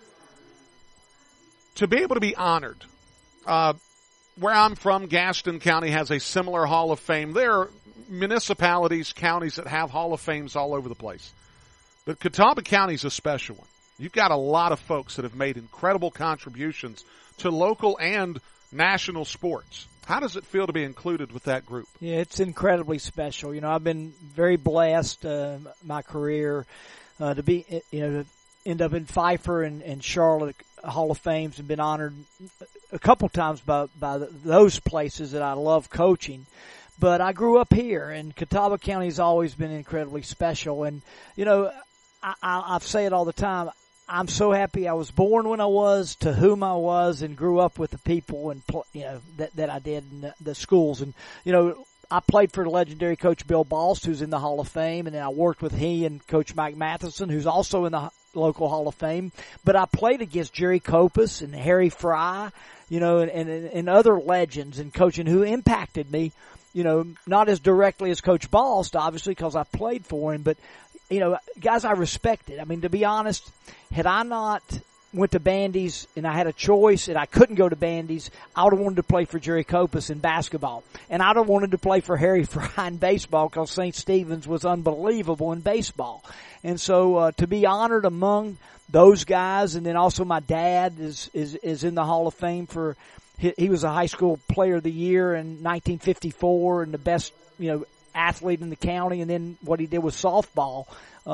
To be able to be honored, where I'm from, Gaston County has a similar Hall of Fame. There are municipalities, counties that have Hall of Fames all over the place. But Catawba County's a special one. You've got a lot of folks that have made incredible contributions to local and national sports. How does it feel to be included with that group? Yeah, it's incredibly special. You know, I've been very blessed my career to be, to end up in Pfeiffer and Charlotte Hall of Fames and been honored a couple times by those places that I love coaching. But I grew up here, and Catawba County has always been incredibly special. And, you know, I say it all the time. I'm so happy I was born when I was, to whom I was, and grew up with the people and that I did in the schools. And you know, I played for the legendary Coach Bill Balst, who's in the Hall of Fame, and then I worked with he and Coach Mike Matheson, who's also in the local Hall of Fame. But I played against Jerry Kopus and Harry Fry, you know, and other legends in coaching who impacted me. You know, not as directly as Coach Balst, obviously, because I played for him, but you know, guys I respected. I mean, to be honest, had I not went to Bandy's and I had a choice and I couldn't go to Bandy's, I would have wanted to play for Jerry Kopus in basketball. And I'd have wanted to play for Harry Fry in baseball because St. Stephen's was unbelievable in baseball. And so to be honored among those guys, and then also my dad is in the Hall of Fame for he was a high school player of the year in 1954 and the best, you know, athlete in the county, and then what he did with softball.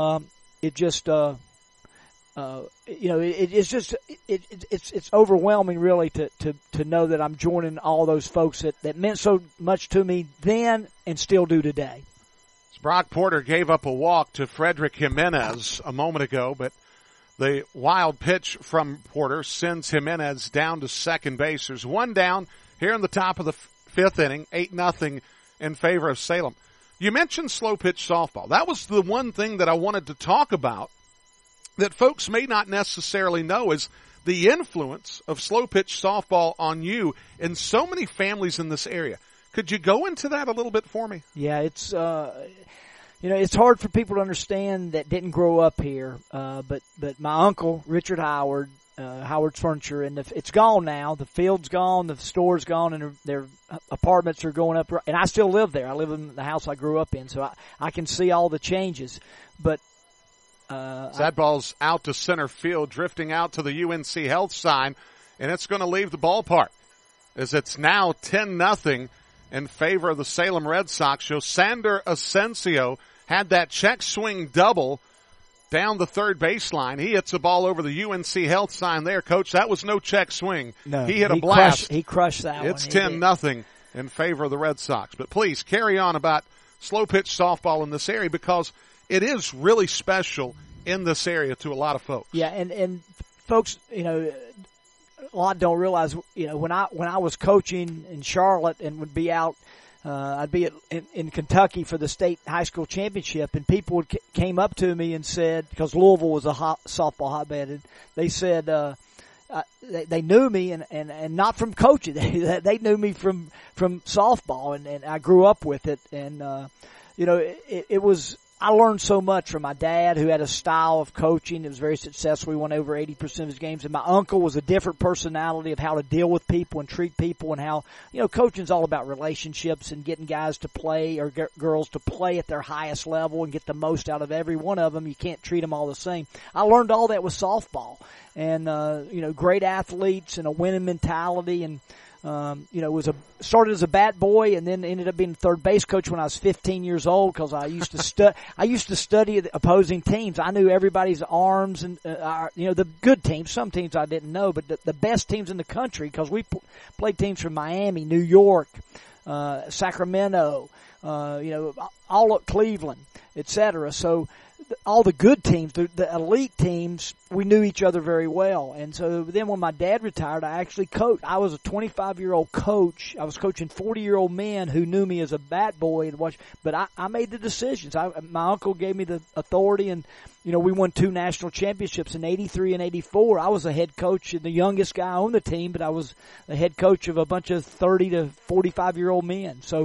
It's overwhelming really to know that I'm joining all those folks that meant so much to me then and still do today. Brock Porter gave up a walk to Frederick Jimenez a moment ago, but the wild pitch from Porter sends Jimenez down to second base. There's one down here in the top of the fifth inning, 8-0 in favor of Salem. You mentioned slow pitch softball. That was the one thing that I wanted to talk about that folks may not necessarily know is the influence of slow pitch softball on you and so many families in this area. Could you go into that a little bit for me? Yeah, it's it's hard for people to understand that didn't grow up here. But my uncle Richard Howard, Howard's Furniture, and it's gone now. The field's gone, the store's gone, and their apartments are going up. And I still live there. I live in the house I grew up in, so I can see all the changes. But that ball's out to center field, drifting out to the UNC Health sign, and it's going to leave the ballpark as it's now 10-0 in favor of the Salem Red Sox. Josander Asensio had that check swing double down the third baseline. He hits the ball over the UNC Health sign there, Coach. That was no check swing. No, he hit a blast. He crushed that It's 10-0 in favor of the Red Sox. But please carry on about slow pitch softball in this area because it is really special in this area to a lot of folks. Yeah, and folks, you know, a lot don't realize, you know, when I was coaching in Charlotte and would be out, I'd be in Kentucky for the state high school championship, and people came up to me and said, because Louisville was a softball hotbed, and they said they knew me and not from coaching, they knew me from softball, and I grew up with it, and you know, it was. I learned so much from my dad, who had a style of coaching that was very successful. He won over 80% of his games. And my uncle was a different personality of how to deal with people and treat people, and how, you know, coaching's all about relationships and getting guys to play or girls to play at their highest level and get the most out of every one of them. You can't treat them all the same. I learned all that with softball, and you know, great athletes and a winning mentality, and you know, started as a bat boy and then ended up being a third base coach when I was 15 years old because I used to study the opposing teams. I knew everybody's arms and you know, the good teams. Some teams I didn't know, but the best teams in the country, because we played teams from Miami, New York, Sacramento, you know, all up Cleveland, etc. So all the good teams, the elite teams, we knew each other very well. And so then when my dad retired, I actually coached. I was a 25-year-old coach. I was coaching 40-year-old men who knew me as a bat boy and watch. But I made the decisions. My uncle gave me the authority, and we won 2 national championships in '83 and '84. I was a head coach and the youngest guy on the team, but I was the head coach of a bunch of 30 to 45-year-old men. So,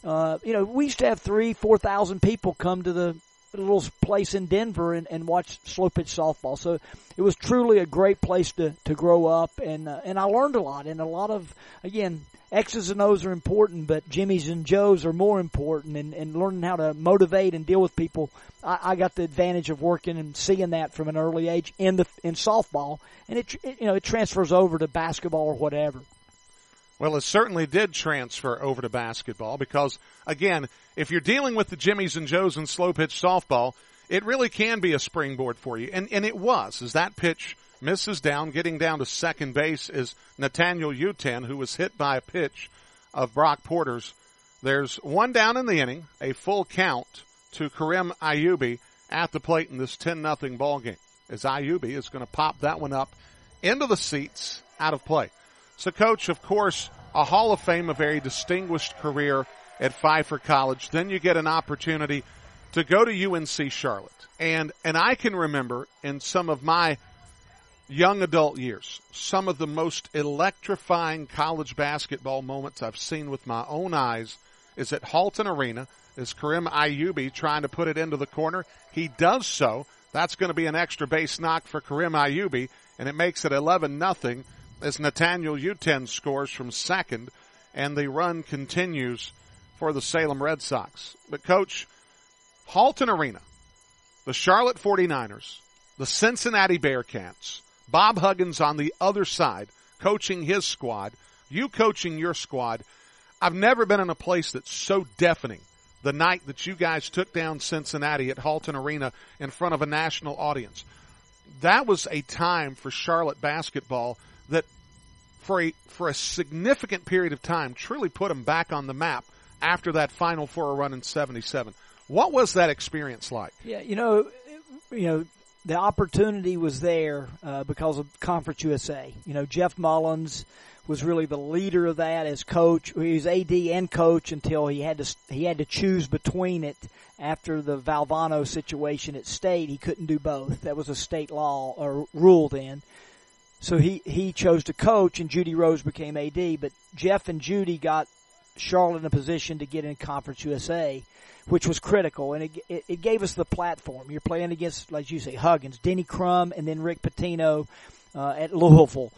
we used to have 3,000-4,000 people come to the little place in Denver and watch slow pitch softball. So it was truly a great place to grow up, and I learned a lot. And a lot of, again, X's and O's are important, but Jimmy's and Joe's are more important. And learning how to motivate and deal with people, I got the advantage of working and seeing that from an early age in softball, and it transfers over to basketball or whatever. Well, it certainly did transfer over to basketball because, again, if you're dealing with the Jimmys and Joes in slow pitch softball, it really can be a springboard for you. And it was, as that pitch misses down, getting down to second base is Nathaniel Uten, who was hit by a pitch of Brock Porter's. There's 1 down in the inning, a full count to Karim Ayubi at the plate in this 10-0 ball game, as Ayubi is going to pop that one up into the seats, out of play. So, Coach, of course, a Hall of Fame, a very distinguished career at Pfeiffer College. Then you get an opportunity to go to UNC Charlotte. And I can remember in some of my young adult years, some of the most electrifying college basketball moments I've seen with my own eyes is at Halton Arena. Is Karim Ayubi trying to put it into the corner? He does so. That's going to be an extra base knock for Karim Ayubi, and it makes it 11-0. As Nathaniel Uten scores from second, and the run continues for the Salem Red Sox. But, Coach, Halton Arena, the Charlotte 49ers, the Cincinnati Bearcats, Bob Huggins on the other side, coaching his squad, you coaching your squad. I've never been in a place that's so deafening. The night that you guys took down Cincinnati at Halton Arena in front of a national audience. That was a time for Charlotte basketball that for a significant period of time truly put them back on the map after that Final Four run in '77. What was that experience like? Yeah, the opportunity was there because of Conference USA. Jeff Mullins was really the leader of that as coach. He was AD and coach until he had to choose between it after the Valvano situation at State. He couldn't do both. That was a state law or rule then. So he chose to coach, and Judy Rose became AD. But Jeff and Judy got Charlotte in a position to get in Conference USA, which was critical, and it gave us the platform. You're playing against, like you say, Huggins, Denny Crum, and then Rick Pitino at Louisville.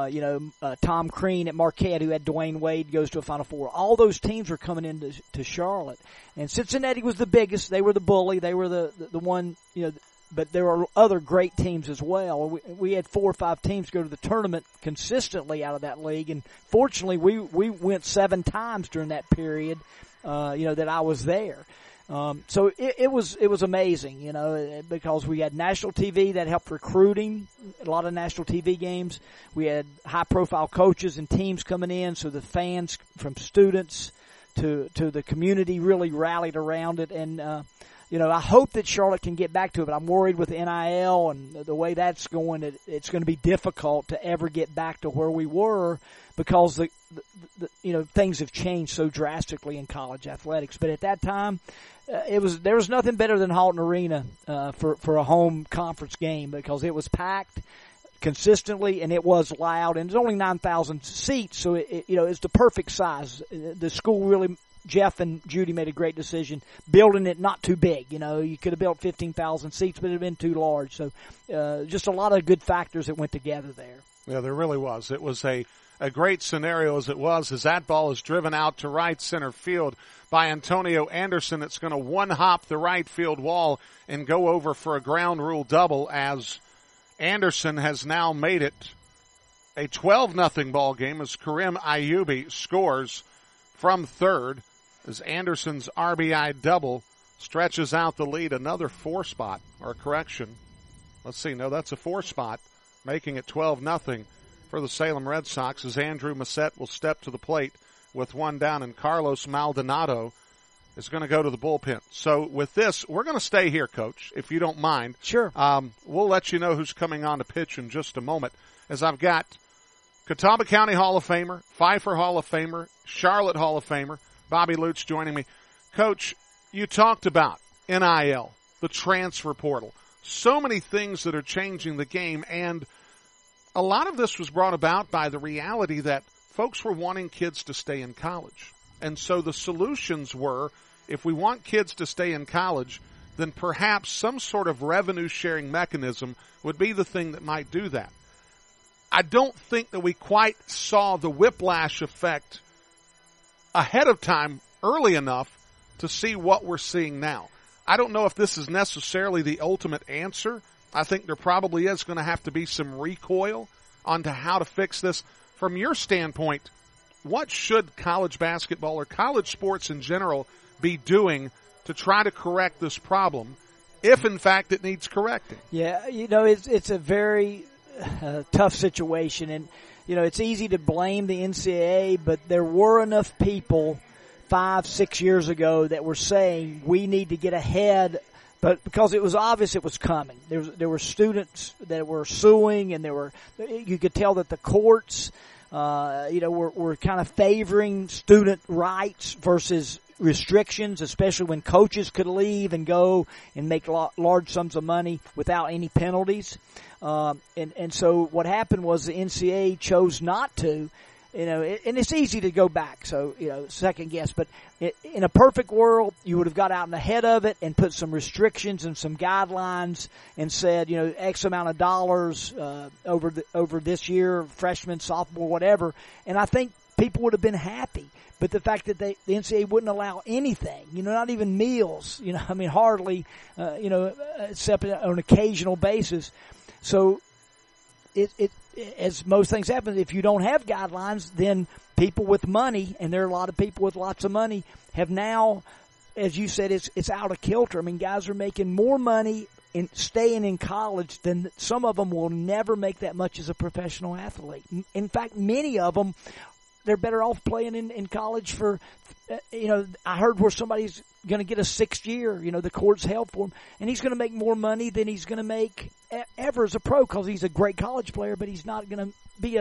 Tom Crean at Marquette, who had Dwayne Wade, goes to a Final Four. All those teams were coming into Charlotte, and Cincinnati was the biggest. They were the bully. They were the one, but there were other great teams as well. We had 4 or 5 teams go to the tournament consistently out of that league, and fortunately we went 7 times during that period, that I was there. So it was amazing, because we had national TV that helped recruiting, a lot of national TV games. We had high profile coaches and teams coming in, so the fans from students to the community really rallied around it, and I hope that Charlotte can get back to it, but I'm worried with NIL and the way that's going, it's going to be difficult to ever get back to where we were because the things have changed so drastically in college athletics. But at that time, there was nothing better than Halton Arena for a home conference game because it was packed consistently and it was loud, and there's only 9,000 seats, so it's the perfect size. The school really. Jeff and Judy made a great decision building it not too big. You could have built 15,000 seats, but it would have been too large. So just a lot of good factors that went together there. Yeah, there really was. It was a great scenario as that ball is driven out to right center field by Antonio Anderson. It's going to one-hop the right field wall and go over for a ground rule double as Anderson has now made it a 12-0 ball game as Karim Ayubi scores from third. As Anderson's RBI double stretches out the lead, another 4 spot, or correction. Let's see, no, that's a 4 spot, making it 12-0 for the Salem Red Sox as Andrew Massette will step to the plate with 1 down, and Carlos Maldonado is going to go to the bullpen. So with this, we're going to stay here, Coach, if you don't mind. Sure. We'll let you know who's coming on to pitch in just a moment, as I've got Catawba County Hall of Famer, Pfeiffer Hall of Famer, Charlotte Hall of Famer, Bobby Lutz joining me. Coach, you talked about NIL, the transfer portal, so many things that are changing the game, and a lot of this was brought about by the reality that folks were wanting kids to stay in college. And so the solutions were, if we want kids to stay in college, then perhaps some sort of revenue sharing mechanism would be the thing that might do that. I don't think that we quite saw the whiplash effect ahead of time early enough to see what we're seeing now. I don't know if this is necessarily the ultimate answer. I think there probably is going to have to be some recoil onto how to fix this. From your standpoint, what should college basketball or college sports in general be doing to try to correct this problem, if in fact it needs correcting? Yeah, it's a very tough situation, and it's easy to blame the NCAA, but there were enough people 5-6 years ago that were saying we need to get ahead. But because it was obvious it was coming, there were students that were suing, and you could tell that the courts, were kind of favoring student rights versus restrictions, especially when coaches could leave and go and make large sums of money without any penalties. And so what happened was the NCAA chose not to. And it's easy to go back, so, second guess. But in a perfect world, you would have got out and ahead of it and put some restrictions and some guidelines and said, X amount of dollars over this year, freshman, sophomore, whatever. And I think people would have been happy. But the fact that the NCAA wouldn't allow anything, not even meals, hardly, except on an occasional basis. So it as most things happen, if you don't have guidelines, then people with money, and there are a lot of people with lots of money, have now, as you said, it's out of kilter. I mean, guys are making more money in staying in college than some of them will never make that much as a professional athlete. In fact, many of them, they're better off playing in college for, I heard where somebody's going to get a 6th year, the court's held for him, and he's going to make more money than he's going to make ever as a pro, because he's a great college player, but he's not going to be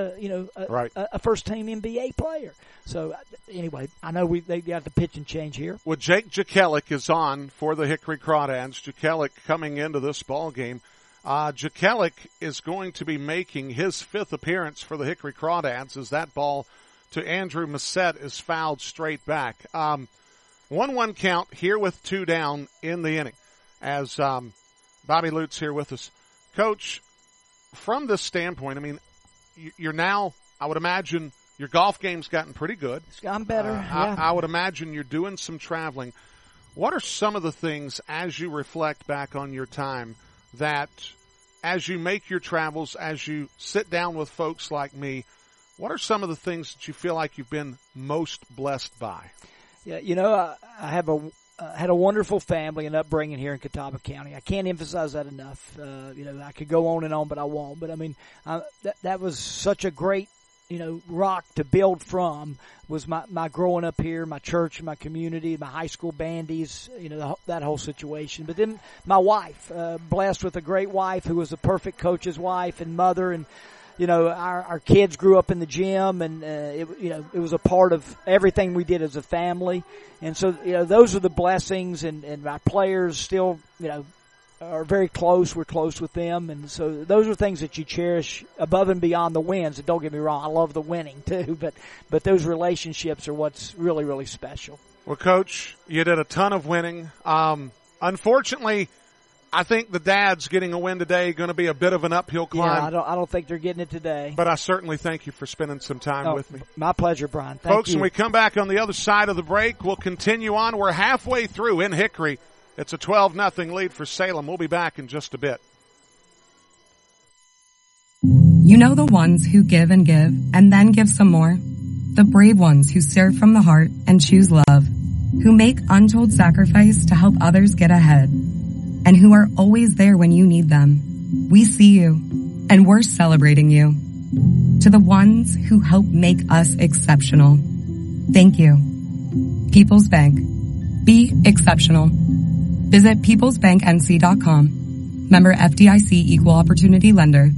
a first-team NBA player. So anyway, I know they got the pitch and change here. Well, Jake Jekelic is on for the Hickory Crawdads. Jekelic coming into this ball game. Jekelic is going to be making his 5th appearance for the Hickory Crawdads as that ball to Andrew Massett is fouled straight back. 1-1 count here with 2 down in the inning as Bobby Lutz here with us. Coach, from this standpoint, I mean, you're now, I would imagine, your golf game's gotten pretty good. It's gotten better, yeah. I would imagine you're doing some traveling. What are some of the things, as you reflect back on your time, that as you make your travels, as you sit down with folks like me, what are some of the things that you feel like you've been most blessed by? Yeah, I have had a wonderful family and upbringing here in Catawba County. I can't emphasize that enough. I could go on and on, but I won't. But I mean, that was such a great, rock to build from, was my growing up here, my church, my community, my high school bandies, that whole situation. But then my wife, blessed with a great wife who was a perfect coach's wife and mother, and our kids grew up in the gym, and it was a part of everything we did as a family. And so those are the blessings, and my players still are very close. We're close with them, and so those are things that you cherish above and beyond the wins. And don't get me wrong, I love the winning too, but those relationships are what's really, really special. Well, Coach, you did a ton of winning. Unfortunately, I think the dads getting a win today going to be a bit of an uphill climb. Yeah, I don't think they're getting it today. But I certainly thank you for spending some time with me. My pleasure, Brian. Thank Folks, you. When we come back on the other side of the break, we'll continue on. We're halfway through in Hickory. It's a 12-0 lead for Salem. We'll be back in just a bit. The ones who give and then give some more. The brave ones who serve from the heart and choose love. Who make untold sacrifice to help others get ahead. And who are always there when you need them. We see you, and we're celebrating you. To the ones who help make us exceptional. Thank you. People's Bank. Be exceptional. Visit peoplesbanknc.com. Member FDIC Equal Opportunity Lender.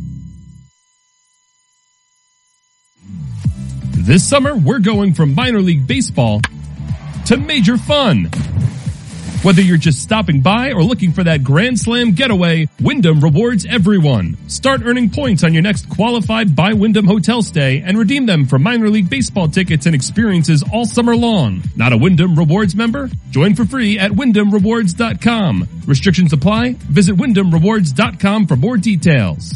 This summer, we're going from minor league baseball to major fun. Whether you're just stopping by or looking for that Grand Slam getaway, Wyndham rewards everyone. Start earning points on your next qualified by Wyndham hotel stay and redeem them for minor league baseball tickets and experiences all summer long. Not a Wyndham Rewards member? Join for free at WyndhamRewards.com. Restrictions apply. Visit WyndhamRewards.com for more details.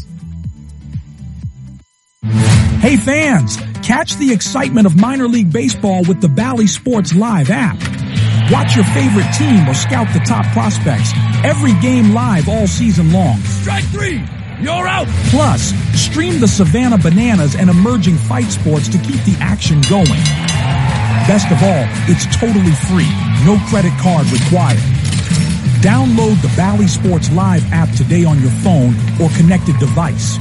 Hey fans, catch the excitement of minor league baseball with the Bally Sports Live app. Watch your favorite team or scout the top prospects. Every game live all season long. Strike three! You're out! Plus, stream the Savannah Bananas and emerging fight sports to keep the action going. Best of all, it's totally free. No credit card required. Download the Bally Sports Live app today on your phone or connected device.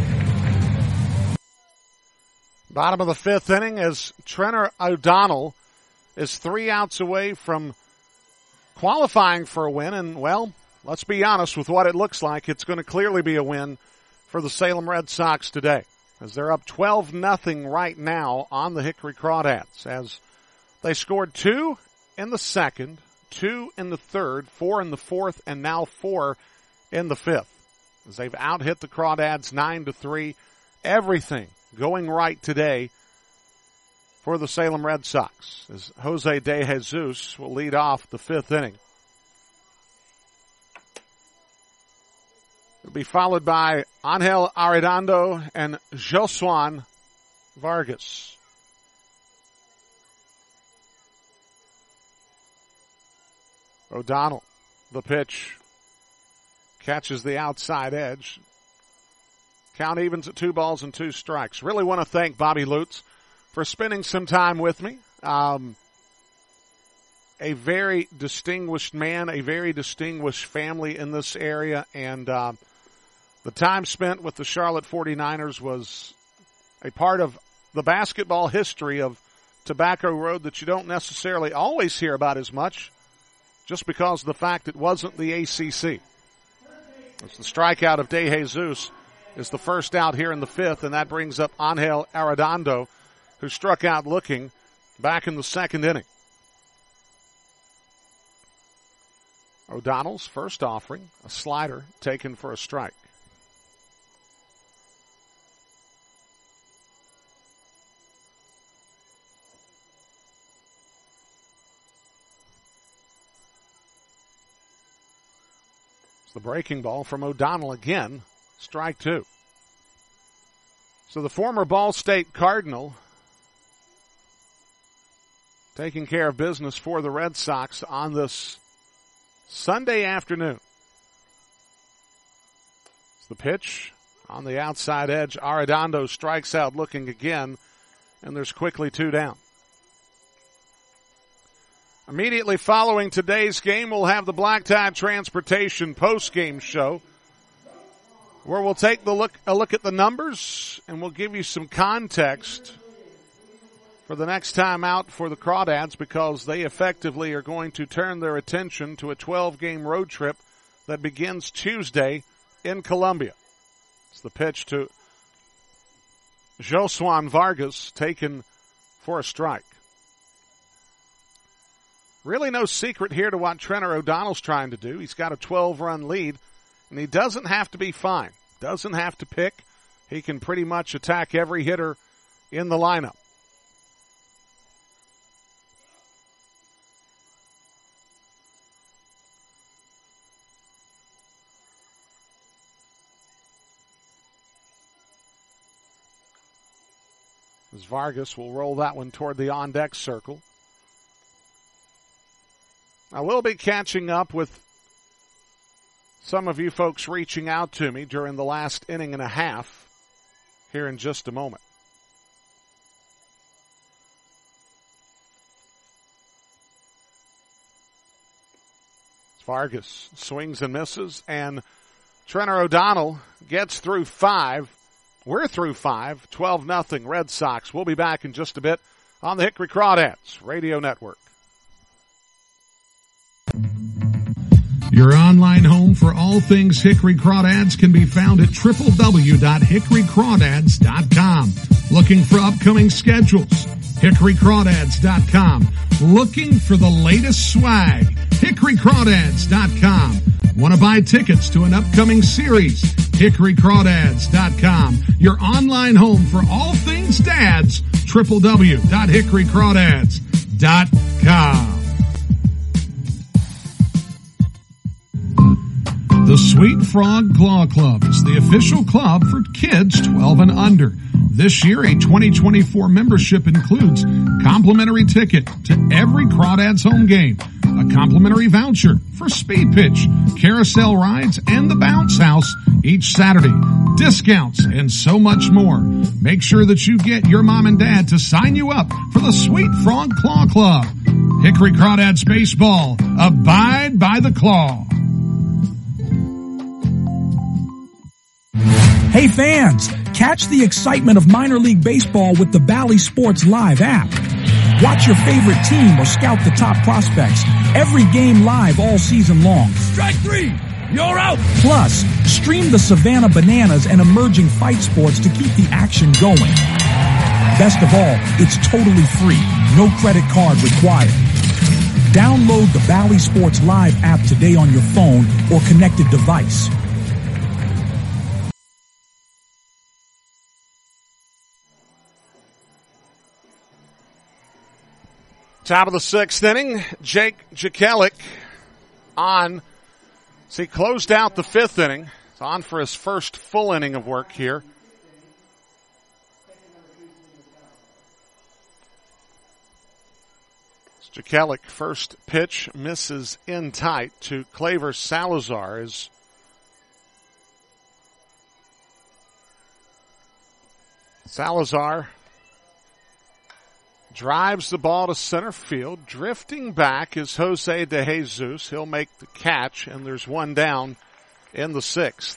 Bottom of the fifth inning as Trenner O'Donnell is 3 outs away from qualifying for a win. And, well, let's be honest with what it looks like. It's going to clearly be a win for the Salem Red Sox today, as they're up 12-0 right now on the Hickory Crawdads, as they scored 2 in the second, 2 in the third, 4 in the fourth, and now 4 in the fifth, as they've out-hit the Crawdads 9-3. Everything going right today for the Salem Red Sox, as Jose De Jesus will lead off the fifth inning. It'll be followed by Angel Arredondo and Josuan Vargas. O'Donnell, the pitch, catches the outside edge. Count evens at 2 balls and 2 strikes. Really want to thank Bobby Lutz for spending some time with me. A very distinguished man, a very distinguished family in this area, and the time spent with the Charlotte 49ers was a part of the basketball history of Tobacco Road that you don't necessarily always hear about as much, just because of the fact it wasn't the ACC. It's the strikeout of De Jesus is the first out here in the fifth, and that brings up Angel Arredondo, who struck out looking back in the second inning. O'Donnell's first offering, a slider taken for a strike. It's the breaking ball from O'Donnell again, strike 2. So the former Ball State Cardinal taking care of business for the Red Sox on this Sunday afternoon. It's the pitch on the outside edge. Arredondo strikes out looking again, and there's quickly 2 down. Immediately following today's game, we'll have the Black Tie Transportation post-game show, where we'll take a look at the numbers, and we'll give you some context for the next time out for the Crawdads, because they effectively are going to turn their attention to a 12-game road trip that begins Tuesday in Columbia. It's the pitch to Josuan Vargas, taken for a strike. Really no secret here to what Trenner O'Donnell's trying to do. He's got a 12-run lead, and he doesn't have to be fine. Doesn't have to pick. He can pretty much attack every hitter in the lineup. As Vargas will roll that one toward the on-deck circle. I will be catching up with some of you folks reaching out to me during the last inning and a half here in just a moment. Vargas swings and misses, and Trenner O'Donnell gets through 5. We're through 5, 12-0 Red Sox. We'll be back in just a bit on the Hickory Crawdads Radio Network. Your online home for all things Hickory Crawdads can be found at www.hickorycrawdads.com. Looking for upcoming schedules? hickorycrawdads.com. Looking for the latest swag? hickorycrawdads.com. Want to buy tickets to an upcoming series? hickorycrawdads.com. Your online home for all things dads, www.hickorycrawdads.com. The Sweet Frog Claw Club is the official club for kids 12 and under. This year, a 2024 membership includes complimentary ticket to every Crawdads home game, a complimentary voucher for speed pitch, carousel rides, and the bounce house each Saturday, discounts, and so much more. Make sure that you get your mom and dad to sign you up for the Sweet Frog Claw Club. Hickory Crawdads Baseball, abide by the claw. Hey fans, catch the excitement of minor league baseball with the Bally Sports Live app. Watch your favorite team or scout the top prospects. Every game live all season long. Strike three! You're out! Plus, stream the Savannah Bananas and emerging fight sports to keep the action going. Best of all, it's totally free. No credit card required. Download the Bally Sports Live app today on your phone or connected device. Top of the sixth inning, Jake Jekalik on. So he closed out the fifth inning. He's on for his first full inning of work here. Jekalik, first pitch, misses in tight to Claver Salazar. As Salazar drives the ball to center field. Drifting back is Jose De Jesus. He'll make the catch, and there's one down in the sixth.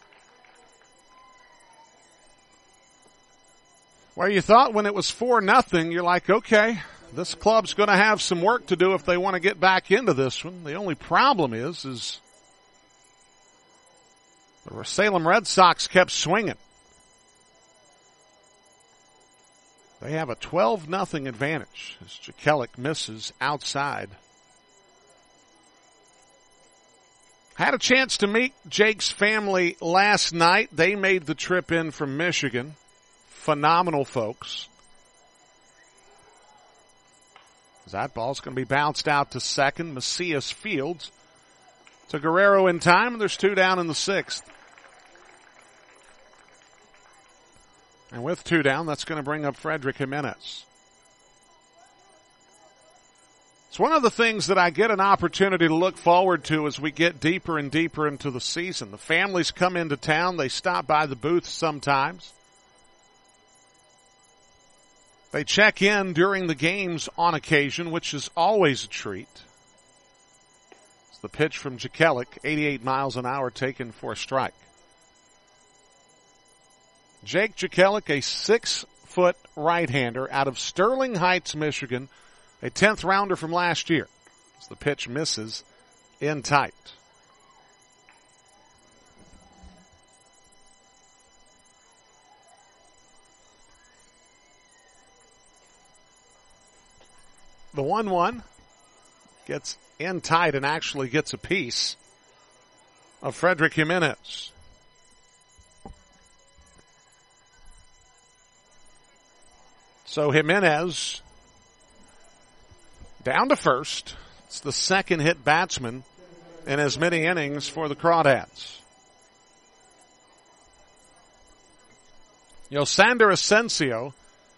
Where you thought when it was 4-0, you're like, okay, this club's going to have some work to do if they want to get back into this one. The only problem is the Salem Red Sox kept swinging. They have a 12-0 advantage as Jekalik misses outside. Had a chance to meet Jake's family last night. They made the trip in from Michigan. Phenomenal folks. That ball's going to be bounced out to second. Macias fields to Guerrero in time, and there's two down in the sixth. And with two down, that's going to bring up Frederick Jimenez. It's one of the things that I get an opportunity to look forward to as we get deeper and deeper into the season. The families come into town. They stop by the booth sometimes. They check in during the games on occasion, which is always a treat. It's the pitch from Jekalik, 88 miles an hour taken for a strike. Jake Jekalik, a 6-foot right-hander out of Sterling Heights, Michigan, a 10th rounder from last year. As the pitch misses in tight. The 1-1 gets in tight and actually gets a piece of Frederick Jimenez. So Jimenez down to first. It's the second hit batsman in as many innings for the Crawdads. Yosander Asensio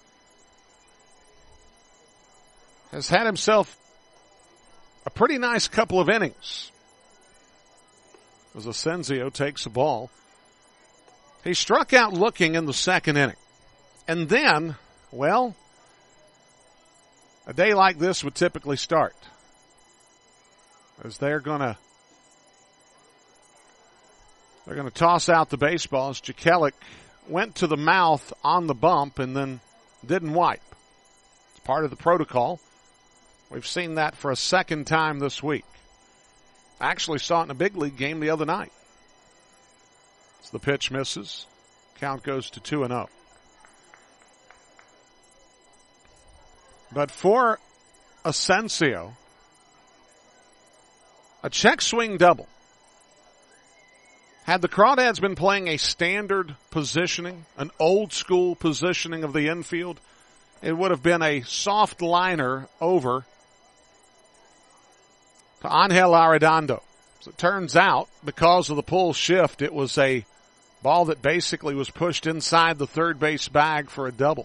has had himself a pretty nice couple of innings. As Asensio takes the ball. He struck out looking in the second inning. And then, well, a day like this would typically start. As they're gonna toss out the baseball as Jekalik went to the mouth on the bump and then didn't wipe. It's part of the protocol. We've seen that for a second time this week. Actually saw it in a big league game the other night. So the pitch misses. Count goes to 2-0. But for Asensio, a check swing double. Had the Crawdads been playing a standard positioning, an old school positioning of the infield, it would have been a soft liner over to Angel Arredondo. As it turns out, because of the pull shift, it was a ball that basically was pushed inside the third base bag for a double.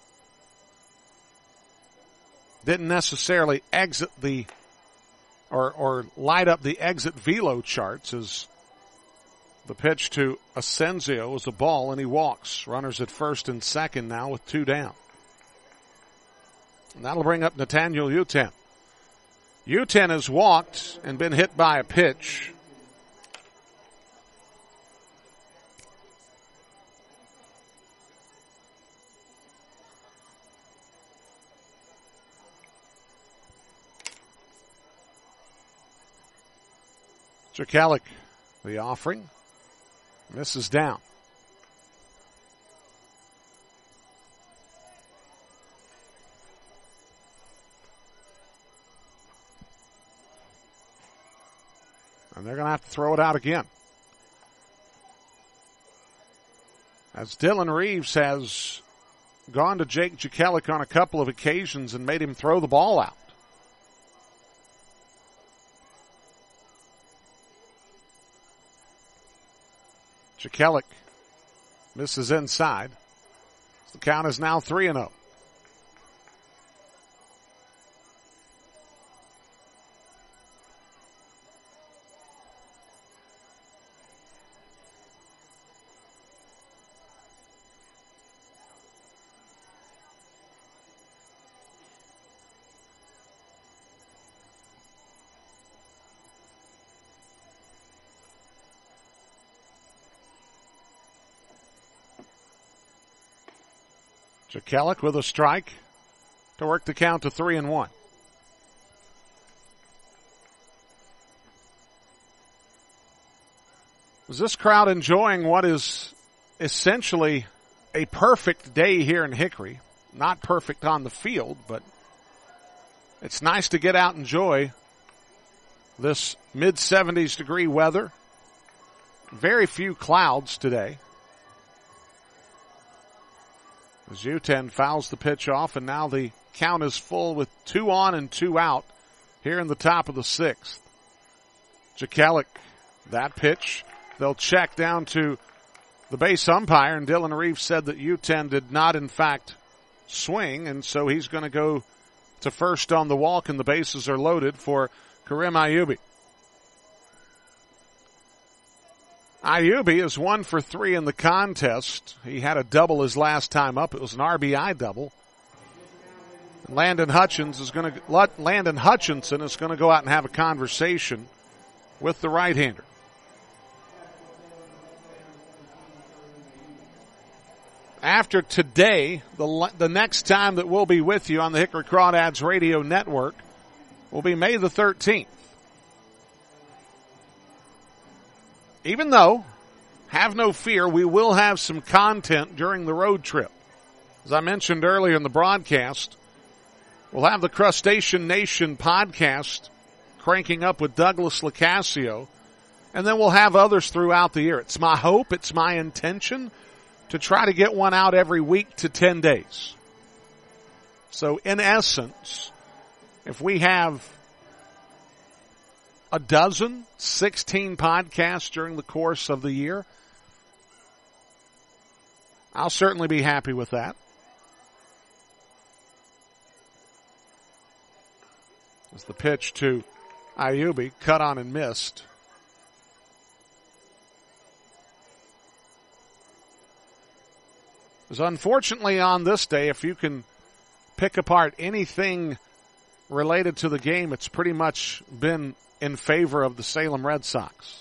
Didn't necessarily exit the or light up the exit velo charts, as the pitch to Asensio was a ball and he walks. Runners at first and second now with 2 down. And that'll bring up Nathaniel Uten. Uten has walked and been hit by a pitch. Jekalik, the offering, misses down. And they're going to have to throw it out again. As Dylan Reeves has gone to Jake Jekalik on a couple of occasions and made him throw the ball out. Jekalik misses inside. The count is now 3-0. Jekalik with a strike to work the count to 3-1. Is this crowd enjoying what is essentially a perfect day here in Hickory? Not perfect on the field, but it's nice to get out and enjoy this mid-70s degree weather. Very few clouds today. As Uten fouls the pitch off, and now the count is full with 2 on and 2 out here in the top of the 6th. Jekalik, that pitch. They'll check down to the base umpire, and Dylan Reeves said that Uten did not, in fact, swing, and so he's going to go to first on the walk, and the bases are loaded for Karim Ayubi. Ayubi is 1 for 3 in the contest. He had a double his last time up. It was an RBI double. Landon Hutchinson is going to go out and have a conversation with the right-hander. After today, the next time that we'll be with you on the Hickory Crawdads Radio Network will be May the 13th. Even though, have no fear, we will have some content during the road trip. As I mentioned earlier in the broadcast, we'll have the Crustacean Nation podcast cranking up with Douglas Lacasio, and then we'll have others throughout the year. It's my hope, it's my intention to try to get one out every week to 10 days. So in essence, if we have a dozen, 16 podcasts during the course of the year, I'll certainly be happy with that. As the pitch to Ayubi, cut on and missed. As unfortunately on this day, if you can pick apart anything related to the game, it's pretty much been in favor of the Salem Red Sox.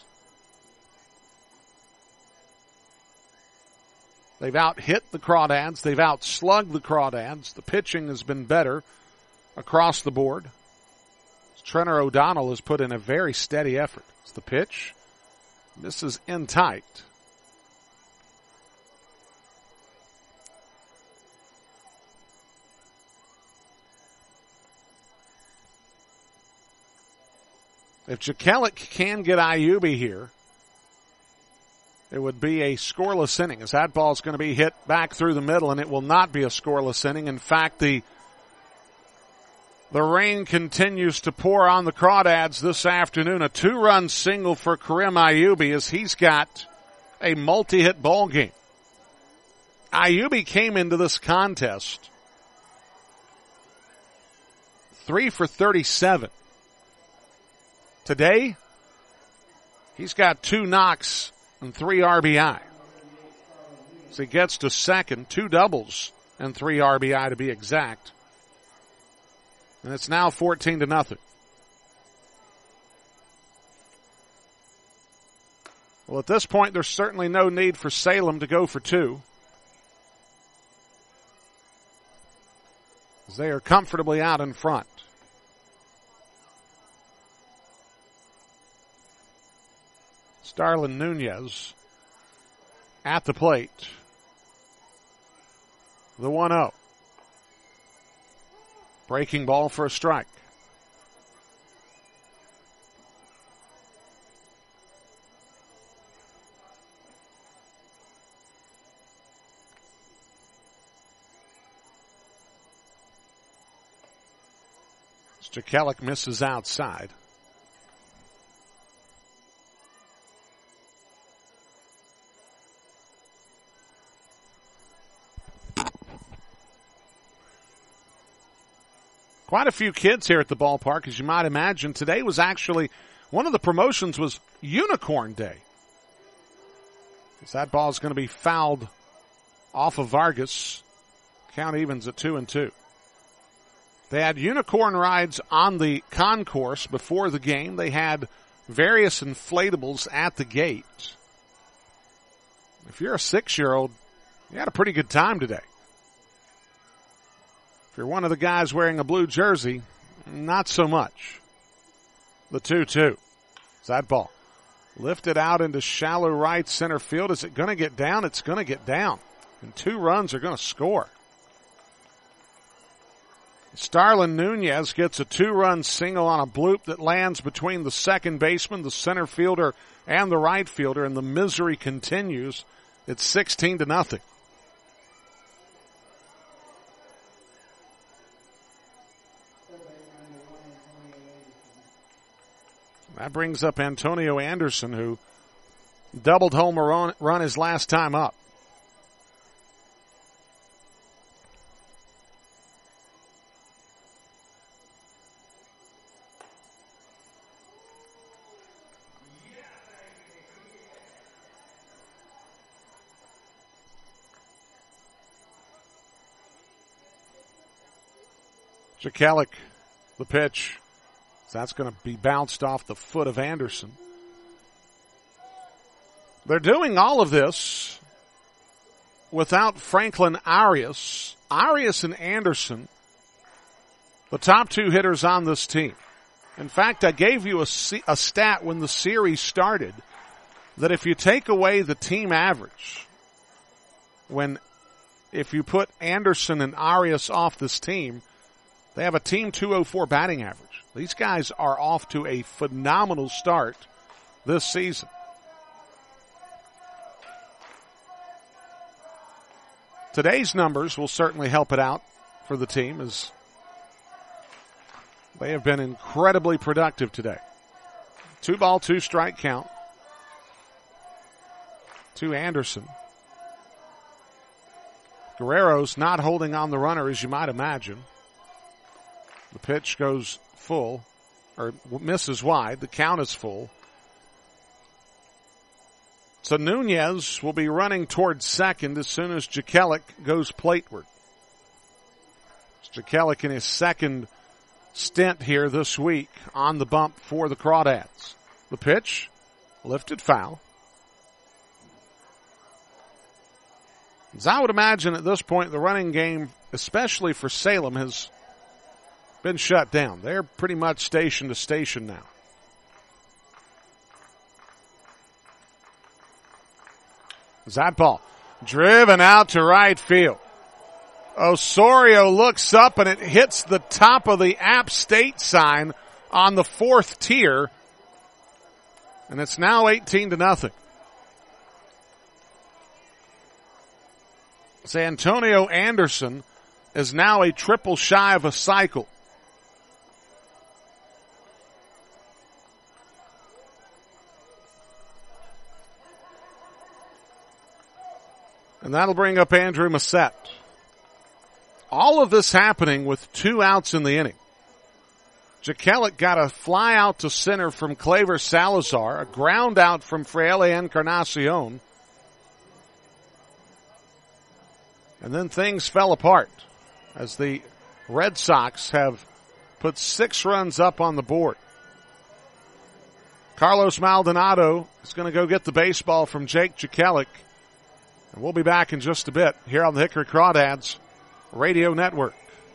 They've out-hit the Crawdads. They've out-slugged the Crawdads. The pitching has been better across the board. Trenner O'Donnell has put in a very steady effort. It's the pitch. Misses in tight. If Jekelic can get Iubi here, it would be a scoreless inning, as that ball is going to be hit back through the middle, and it will not be a scoreless inning. In fact, the rain continues to pour on the Crawdads this afternoon. A 2-run single for Karim Iubi as he's got a multi-hit ball game. Iubi came into this contest 3 for 37. Today, he's got 2 knocks and 3 RBI. So he gets to second, 2 doubles and 3 RBI to be exact. And it's now 14-0. Well, at this point, there's certainly no need for Salem to go for 2. As they are comfortably out in front. Starlin Nunez at the plate. The 1-0. Breaking ball for a strike. Jekelic misses outside. Quite a few kids here at the ballpark, as you might imagine. Today was actually, one of the promotions was Unicorn Day. As that ball is going to be fouled off of Vargas. Count evens at 2-2. They had unicorn rides on the concourse before the game. They had various inflatables at the gate. If you're a 6-year-old, you had a pretty good time today. If you're one of the guys wearing a blue jersey, not so much. The 2-2. It's that ball. Lifted out into shallow right center field. Is it going to get down? It's going to get down. And 2 runs are going to score. Starlin Nunez gets a 2-run single on a bloop that lands between the second baseman, the center fielder, and the right fielder, and the misery continues. It's 16-0. That brings up Antonio Anderson, who doubled home run his last time up. Jekelic, the pitch. That's going to be bounced off the foot of Anderson. They're doing all of this without Franklin Arias. Arias and Anderson, the top 2 hitters on this team. In fact, I gave you a stat when the series started that if you take away the team average, if you put Anderson and Arias off this team, they have a team 204 batting average. These guys are off to a phenomenal start this season. Today's numbers will certainly help it out for the team, as they have been incredibly productive today. 2-ball, 2-strike count to Anderson. Guerrero's not holding on the runner, as you might imagine. The pitch goes full, or misses wide. The count is full. So Nunez will be running towards second as soon as Jekelic goes plateward. Jekelic in his second stint here this week on the bump for the Crawdads. The pitch, lifted foul. As I would imagine at this point, the running game, especially for Salem, has been shut down. They're pretty much station to station now. That ball driven out to right field. Osorio looks up and it hits the top of the App State sign on the fourth tier. And it's now 18-0. Santonio Anderson is now a triple shy of a cycle. And that'll bring up Andrew Massette. All of this happening with 2 outs in the inning. Jekelic got a fly out to center from Claver Salazar, a ground out from Fraile Encarnacion. And then things fell apart as the Red Sox have put 6 runs up on the board. Carlos Maldonado is going to go get the baseball from Jake Jekelic. And we'll be back in just a bit here on the Hickory Crawdads Radio Network.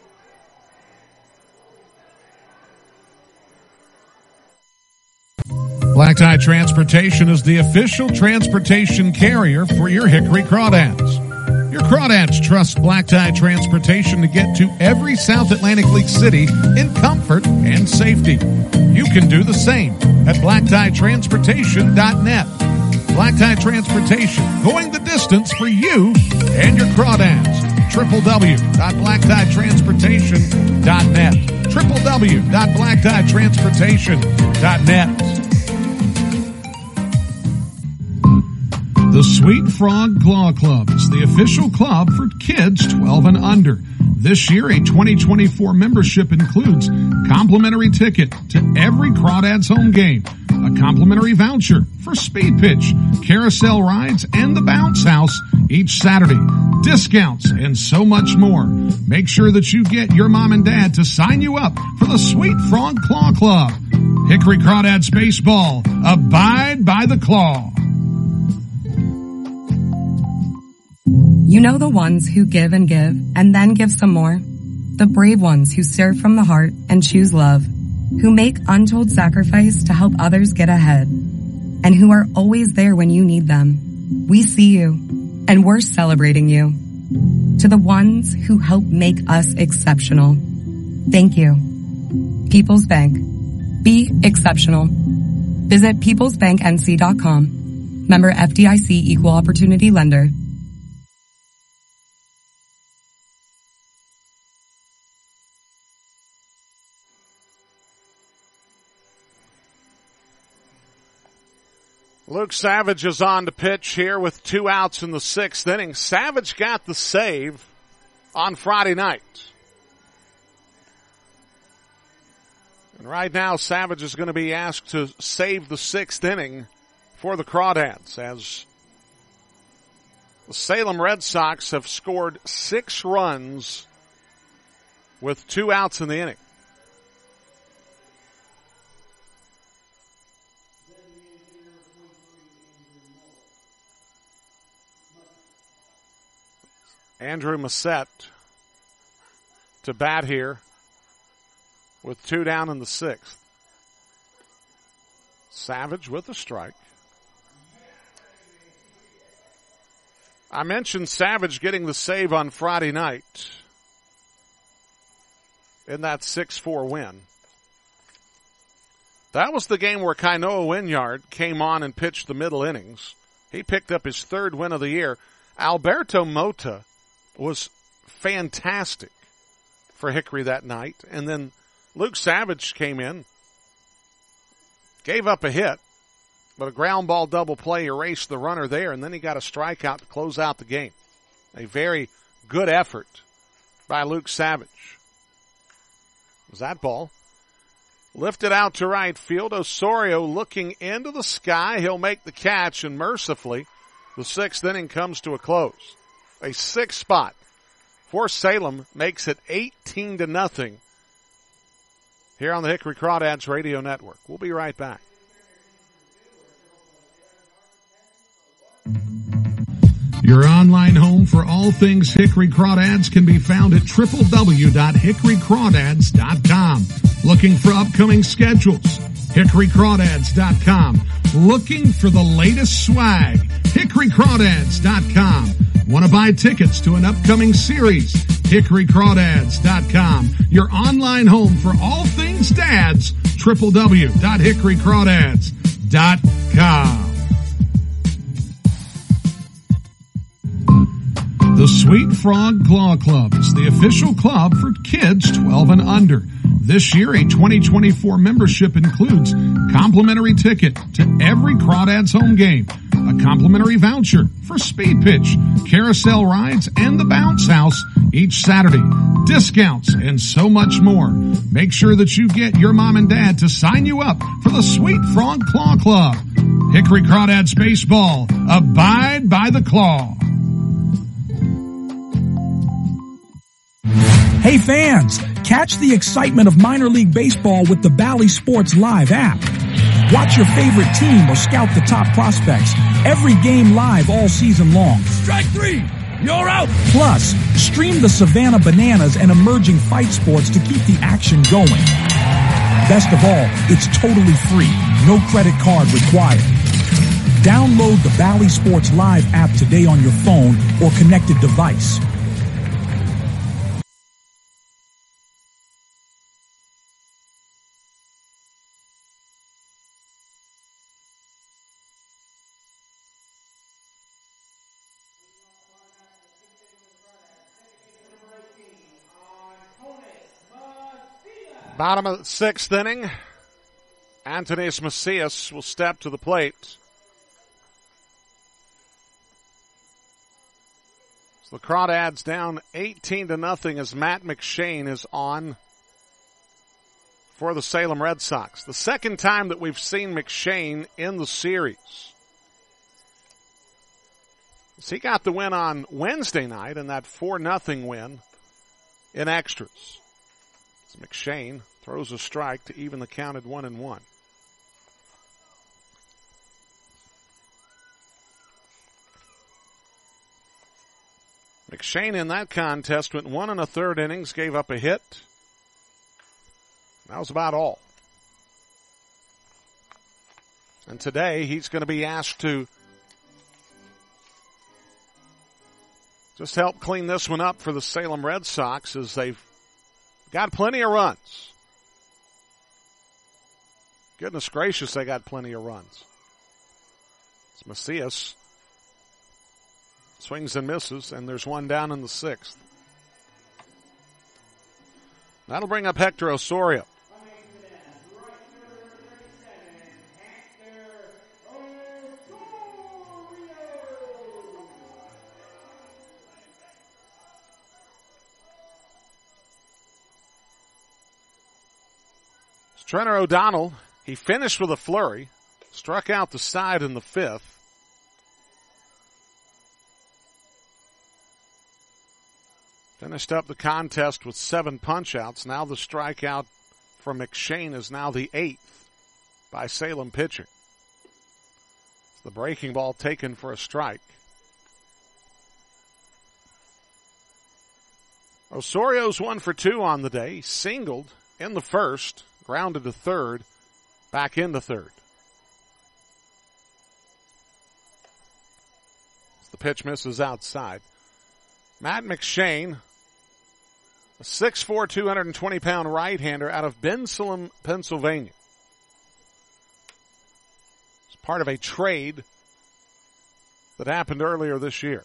Black Tie Transportation is the official transportation carrier for your Hickory Crawdads. Your Crawdads trust Black Tie Transportation to get to every South Atlantic League city in comfort and safety. You can do the same at blacktieTransportation.net. Black Tie Transportation, going the distance for you and your Crawdads. www.blacktieTransportation.net. www.blacktieTransportation.net. The Sweet Frog Claw Club is the official club for kids 12 and under. This year, a 2024 membership includes complimentary ticket to every Crawdads home game, a complimentary voucher for Speed Pitch, carousel rides, and the Bounce House each Saturday, discounts, and so much more. Make sure that you get your mom and dad to sign you up for the Sweet Frog Claw Club. Hickory Crawdads Baseball, abide by the claw. You know the ones who give and then give some more? The brave ones who serve from the heart and choose love, who make untold sacrifice to help others get ahead, and who are always there when you need them. We see you, and we're celebrating you. To the ones who help make us exceptional, thank you. People's Bank. Be exceptional. Visit peoplesbanknc.com. Member FDIC Equal Opportunity Lender. Luke Savage is on to pitch here with 2 outs in the 6th inning. Savage got the save on Friday night. And right now, Savage is going to be asked to save the 6th inning for the Crawdads as the Salem Red Sox have scored 6 runs with 2 outs in the inning. Andrew Massette to bat here with 2 down in the 6th. Savage with a strike. I mentioned Savage getting the save on Friday night in that 6-4 win. That was the game where Kainoa Wynyard came on and pitched the middle innings. He picked up his 3rd win of the year. Alberto Mota was fantastic for Hickory that night. And then Luke Savage came in, gave up a hit, but a ground ball double play erased the runner there, and then he got a strikeout to close out the game. A very good effort by Luke Savage. Was that ball lifted out to right field? Osorio looking into the sky. He'll make the catch, and mercifully, the 6th inning comes to a close. A 6th spot for Salem makes it 18-0 here on the Hickory Crawdads Radio Network. We'll be right back. Your online home for all things Hickory Crawdads can be found at www.hickorycrawdads.com. Looking for upcoming schedules? hickorycrawdads.com. Looking for the latest swag? hickorycrawdads.com. Want to buy tickets to an upcoming series? hickorycrawdads.com. Your online home for all things dads, www.hickorycrawdads.com. The Sweet Frog Claw Club is the official club for kids 12 and under. This year, a 2024 membership includes complimentary ticket to every Crawdads home game, a complimentary voucher for Speed Pitch, carousel rides, and the Bounce House each Saturday, discounts, and so much more. Make sure that you get your mom and dad to sign you up for the Sweet Frog Claw Club. Hickory Crawdads Baseball, abide by the claw. Hey fans, catch the excitement of minor league baseball with the Bally Sports Live app. Watch your favorite team or scout the top prospects. Every game live all season long. Strike three! You're out! Plus, stream the Savannah Bananas and emerging fight sports to keep the action going. Best of all, it's totally free. No credit card required. Download the Bally Sports Live app today on your phone or connected device. Bottom of the sixth inning, Antonius Macias will step to the plate. So the Crawdads down 18-0 as Matt McShane is on for the Salem Red Sox. The second time that we've seen McShane in the series. So he got the win on Wednesday night in that 4-0 win in extras. So McShane throws a strike to even the count at 1-1. McShane in that contest went 1 1/3 innings, gave up a hit. That was about all. And today he's going to be asked to just help clean this one up for the Salem Red Sox as they've got plenty of runs. Goodness gracious, they got plenty of runs. It's Macias swings and misses, and there's one down in the sixth. That'll bring up Hector Osorio. Trenner O'Donnell, he finished with a flurry, struck out the side in the fifth. Finished up the contest with 7 punch-outs. Now the strikeout from McShane is now the 8th by Salem pitcher. The breaking ball taken for a strike. Osorio's 1 for 2 on the day. He singled in the first. Grounded to third, back into third. The pitch misses outside. Matt McShane, a 6'4", 220-pound right-hander out of Bensalem, Pennsylvania. It's part of a trade that happened earlier this year.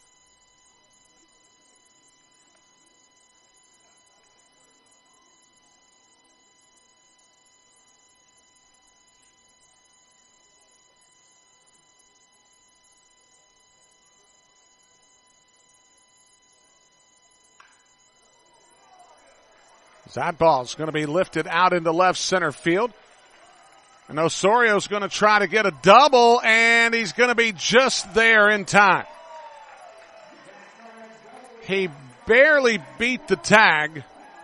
That ball's going to be lifted out into left center field. And Osorio's going to try to get a double, and he's going to be just there in time. He barely beat the tag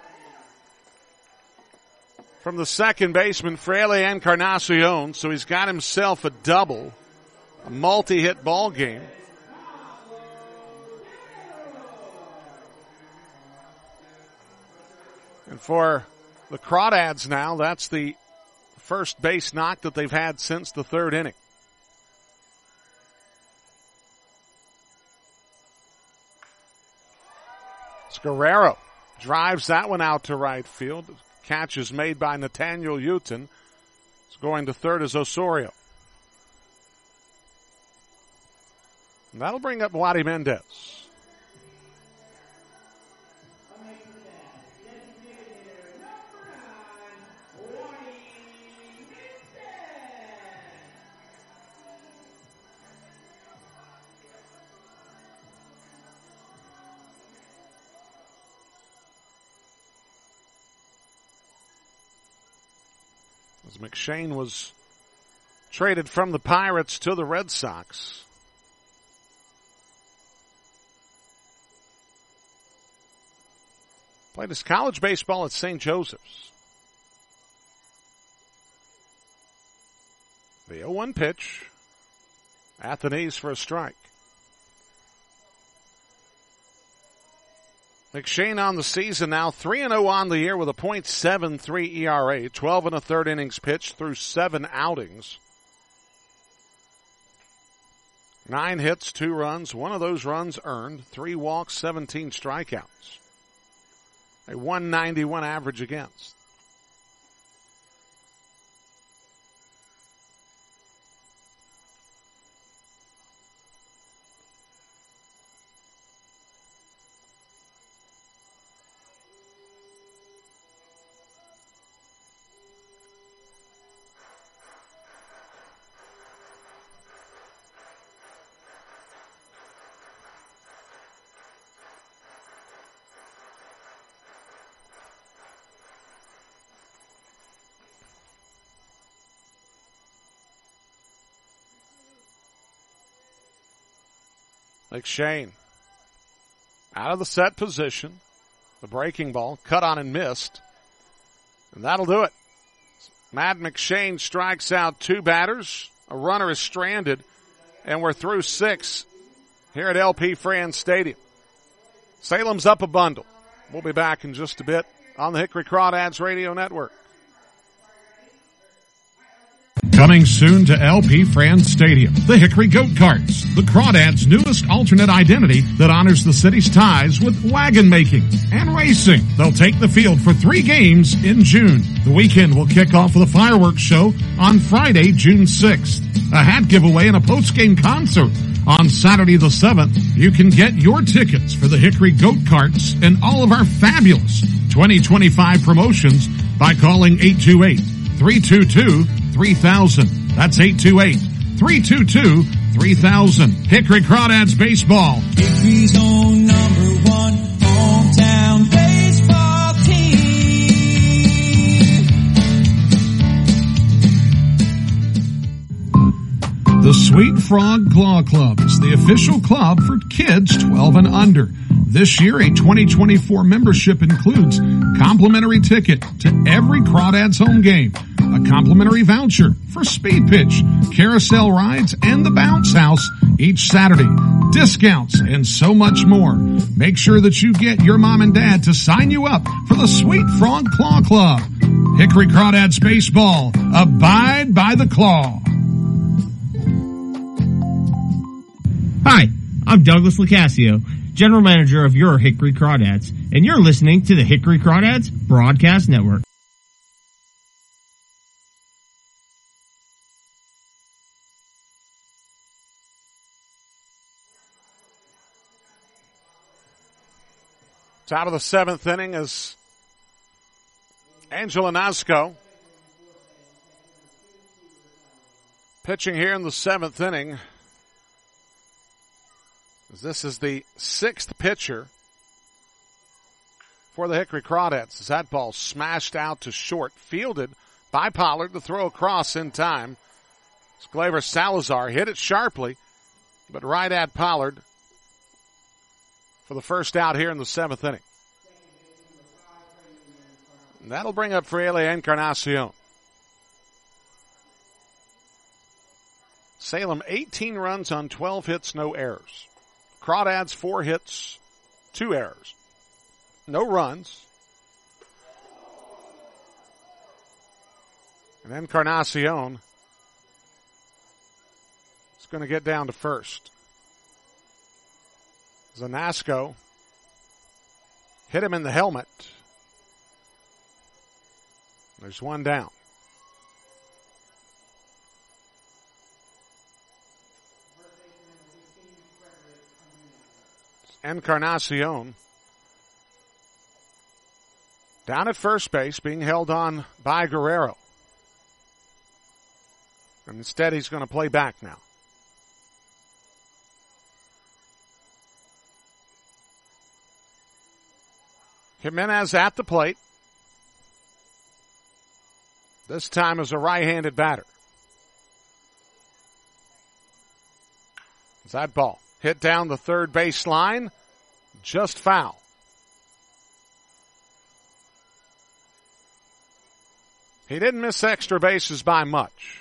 from the second baseman, Fraley Encarnacion, so he's got himself a double, a multi-hit ball game. And for the Crawdads now, that's the first base knock that they've had since the third inning. Guerrero drives that one out to right field. Catch is made by Nathaniel Houghton. It's going to third as Osorio. And that'll bring up Wadi Mendez. As McShane was traded from the Pirates to the Red Sox. Played his college baseball at St. Joseph's. The 0-1 pitch. At the knees for a strike. McShane on the season now, 3-0 on the year with a .73 ERA, 12 1/3 innings pitched through 7 outings. 9 hits, 2 runs, 1 of those runs earned, 3 walks, 17 strikeouts. A 191 average against. McShane out of the set position. The breaking ball cut on and missed. And that'll do it. Matt McShane strikes out 2 batters. A runner is stranded. And we're through 6 here at LP Franz Stadium. Salem's up a bundle. We'll be back in just a bit on the Hickory Crawdads Radio Network. Coming soon to LP Franz Stadium, the Hickory Goat Carts, the Crawdads' newest alternate identity that honors the city's ties with wagon making and racing. They'll take the field for 3 games in June. The weekend will kick off with a fireworks show on Friday, June 6th, a hat giveaway and a post-game concert. On Saturday the 7th, you can get your tickets for the Hickory Goat Carts and all of our fabulous 2025 promotions by calling 828-322-3000. That's 828-322-3000. Hickory Crawdads Baseball. Hickory's own #1 hometown baseball team. The Sweet Frog Claw Club is the official club for kids 12 and under. This year, a 2024 membership includes complimentary ticket to every Crawdads home game, a complimentary voucher for Speed Pitch, carousel rides, and the Bounce House each Saturday, discounts, and so much more. Make sure that you get your mom and dad to sign you up for the Sweet Frog Claw Club. Hickory Crawdads Baseball. Abide by the claw. Hi, I'm Douglas Lacasio, General Manager of your Hickory Crawdads, and you're listening to the Hickory Crawdads Broadcast Network. Top of the 7th inning is Angelo Nasco pitching here in the 7th inning. This is the 6th pitcher for the Hickory Crawdads. As that ball smashed out to short, fielded by Pollard to throw across in time. Gleyber Salazar hit it sharply, but right at Pollard for the first out here in the 7th inning. And that'll bring up Freely Encarnacion. Salem 18 runs on 12 hits, no errors. Crawdads 4 hits, 2 errors. No runs. And Encarnacion is going to get down to first. Zanasco hit him in the helmet. There's one down. Encarnacion down at first base, being held on by Guerrero. And instead, he's going to play back now. Jimenez at the plate. This time as a right-handed batter. That ball hit down the third base line, just foul. He didn't miss extra bases by much.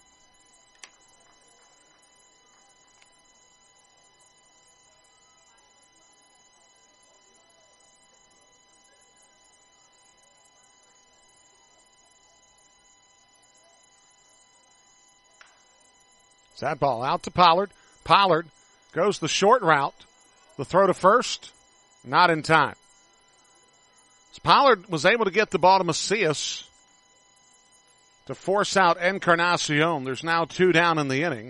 That ball out to Pollard. Pollard goes the short route. The throw to first, not in time. Pollard was able to get the ball to Macias to force out Encarnacion. There's now 2 down in the inning.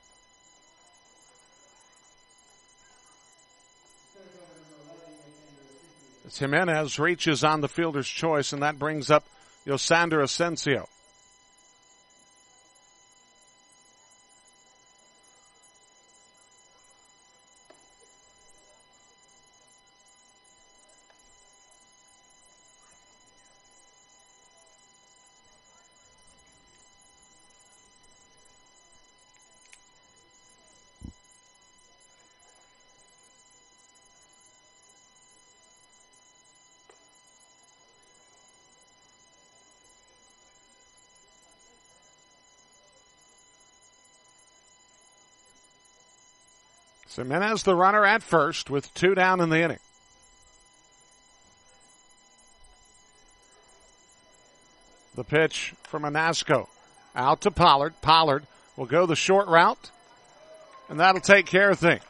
As Jimenez reaches on the fielder's choice, and that brings up Yosander Asensio. Jimenez the runner at first with 2 down in the inning. The pitch from Anasco. Out to Pollard. Pollard will go the short route, and that'll take care of things.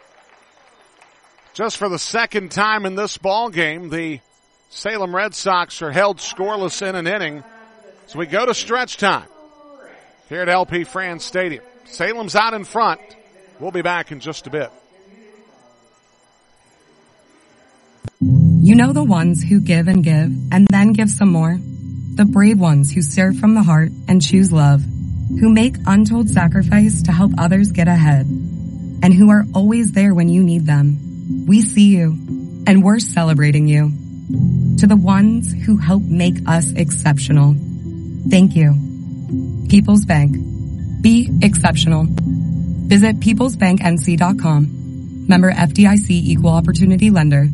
Just for the second time in this ball game, the Salem Red Sox are held scoreless in an inning. So we go to stretch time here at LP France Stadium. Salem's out in front. We'll be back in just a bit. You know the ones who give and give and then give some more? The brave ones who serve from the heart and choose love, who make untold sacrifice to help others get ahead, and who are always there when you need them. We see you, and we're celebrating you. To the ones who help make us exceptional, thank you. People's Bank. Be exceptional. Visit peoplesbanknc.com. Member FDIC Equal Opportunity Lender.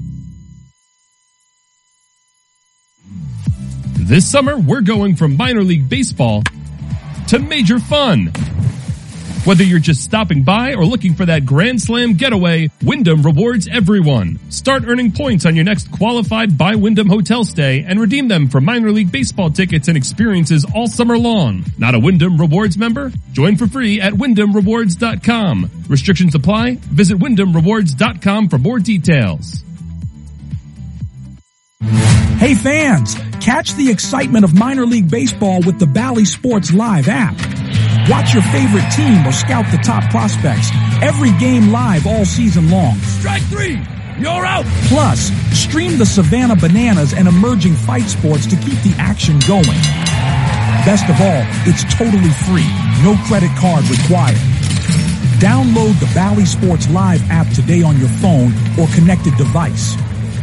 This summer, we're going from minor league baseball to major fun. Whether you're just stopping by or looking for that Grand Slam getaway, Wyndham rewards everyone. Start earning points on your next qualified by Wyndham hotel stay and redeem them for minor league baseball tickets and experiences all summer long. Not a Wyndham Rewards member? Join for free at WyndhamRewards.com. Restrictions apply. Visit WyndhamRewards.com for more details. Hey fans, catch the excitement of minor league baseball with the Bally Sports Live app. Watch your favorite team or scout the top prospects. Every game live all season long. Strike 3! You're out! Plus, stream the Savannah Bananas and emerging fight sports to keep the action going. Best of all, it's totally free. No credit card required. Download the Bally Sports Live app today on your phone or connected device.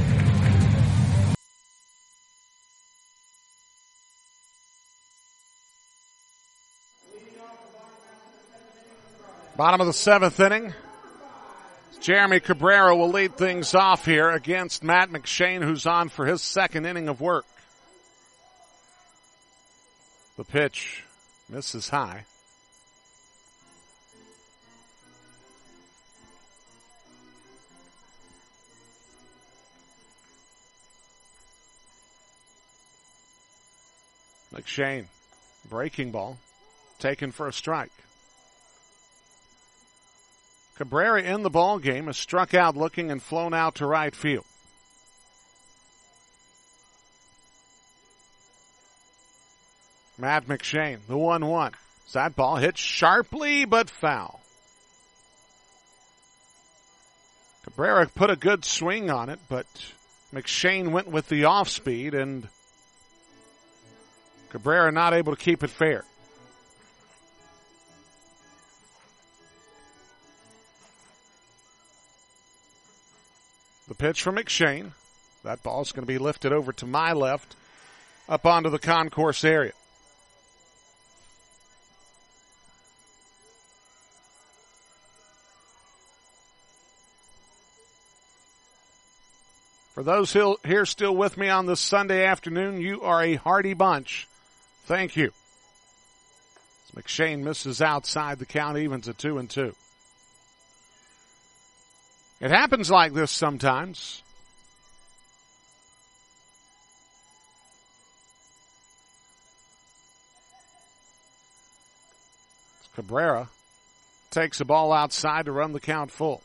Bottom of the 7th inning. Jeremy Cabrera will lead things off here against Matt McShane, who's on for his 2nd inning of work. The pitch misses high. McShane Breaking ball. Taken for a strike. Cabrera in the ball game has struck out looking and flown out to right field. Matt McShane, the 1-1. That ball hit sharply but foul. Cabrera put a good swing on it, but McShane went with the off speed, and Cabrera not able to keep it fair. The pitch from McShane. That ball is going to be lifted over to my left, up onto the concourse area. For those here still with me on this Sunday afternoon, you are a hearty bunch. Thank you. As McShane misses outside, the count evens at 2-2. It happens like this sometimes. Cabrera takes the ball outside to run the count full.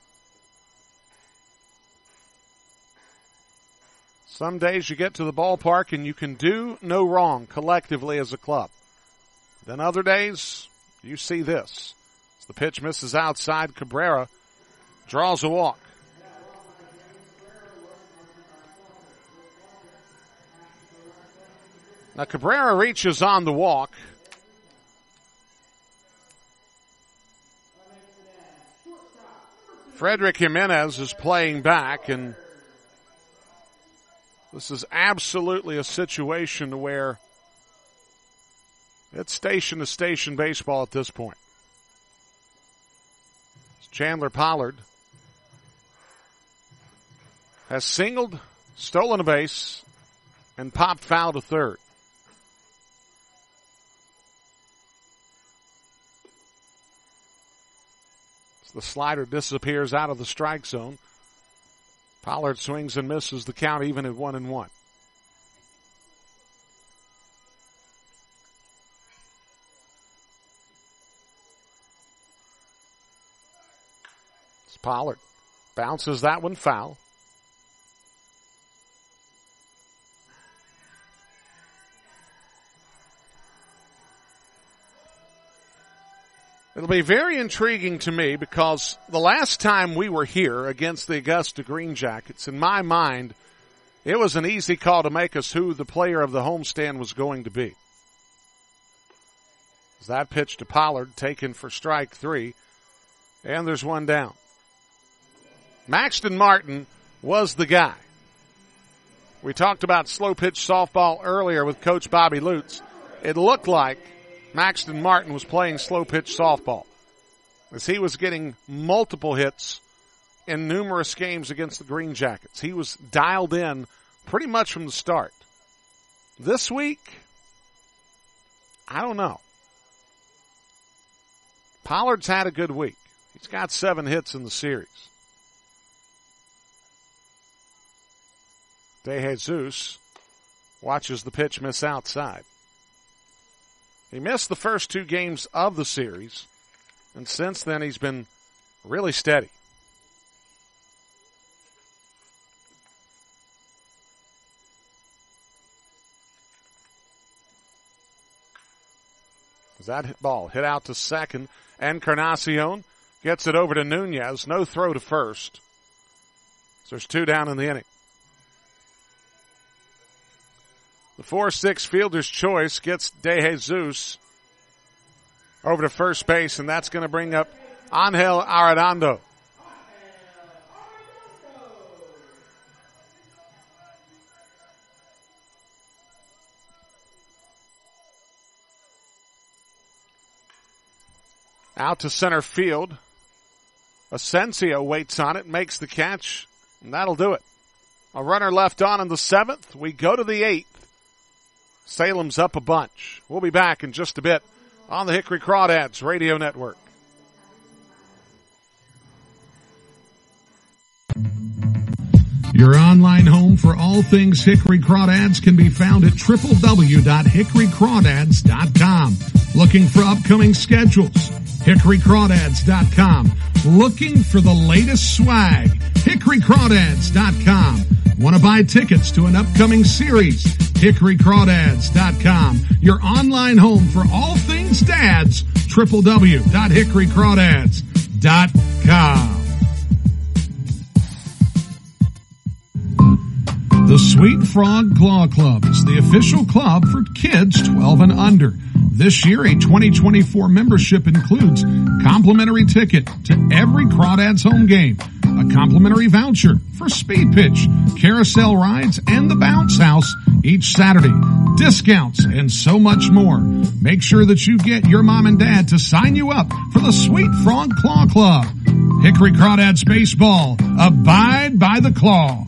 Some days you get to the ballpark and you can do no wrong collectively as a club. Then other days, you see this. As the pitch misses outside, Cabrera draws a walk. Now Cabrera reaches on the walk. Frederick Jimenez is playing back, and this is absolutely a situation where it's station-to-station baseball at this point. Chandler Pollard has singled, stolen a base, and popped foul to third. As the slider disappears out of the strike zone, Pollard swings and misses, the count even at 1-1. Pollard bounces that one foul. It'll be very intriguing to me because the last time we were here against the Augusta Green Jackets, in my mind, it was an easy call to make us who the player of the homestand was going to be. As that pitch to Pollard taken for strike 3, and there's one down. Maxton Martin was the guy. We talked about slow pitch softball earlier with Coach Bobby Lutz. It looked like Maxton Martin was playing slow pitch softball as he was getting multiple hits in numerous games against the Green Jackets. He was dialed in pretty much from the start. This week, I don't know. Pollard's had a good week. He's got 7 hits in the series. De Jesus watches the pitch miss outside. He missed the first 2 games of the series, and since then he's been really steady. That ball hit out to second, Encarnacion gets it over to Nunez. No throw to first. So there's 2 down in the inning. The 4-6 fielder's choice gets De Jesus over to first base, and that's going to bring up Angel Arredondo. Out to center field. Asensio waits on it, makes the catch, and that'll do it. A runner left on in the 7th. We go to the 8th. Salem's up a bunch. We'll be back in just a bit on the Hickory Crawdads Radio Network. Your online home for all things Hickory Crawdads can be found at www.hickorycrawdads.com. Looking for upcoming schedules? HickoryCrawdads.com. Looking for the latest swag? HickoryCrawdads.com. Want to buy tickets to an upcoming series? HickoryCrawdads.com. Your online home for all things dads, www.hickorycrawdads.com. The Sweet Frog Claw Club is the official club for kids 12 and under. This year, a 2024 membership includes complimentary ticket to every Crawdads home game, a complimentary voucher for Speed Pitch, carousel rides, and the Bounce House each Saturday, discounts, and so much more. Make sure that you get your mom and dad to sign you up for the Sweet Frog Claw Club. Hickory Crawdads Baseball, abide by the claw.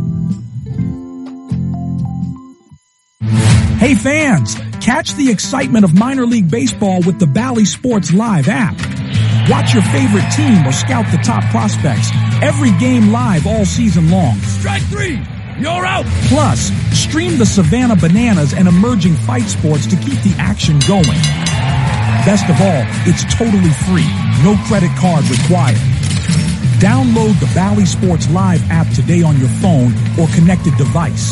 Hey fans, catch the excitement of minor league baseball with the Bally Sports Live app. Watch your favorite team or scout the top prospects. Every game live all season long. Strike three. You're out. Plus, stream the Savannah Bananas and emerging fight sports to keep the action going. Best of all, it's totally free. No credit card required. Download the Bally Sports Live app today on your phone or connected device.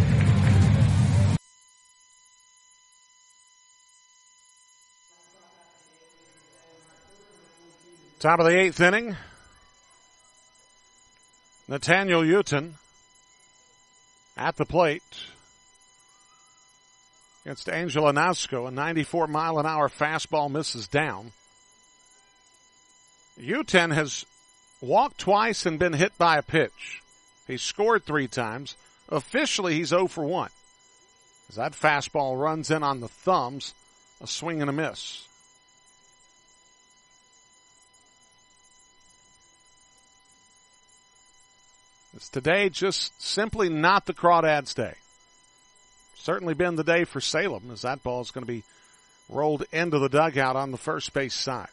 Top of the 8th inning. Nathaniel Uton at the plate against Angel Anasco. A 94-mile-an-hour fastball misses down. Uton has walked twice and been hit by a pitch. He's scored 3 times. Officially, he's 0 for 1. As that fastball runs in on the thumbs, a swing and a miss. It's today just simply not the Crawdads' day. Certainly been the day for Salem, as that ball is going to be rolled into the dugout on the first base side.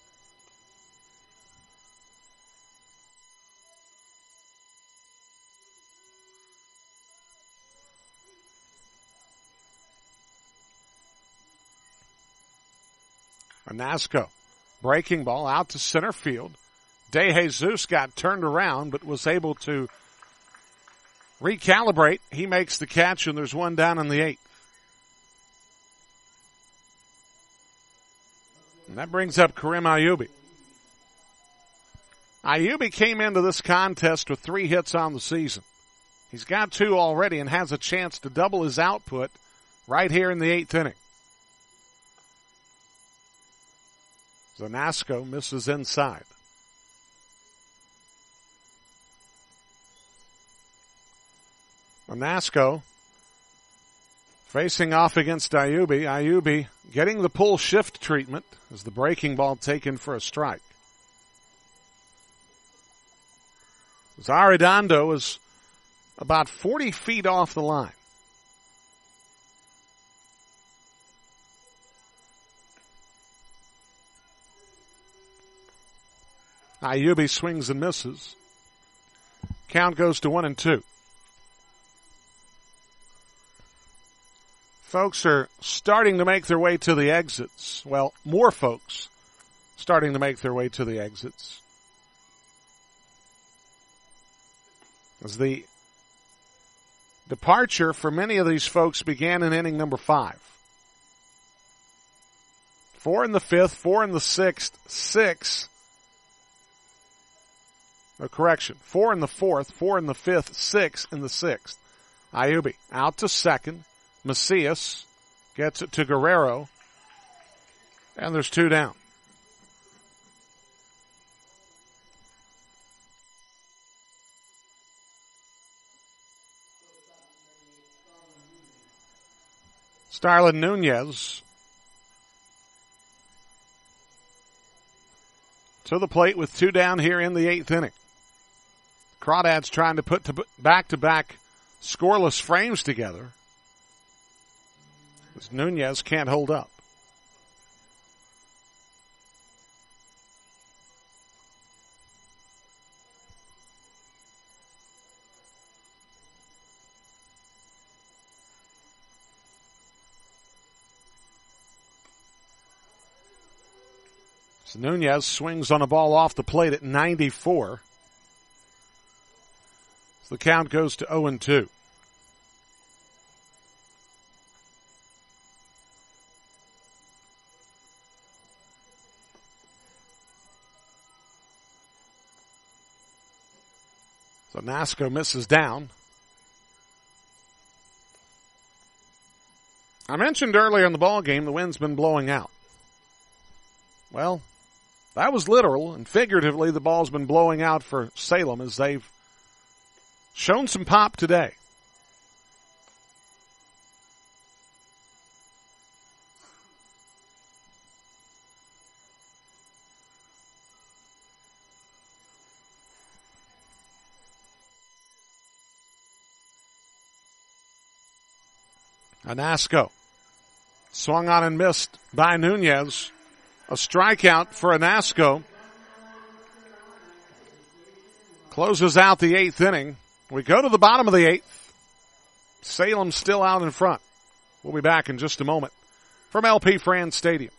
Anasco, breaking ball out to center field. De Jesus got turned around, but was able to recalibrate. He makes the catch, and there's one down in the 8th. And that brings up Karim Ayubi. Ayubi came into this contest with 3 hits on the season. He's got 2 already and has a chance to double his output right here in the 8th inning. Zanasco misses inside. Anasco facing off against Ayubi. Ayubi getting the pull shift treatment as the breaking ball taken for a strike. Zarredondo is about 40 feet off the line. Ayubi swings and misses. Count goes to 1-2. Folks are starting to make their way to the exits. Well, more folks starting to make their way to the exits. As the departure for many of these folks began in inning number 5. 4 in the 5th, 4 in the 6th, 6. No, correction. 4 in the 4th, 4 in the 5th, 6 in the 6th. Ayubi out to second. Macias gets it to Guerrero, and there's 2 down. Starlin Nunez to the plate with 2 down here in the 8th inning. Crawdads trying to put back-to-back scoreless frames together. As Nunez can't hold up. So Nunez swings on a ball off the plate at 94. So the count goes to 0-2. So Nasco misses down. I mentioned earlier in the ball game the wind's been blowing out. Well, that was literal, and figuratively the ball's been blowing out for Salem as they've shown some pop today. Anasco swung on and missed by Nunez. A strikeout for Anasco. Closes out the 8th inning. We go to the bottom of the 8th. Salem still out in front. We'll be back in just a moment from LP Franz Stadium.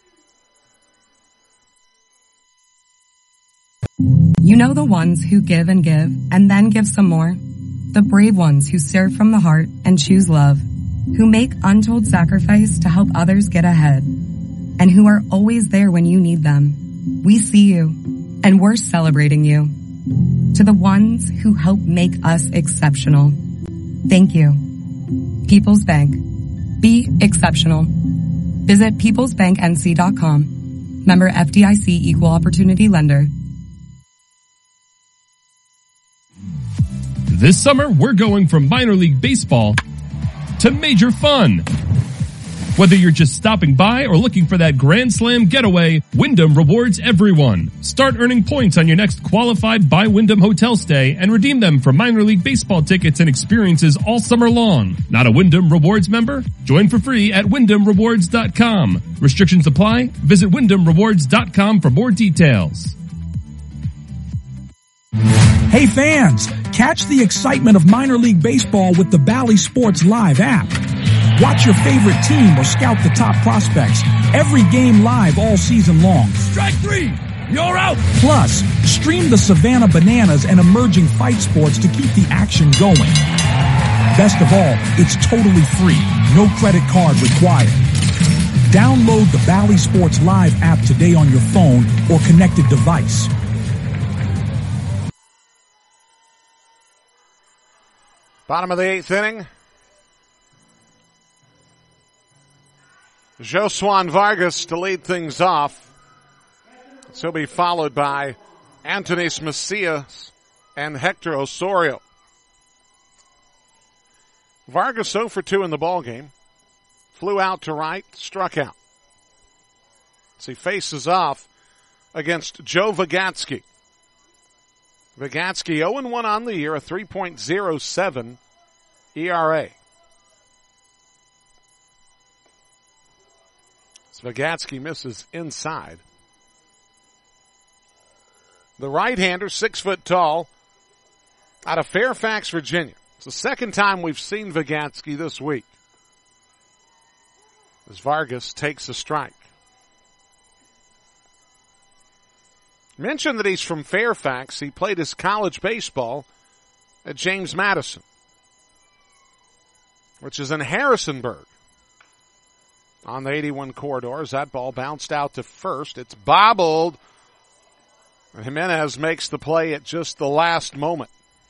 You know the ones who give and give and then give some more? The brave ones who serve from the heart and choose love, who make untold sacrifice to help others get ahead, and who are always there when you need them. We see you, and we're celebrating you. To the ones who help make us exceptional, thank you. People's Bank. Be exceptional. Visit peoplesbanknc.com. Member FDIC Equal Opportunity Lender. This summer, we're going from minor league baseball to major fun. Whether you're just stopping by or looking for that Grand Slam getaway, Wyndham rewards everyone. Start earning points on your next qualified by Wyndham hotel stay and redeem them for minor league baseball tickets and experiences all summer long. Not a Wyndham Rewards member? Join for free at WyndhamRewards.com. Restrictions apply. Visit WyndhamRewards.com for more details. Hey fans, catch the excitement of minor league baseball with the Bally Sports Live app. Watch your favorite team or scout the top prospects. Every game live all season long. Strike 3! You're out! Plus, stream the Savannah Bananas and emerging fight sports to keep the action going. Best of all, it's totally free. No credit card required. Download the Bally Sports Live app today on your phone or connected device. Bottom of the 8th inning. Joswan Vargas to lead things off. So he'll be followed by Antonis Macias and Hector Osorio. Vargas 0 for 2 in the ballgame. Flew out to right, struck out. So he faces off against Joe Vigatsky. Vigatsky 0-1 on the year, a 3.07 ERA. Vigatsky misses inside. The right-hander, 6 foot tall, out of Fairfax, Virginia. It's the second time we've seen Vigatsky this week, as Vargas takes a strike. Mentioned that he's from Fairfax. He played his college baseball at James Madison, which is in Harrisonburg. On the 81 corridors, that ball bounced out to first. It's bobbled. And Jimenez makes the play at just the last moment.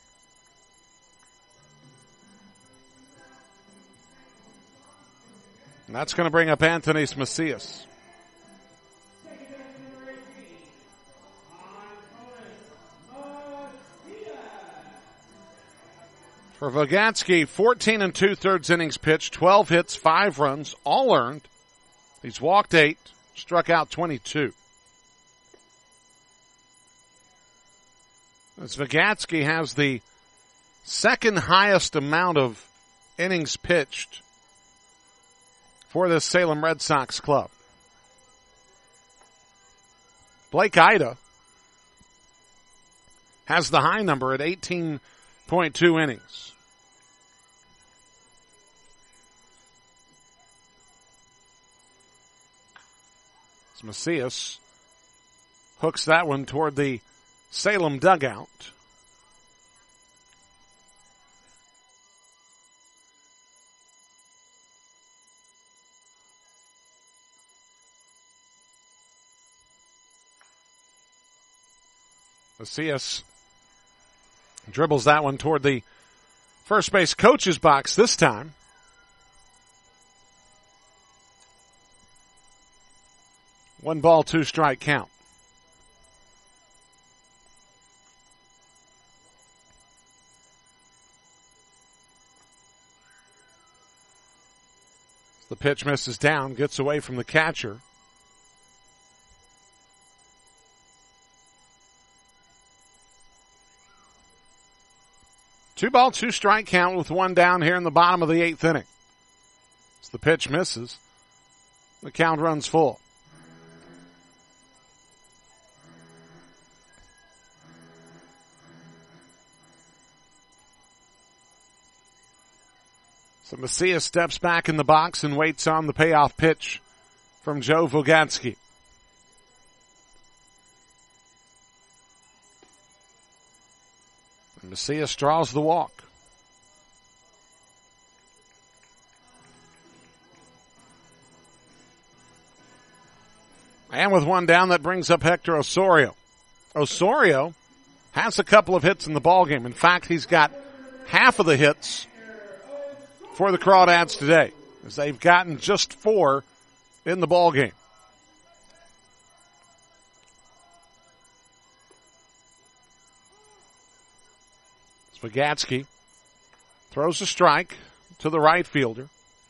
And that's going to bring up Antonis Macias. For Vigatsky, 14 2/3 innings pitched, 12 hits, 5 runs, all earned. He's walked 8, struck out 22. As Vigatsky has the second highest amount of innings pitched for this Salem Red Sox club. Blake Ida has the high number at 18.2 innings. Macias hooks that one toward the Salem dugout. Macias dribbles that one toward the first base coach's box this time. One ball, two strike count. The pitch misses down, gets away from the catcher. Two ball, two strike count with one down here in the bottom of the eighth inning. As the pitch misses, the count runs full. So Macias steps back in the box and waits on the payoff pitch from Joe Vogatsky. And Macias draws the walk. And with one down, that brings up Hector Osorio. Osorio has a couple of hits in the ballgame. In fact, he's got half of the hits for the Crawdads today, as they've gotten just 4 in the ballgame. Vogatsky throws a strike to the right fielder.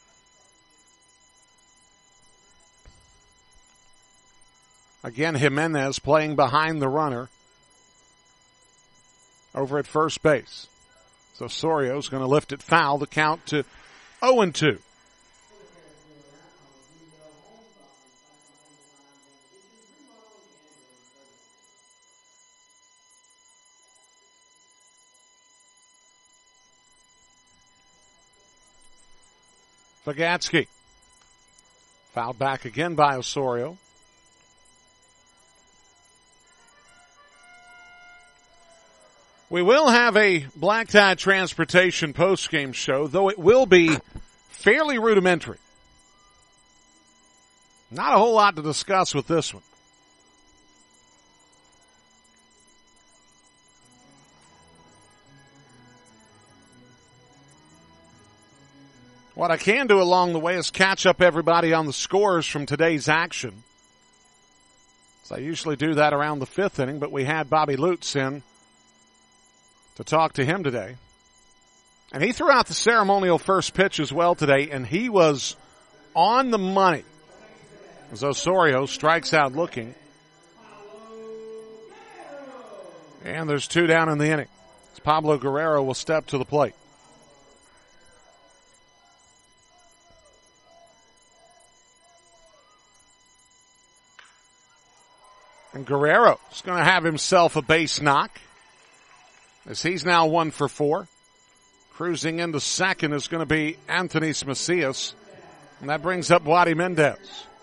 Again, Jimenez playing behind the runner over at first base. So Sorio's going to lift it foul to count to 0-2. Vogatsky. Fouled back again by Osorio. We will have a Black Tie Transportation post-game show, though it will be fairly rudimentary. Not a whole lot to discuss with this one. What I can do along the way is catch up everybody on the scores from today's action. So I usually do that around the 5th inning, but we had Bobby Lutz in to talk to him today. And he threw out the ceremonial first pitch as well today, and he was on the money as Osorio strikes out looking. And there's 2 down in the inning. As Pablo Guerrero will step to the plate. And Guerrero's going to have himself a base knock, as he's now 1 for 4. Cruising into second is going to be Anthony Macias, and that brings up Wadi Mendez.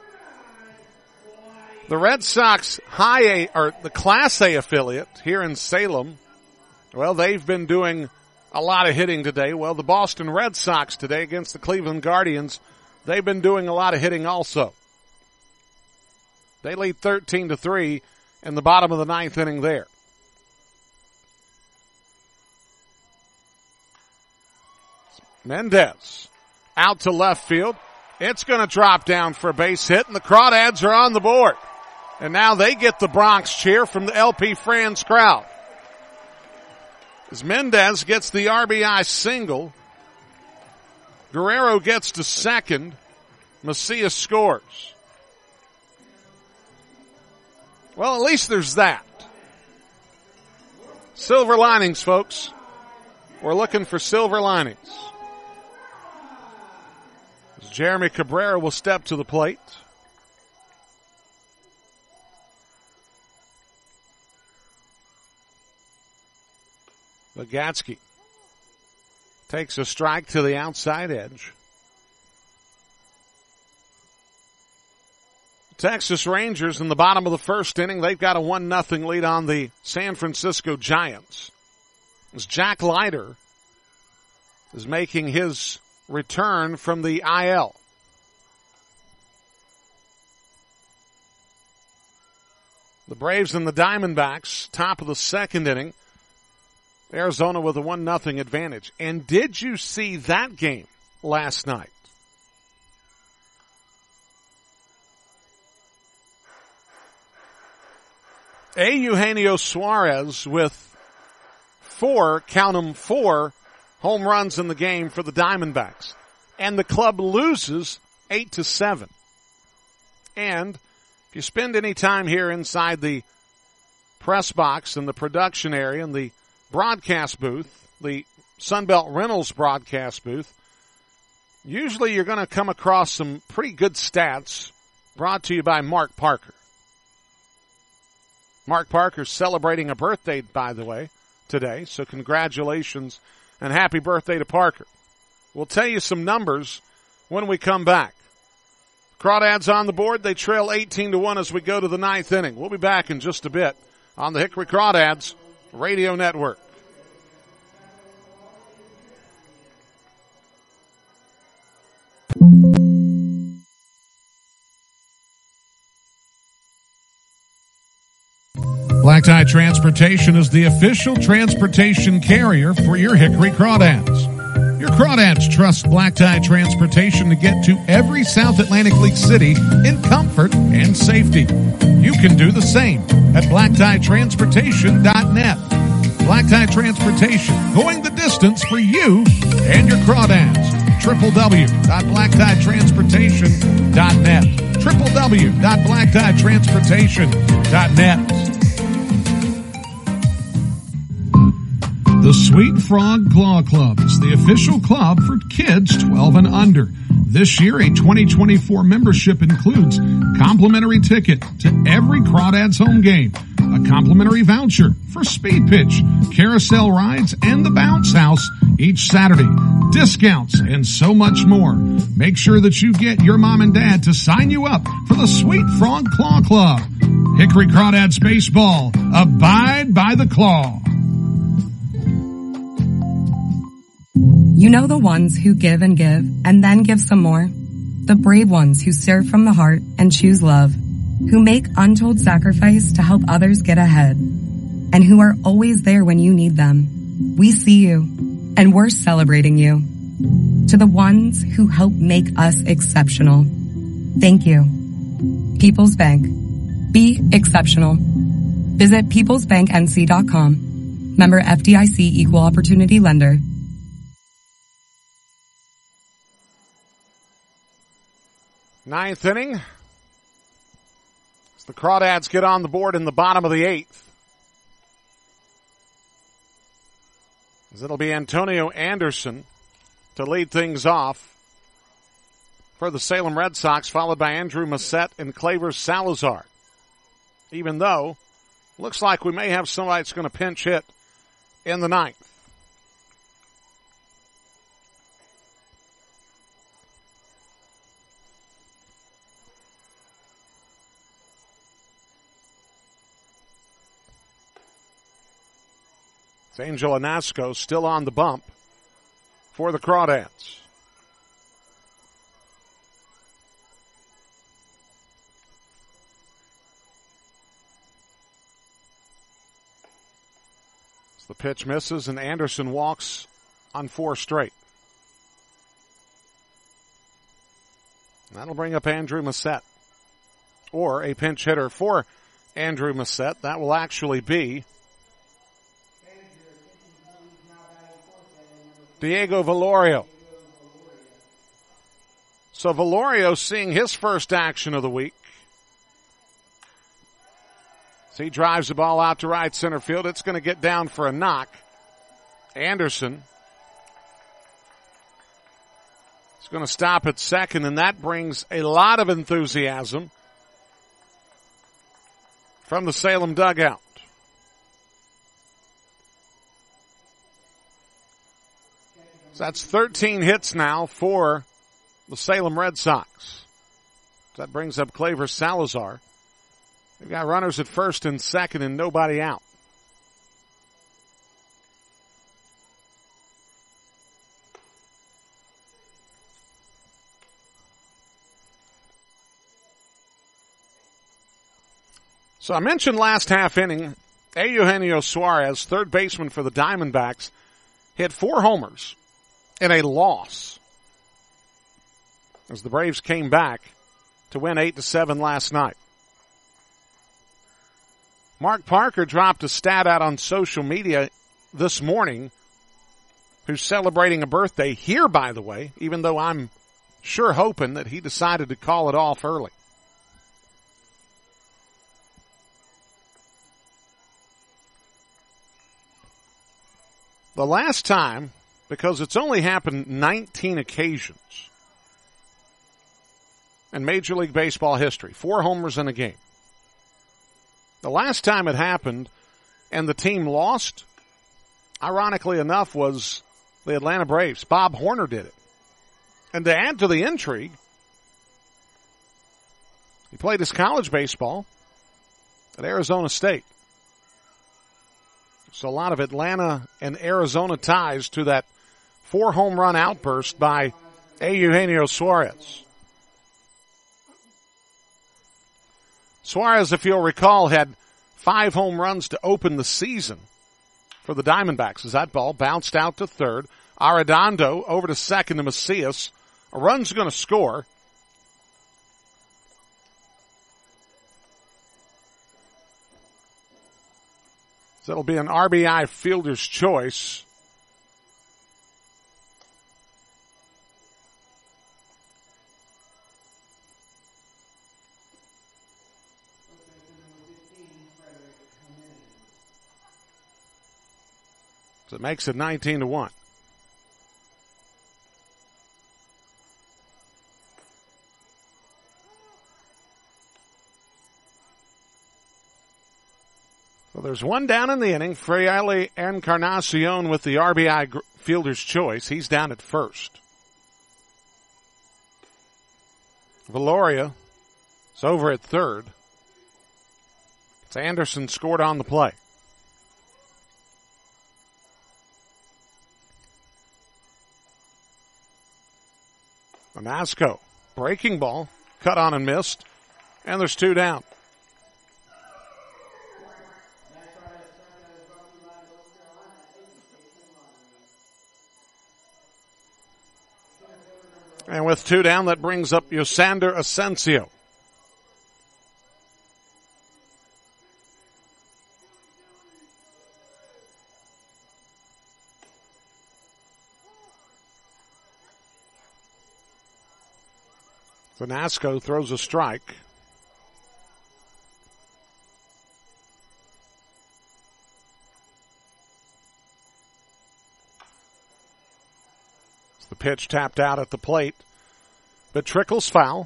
The Red Sox the Class A affiliate here in Salem, well, they've been doing a lot of hitting today. Well, the Boston Red Sox today against the Cleveland Guardians, they've been doing a lot of hitting also. They lead 13-3 in the bottom of the 9th inning there. Mendez out to left field. It's going to drop down for a base hit, and the Crawdads are on the board. And now they get the Bronx cheer from the LP Franz crowd. As Mendez gets the RBI single, Guerrero gets to second, Macias scores. Well, at least there's that. Silver linings, folks. We're looking for silver linings. As Jeremy Cabrera will step to the plate. Vogatsky takes a strike to the outside edge. Texas Rangers in the bottom of the first inning. They've got a 1-0 lead on the San Francisco Giants. As Jack Leiter is making his return from the IL. The Braves and the Diamondbacks, top of the second inning. Arizona with a 1-0 advantage. And did you see that game last night? Eugenio Suarez with 4 home runs in the game for the Diamondbacks. And the club loses 8-7. And if you spend any time here inside the press box and the production area and the broadcast booth, the Sunbelt Rentals broadcast booth, usually you're going to come across some pretty good stats brought to you by Mark Parker. Mark Parker's celebrating a birthday, by the way, today, so congratulations and happy birthday to Parker. We'll tell you some numbers when we come back. Crawdads on the board. They trail 18-1 as we go to the ninth inning. We'll be back in just a bit on the Hickory Crawdads Radio Network. Black Tie Transportation is the official transportation carrier for your Hickory Crawdads. Your Crawdads trust Black Tie Transportation to get to every South Atlantic League city in comfort and safety. You can do the same at blacktieTransportation.net. Black Tie Transportation, going the distance for you and your Crawdads. www.blacktieTransportation.net. www.blacktieTransportation.net. The Sweet Frog Claw Club is the official club for kids 12 and under. This year, a 2024 membership includes complimentary ticket to every Crawdads home game, a complimentary voucher for Speed Pitch, carousel rides, and the Bounce House each Saturday, discounts, and so much more. Make sure that you get your mom and dad to sign you up for the Sweet Frog Claw Club. Hickory Crawdads Baseball, abide by the claw. You know the ones who give and give and then give some more? The brave ones who serve from the heart and choose love, who make untold sacrifice to help others get ahead, and who are always there when you need them. We see you, and we're celebrating you. To the ones who help make us exceptional, thank you. People's Bank. Be exceptional. Visit peoplesbanknc.com. Member FDIC Equal Opportunity Lender. Ninth inning. As the Crawdads get on the board in the bottom of the eighth. As it'll be Antonio Anderson to lead things off for the Salem Red Sox, followed by Andrew Massette and Claver Salazar. Even though, looks like we may have somebody that's going to pinch hit in the ninth. It's Angel Anasco still on the bump for the Crawdads. As the pitch misses and Anderson walks on 4 straight. And that'll bring up Andrew Massette. Or a pinch hitter for Andrew Massette. That will actually be Diego Velorio. So Velorio seeing his first action of the week. So he drives the ball out to right center field. It's going to get down for a knock. Anderson is going to stop at second, and that brings a lot of enthusiasm from the Salem dugout. So that's 13 hits now for the Salem Red Sox. That brings up Claver Salazar. They've got runners at first and second and nobody out. So I mentioned last half inning, Eugenio Suarez, third baseman for the Diamondbacks, hit 4 homers in a loss as the Braves came back to win 8-7 last night. Mark Parker dropped a stat out on social media this morning, who's celebrating a birthday here, by the way, even though I'm sure hoping that he decided to call it off early. The last time, because it's only happened 19 occasions in Major League Baseball history, 4 homers in a game. The last time it happened and the team lost, ironically enough, was the Atlanta Braves. Bob Horner did it. And to add to the intrigue, he played his college baseball at Arizona State. So a lot of Atlanta and Arizona ties to that 4 home run outburst by Eugenio Suarez. Suarez, if you'll recall, had 5 home runs to open the season for the Diamondbacks as that ball bounced out to third. Arredondo over to second to Macias. A run's going to score. So it'll be an RBI fielder's choice. So it makes it 19-1. So there's one down in the inning. Freyale Encarnacion with the RBI fielder's choice. He's down at first. Valoria is over at third. It's Anderson scored on the play. Onasco, breaking ball, cut on and missed, and there's 2 down. And with 2 down, that brings up Yosander Asensio. Vanasco throws a strike. The pitch tapped out at the plate, but trickles foul.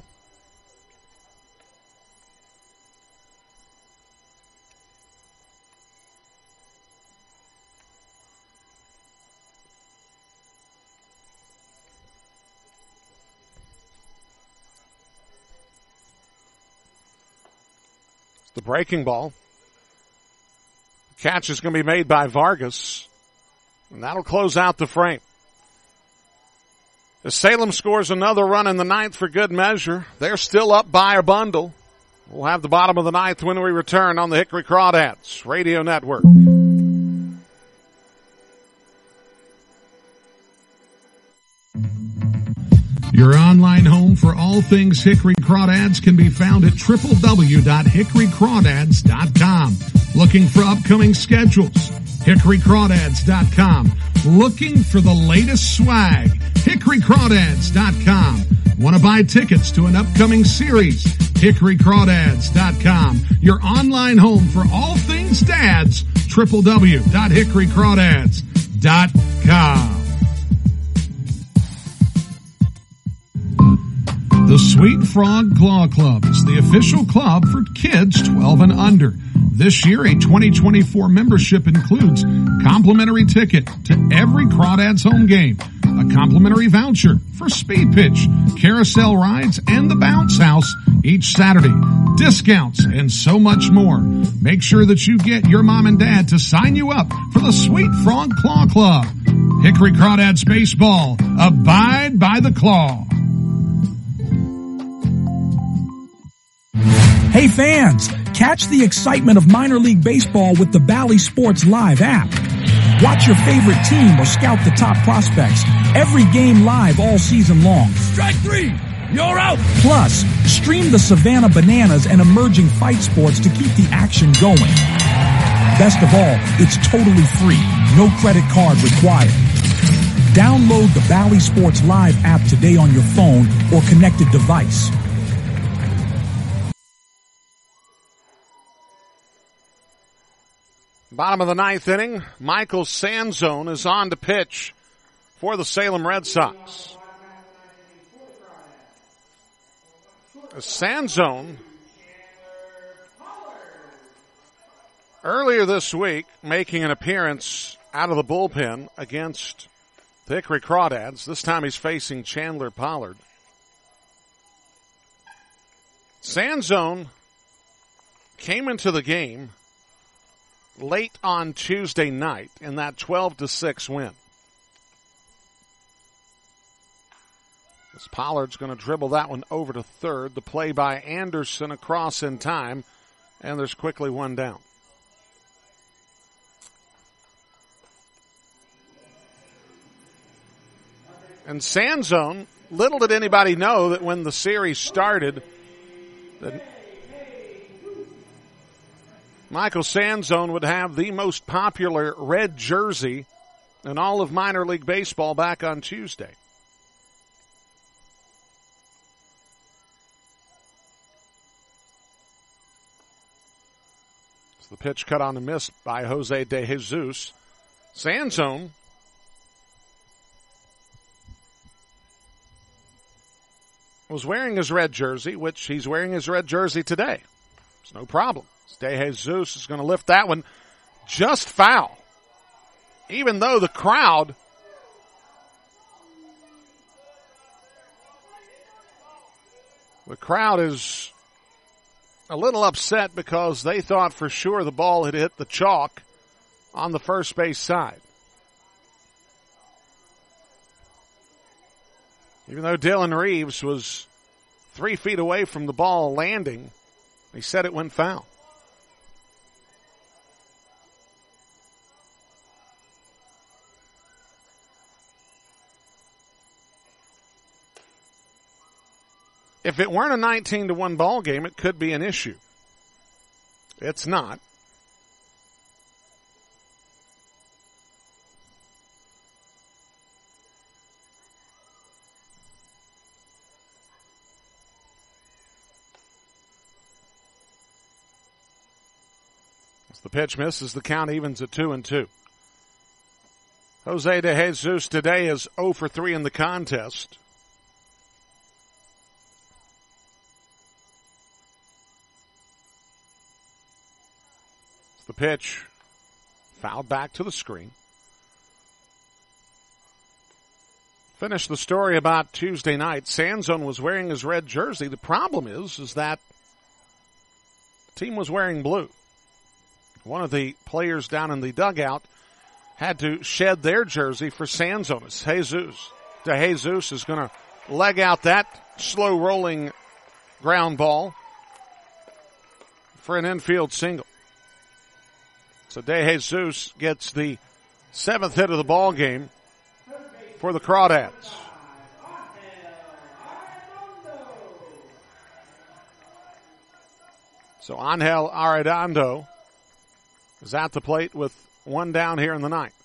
The breaking ball. The catch is going to be made by Vargas, and that'll close out the frame. As Salem scores another run in the 9th for good measure, they're still up by a bundle. We'll have the bottom of the 9th when we return on the Hickory Crawdads Radio Network. Your online home for all things Hickory Crawdads can be found at www.hickorycrawdads.com. Looking for upcoming schedules? hickorycrawdads.com. Looking for the latest swag? hickorycrawdads.com. Want to buy tickets to an upcoming series? hickorycrawdads.com. Your online home for all things dads, www.hickorycrawdads.com. The Sweet Frog Claw Club is the official club for kids 12 and under. This year, a 2024 membership includes complimentary ticket to every Crawdads home game, a a complimentary voucher for Speed Pitch, Carousel Rides, and the Bounce House each Saturday. Discounts and so much more. Make sure that you get your mom and dad to sign you up for the Sweet Frog Claw Club. Hickory Crawdads Baseball. Abide by the claw. Hey fans, catch the excitement of minor league baseball with the Bally Sports Live app. Watch your favorite team or scout the top prospects. Every game live all season long. Strike three! You're out! Plus, stream the Savannah Bananas and emerging fight sports to keep the action going. Best of all, it's totally free. No credit card required. Download the Bally Sports Live app today on your phone or connected device. Bottom of the ninth inning, Michael Sanzone is on to pitch for the Salem Red Sox. Sanzone, earlier this week, making an appearance out of the bullpen against the Hickory Crawdads. This time he's facing Chandler Pollard. Sanzone came into the game late on Tuesday night in that 12-6 win. As Pollard's going to dribble that one over to third. The play by Anderson across in time, and there's quickly one down. And Sanzone, little did anybody know that when the series started, that Michael Sanzone would have the most popular red jersey in all of minor league baseball back on Tuesday. So the pitch cut on the miss by Jose De Jesus. Sanzone was wearing his red jersey, which he's wearing his red jersey today. It's no problem. De Jesus is going to lift that one just foul. Even though the crowd is a little upset because they thought for sure the ball had hit the chalk on the first base side. Even though Dylan Reeves was 3 feet away from the ball landing, he said it went foul. If it weren't a 19-1 ball game, it could be an issue. It's not. As the pitch misses, the count evens at 2-2. Jose De Jesus today is 0 for 3 in the contest. The pitch fouled back to the screen. Finish the story about Tuesday night. Sanzone was wearing his red jersey. The problem is that the team was wearing blue. One of the players down in the dugout had to shed their jersey for Sanzone. De Jesus is going to leg out that slow rolling ground ball for an infield single. So De Jesus gets the 7th hit of the ball game for the Crawdads. So Angel Arredondo is at the plate with one down here in the ninth.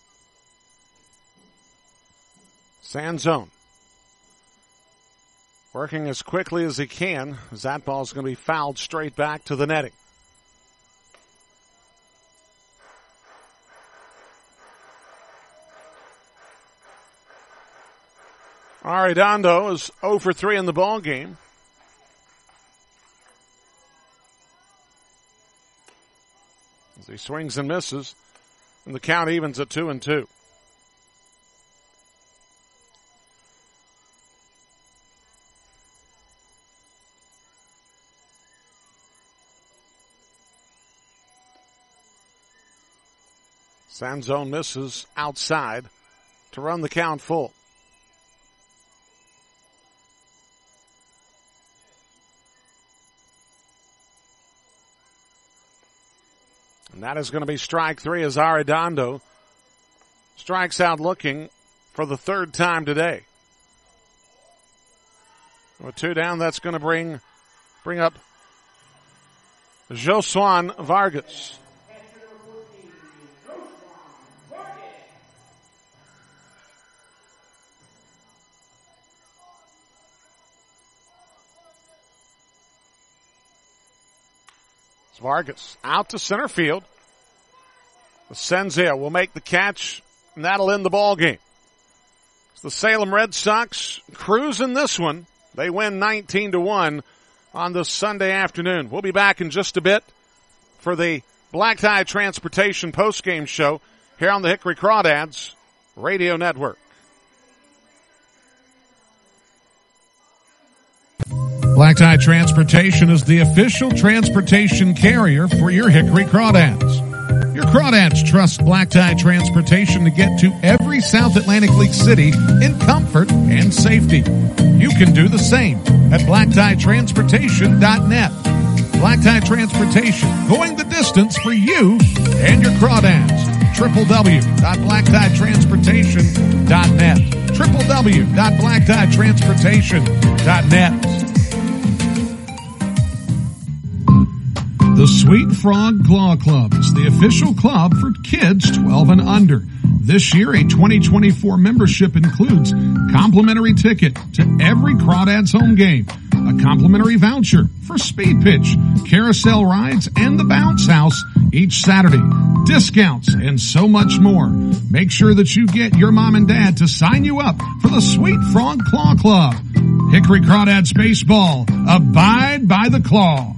Sanzone working as quickly as he can, as that ball's going to be fouled straight back to the netting. Arredondo is 0 for 3 in the ball game. As he swings and misses, and the count evens at 2-2. Sanzone misses outside to run the count full. And that is going to be strike 3 as Arredondo strikes out looking for the third time today. With 2 down, that's going to bring up Josuan Vargas. Vargas out to center field. Senzia will make the catch, and that'll end the ball game. The Salem Red Sox cruising this one. They win 19-1 on this Sunday afternoon. We'll be back in just a bit for the Black Tie Transportation postgame show here on the Hickory Crawdads Radio Network. Black Tie Transportation is the official transportation carrier for your Hickory Crawdads. Your Crawdads trust Black Tie Transportation to get to every South Atlantic League city in comfort and safety. You can do the same at BlackTieTransportation.net. Black Tie Transportation, going the distance for you and your Crawdads. www.BlackTieTransportation.net. www.BlackTieTransportation.net. The Sweet Frog Claw Club is the official club for kids 12 and under. This year, a 2024 membership includes complimentary ticket to every Crawdads home game, a complimentary voucher for speed pitch, carousel rides, and the bounce house each Saturday, discounts, and so much more. Make sure that you get your mom and dad to sign you up for the Sweet Frog Claw Club. Hickory Crawdads Baseball, abide by the claw.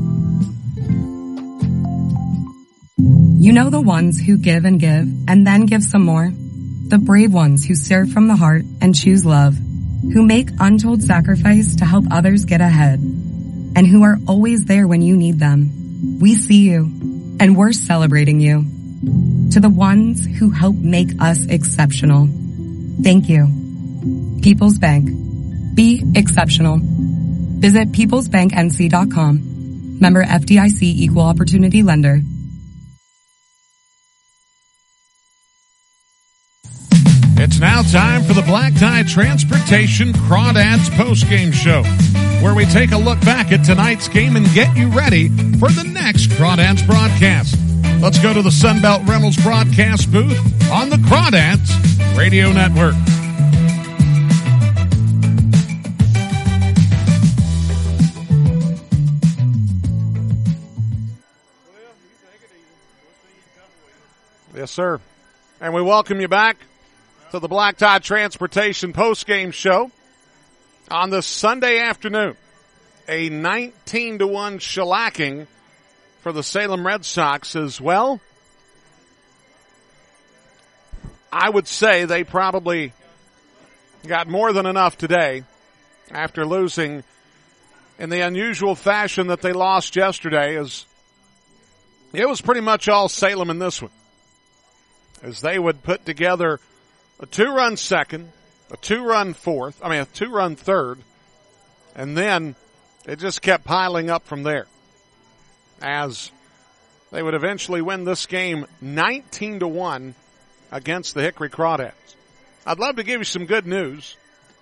You know the ones who give and then give some more? The brave ones who serve from the heart and choose love, who make untold sacrifice to help others get ahead, and who are always there when you need them. We see you, and we're celebrating you. To the ones who help make us exceptional, thank you. People's Bank. Be exceptional. Visit peoplesbanknc.com. Member FDIC Equal Opportunity Lender. It's now time for the Black Tie Transportation Crawdads postgame show, where we take a look back at tonight's game and get you ready for the next Crawdads broadcast. Let's go to the Sunbelt Rentals broadcast booth on the Crawdads Radio Network. Yes, sir. And we welcome you back to the Black Tie Transportation postgame show on this Sunday afternoon. A 19-1 shellacking for the Salem Red Sox as well. I would say they probably got more than enough today after losing in the unusual fashion that they lost yesterday. As it was pretty much all Salem in this one, as they would put together a 2-run second, a 2-run third, and then it just kept piling up from there as they would eventually win this game 19-1 against the Hickory Crawdads. I'd love to give you some good news.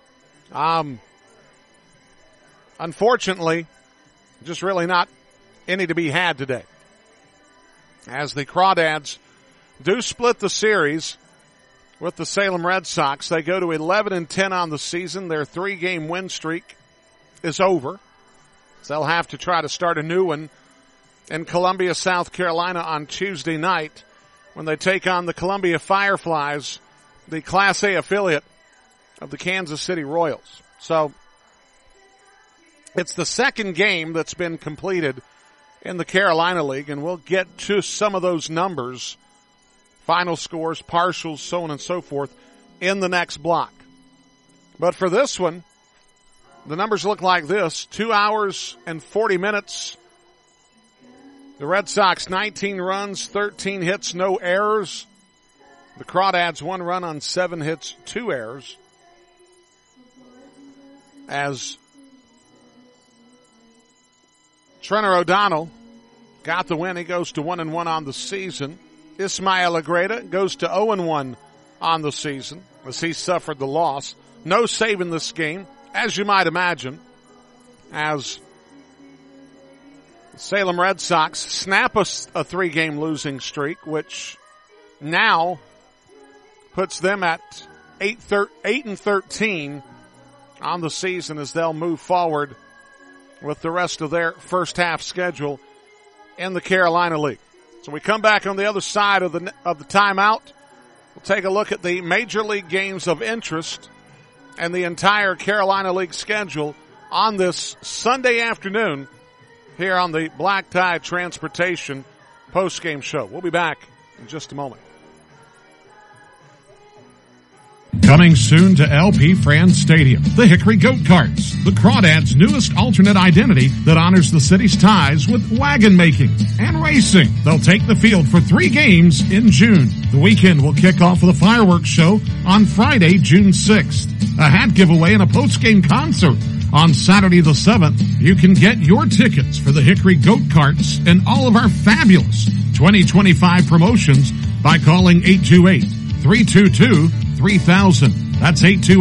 Unfortunately, just really not any to be had today, as the Crawdads do split the series with the Salem Red Sox. They go to 11-10 on the season. Their 3-game win streak is over. So they'll have to try to start a new one in Columbia, South Carolina on Tuesday night when they take on the Columbia Fireflies, the Class A affiliate of the Kansas City Royals. So it's the second game that's been completed in the Carolina League, and we'll get to some of those numbers, final scores, partials, so on and so forth, in the next block. But for this one, the numbers look like this: 2 hours and 40 minutes. The Red Sox 19 runs, 13 hits, no errors. The Crawdads 1 run on 7 hits, 2 errors. As Trenner O'Donnell got the win, he goes to 1-1 on the season. Ismael Agreda goes to 0-1 on the season as he suffered the loss. No save in this game, as you might imagine, as the Salem Red Sox snap a 3-game losing streak, which now puts them at 8-13 on the season as they'll move forward with the rest of their first half schedule in the Carolina League. So we come back on the other side of the timeout. We'll take a look at the major league games of interest and the entire Carolina League schedule on this Sunday afternoon here on the Black Tie Transportation postgame show. We'll be back in just a moment. Coming soon to LP France Stadium, the Hickory Goat Carts, the Crawdads' newest alternate identity that honors the city's ties with wagon making and racing. They'll take the field for 3 games in June. The weekend will kick off with a fireworks show on Friday, June 6th, a hat giveaway and a post-game concert. On Saturday the 7th, you can get your tickets for the Hickory Goat Carts and all of our fabulous 2025 promotions by calling 828-322-3000. That's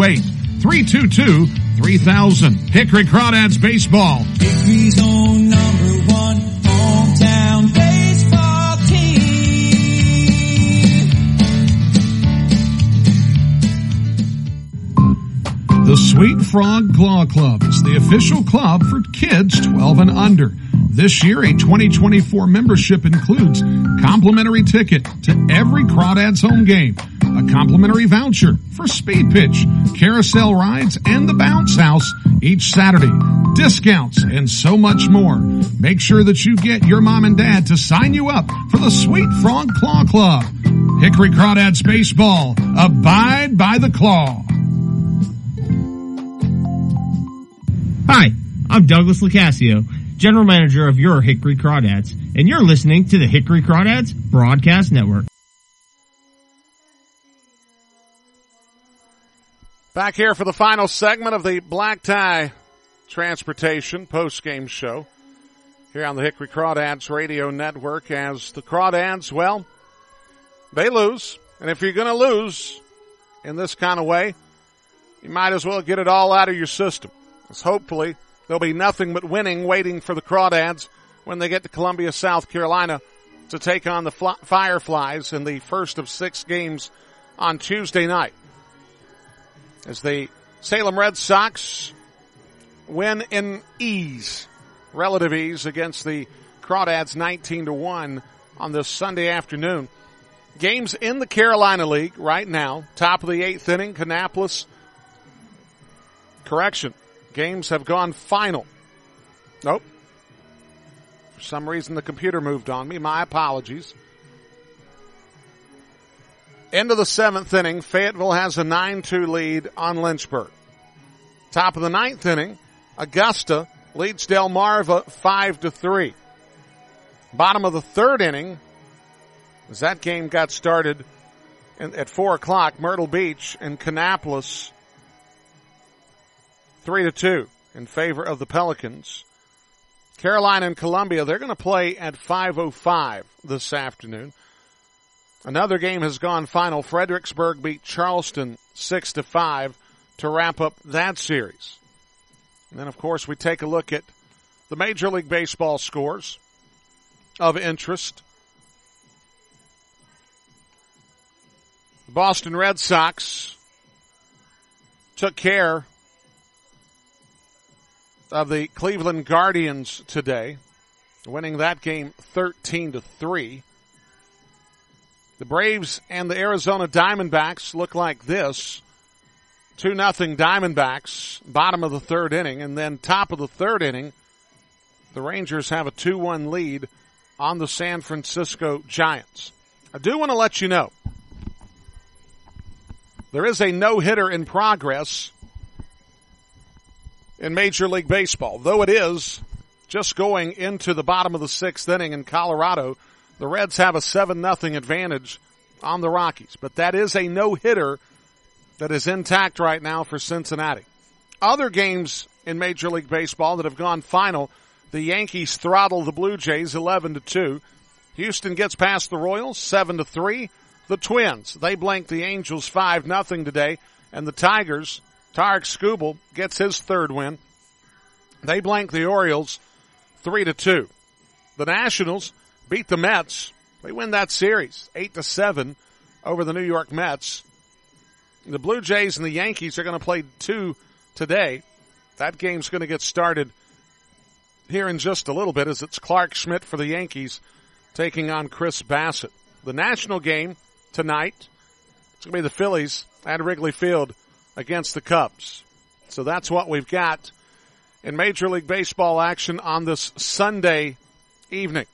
828-322-3000. Hickory Crawdads Baseball. Hickory's own #1 hometown baseball team. The Sweet Frog Claw Club is the official club for kids 12 and under. This year, a 2024 membership includes complimentary ticket to every Crawdads home game, a complimentary voucher for speed pitch, carousel rides, and the bounce house each Saturday, discounts, and so much more. Make sure that you get your mom and dad to sign you up for the Sweet Frog Claw Club. Hickory Crawdads Baseball. Abide by the claw. Hi, I'm Douglas Lacasio, General Manager of your Hickory Crawdads, and you're listening to the Hickory Crawdads Broadcast Network. Back here for the final segment of the Black Tie Transportation postgame show here on the Hickory Crawdads Radio Network, as the Crawdads, well, they lose. And if you're going to lose in this kind of way, you might as well get it all out of your system. As hopefully there'll be nothing but winning waiting for the Crawdads when they get to Columbia, South Carolina to take on the Fireflies in the first of 6 games on Tuesday night. As the Salem Red Sox win in ease, relative ease, against the Crawdads 19-1 on this Sunday afternoon. Games in the Carolina League right now. Top of the 8th inning, Kannapolis. Correction. Games have gone final. Nope. For some reason the computer moved on me. My apologies. End of the 7th inning, Fayetteville has a 9-2 lead on Lynchburg. Top of the 9th inning, Augusta leads Delmarva 5-3. Bottom of the 3rd inning, as that game got started at 4 o'clock, Myrtle Beach and Kannapolis 3-2 in favor of the Pelicans. Carolina and Columbia, they're going to play at 5:05 this afternoon. Another game has gone final. Fredericksburg beat Charleston 6-5 to wrap up that series. And then, of course, we take a look at the Major League Baseball scores of interest. The Boston Red Sox took care of the Cleveland Guardians today, winning that game 13-3. The Braves and the Arizona Diamondbacks look like this. 2-0 Diamondbacks, bottom of the third inning, and then top of the third inning, the Rangers have a 2-1 lead on the San Francisco Giants. I do want to let you know, there is a no-hitter in progress in Major League Baseball. Though it is just going into the bottom of the sixth inning in Colorado, the Reds have a 7-0 advantage on the Rockies. But that is a no-hitter that is intact right now for Cincinnati. Other games in Major League Baseball that have gone final, the Yankees throttle the Blue Jays 11-2. Houston gets past the Royals 7-3. The Twins, they blanked the Angels 5-0 today. And the Tigers, Tarik Skubal gets his third win. They blanked the Orioles 3-2. The Nationals beat the Mets. They win that series 8-7 over the New York Mets. The Blue Jays and the Yankees are going to play 2 today. That game's going to get started here in just a little bit as it's Clark Schmidt for the Yankees taking on Chris Bassett. The national game tonight, it's going to be the Phillies at Wrigley Field against the Cubs. So that's what we've got in Major League Baseball action on this Sunday evening.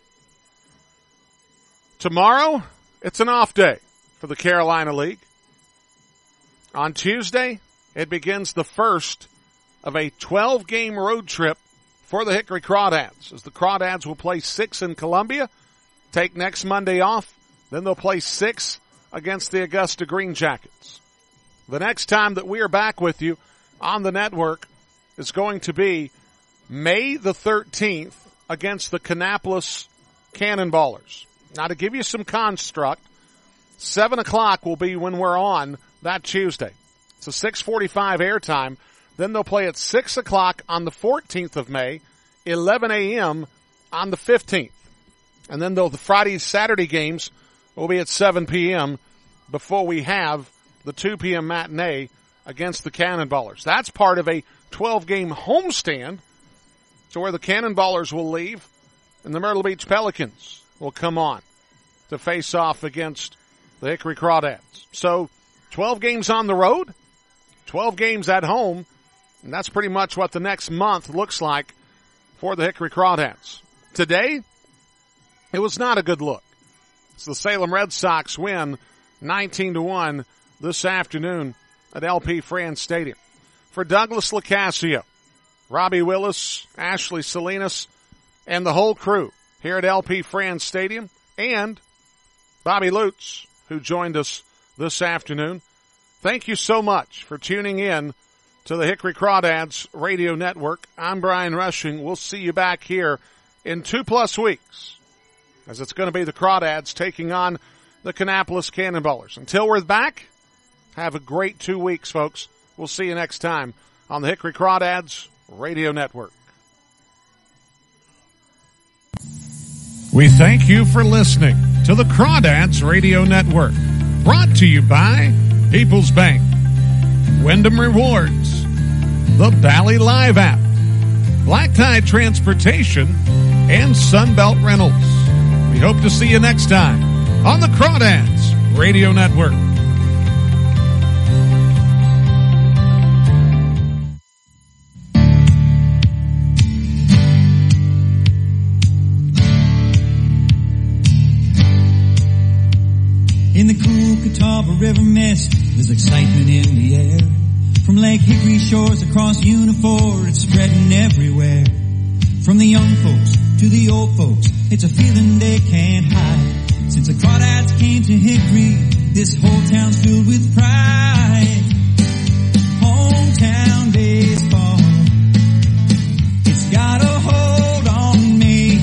Tomorrow, it's an off day for the Carolina League. On Tuesday, it begins the first of a 12-game road trip for the Hickory Crawdads, as the Crawdads will play 6 in Columbia, take next Monday off, then they'll play 6 against the Augusta Green Jackets. The next time that we are back with you on the network is going to be May the 13th against the Kannapolis Cannonballers. Now, to give you some construct, 7 o'clock will be when we're on that Tuesday. It's a 6:45 airtime. Then they'll play at 6 o'clock on the 14th of May, 11 a.m. on the 15th. And then the Friday, Saturday games will be at 7 p.m. before we have the 2 p.m. matinee against the Cannonballers. That's part of a 12-game homestand to where the Cannonballers will leave and the Myrtle Beach Pelicans will come on to face off against the Hickory Crawdads. So 12 games on the road, 12 games at home, and that's pretty much what the next month looks like for the Hickory Crawdads. Today, it was not a good look. So the Salem Red Sox win 19-1 this afternoon at LP Franz Stadium. For Douglas Locascio, Robbie Willis, Ashley Salinas, and the whole crew here at LP Franz Stadium, and Bobby Lutz, who joined us this afternoon, thank you so much for tuning in to the Hickory Crawdads Radio Network. I'm Brian Rushing. We'll see you back here in 2+ weeks, as it's going to be the Crawdads taking on the Kannapolis Cannonballers. Until we're back, have a great 2 weeks, folks. We'll see you next time on the Hickory Crawdads Radio Network. We thank you for listening to the Crawdads Radio Network, brought to you by People's Bank, Wyndham Rewards, the Bally Live app, Black Tie Transportation, and Sunbelt Rentals. We hope to see you next time on the Crawdads Radio Network. In the cool Catawba River mist, there's excitement in the air. From Lake Hickory shores across Unifor, it's spreading everywhere. From the young folks to the old folks, it's a feeling they can't hide. Since the Crawdads came to Hickory, this whole town's filled with pride. Hometown baseball, it's got a hold on me.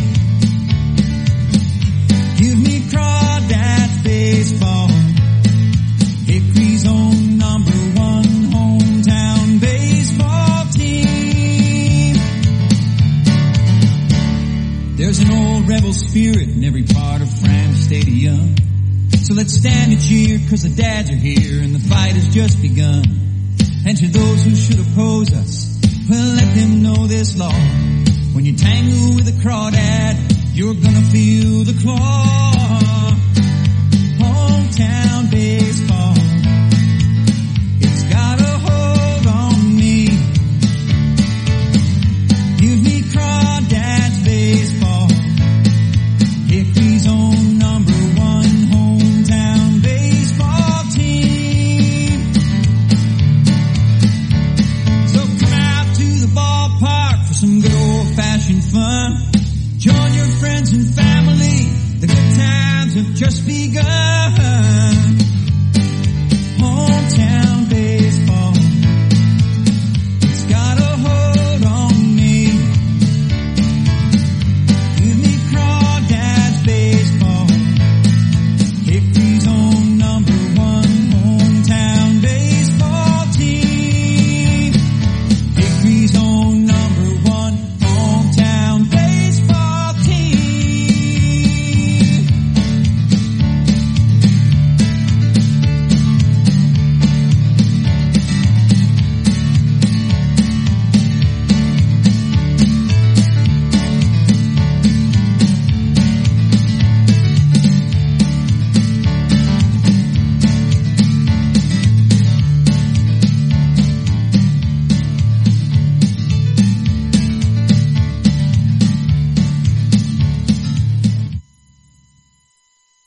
Give me Crawdads baseball, Hickory's own number one hometown baseball team. There's an old rebel spirit in every part of Franz Stadium. So let's stand and cheer, 'cause the dads are here and the fight has just begun. And to those who should oppose us, Well, let them know this law. When you tangle with a crawdad, you're gonna feel the claw. Hometown baseball, it's got a hold on me. Give me crawdads baseball, Hickory's own number one hometown baseball team. So come out to the ballpark for some good old-fashioned fun. Join your friends and family, the good times have just begun.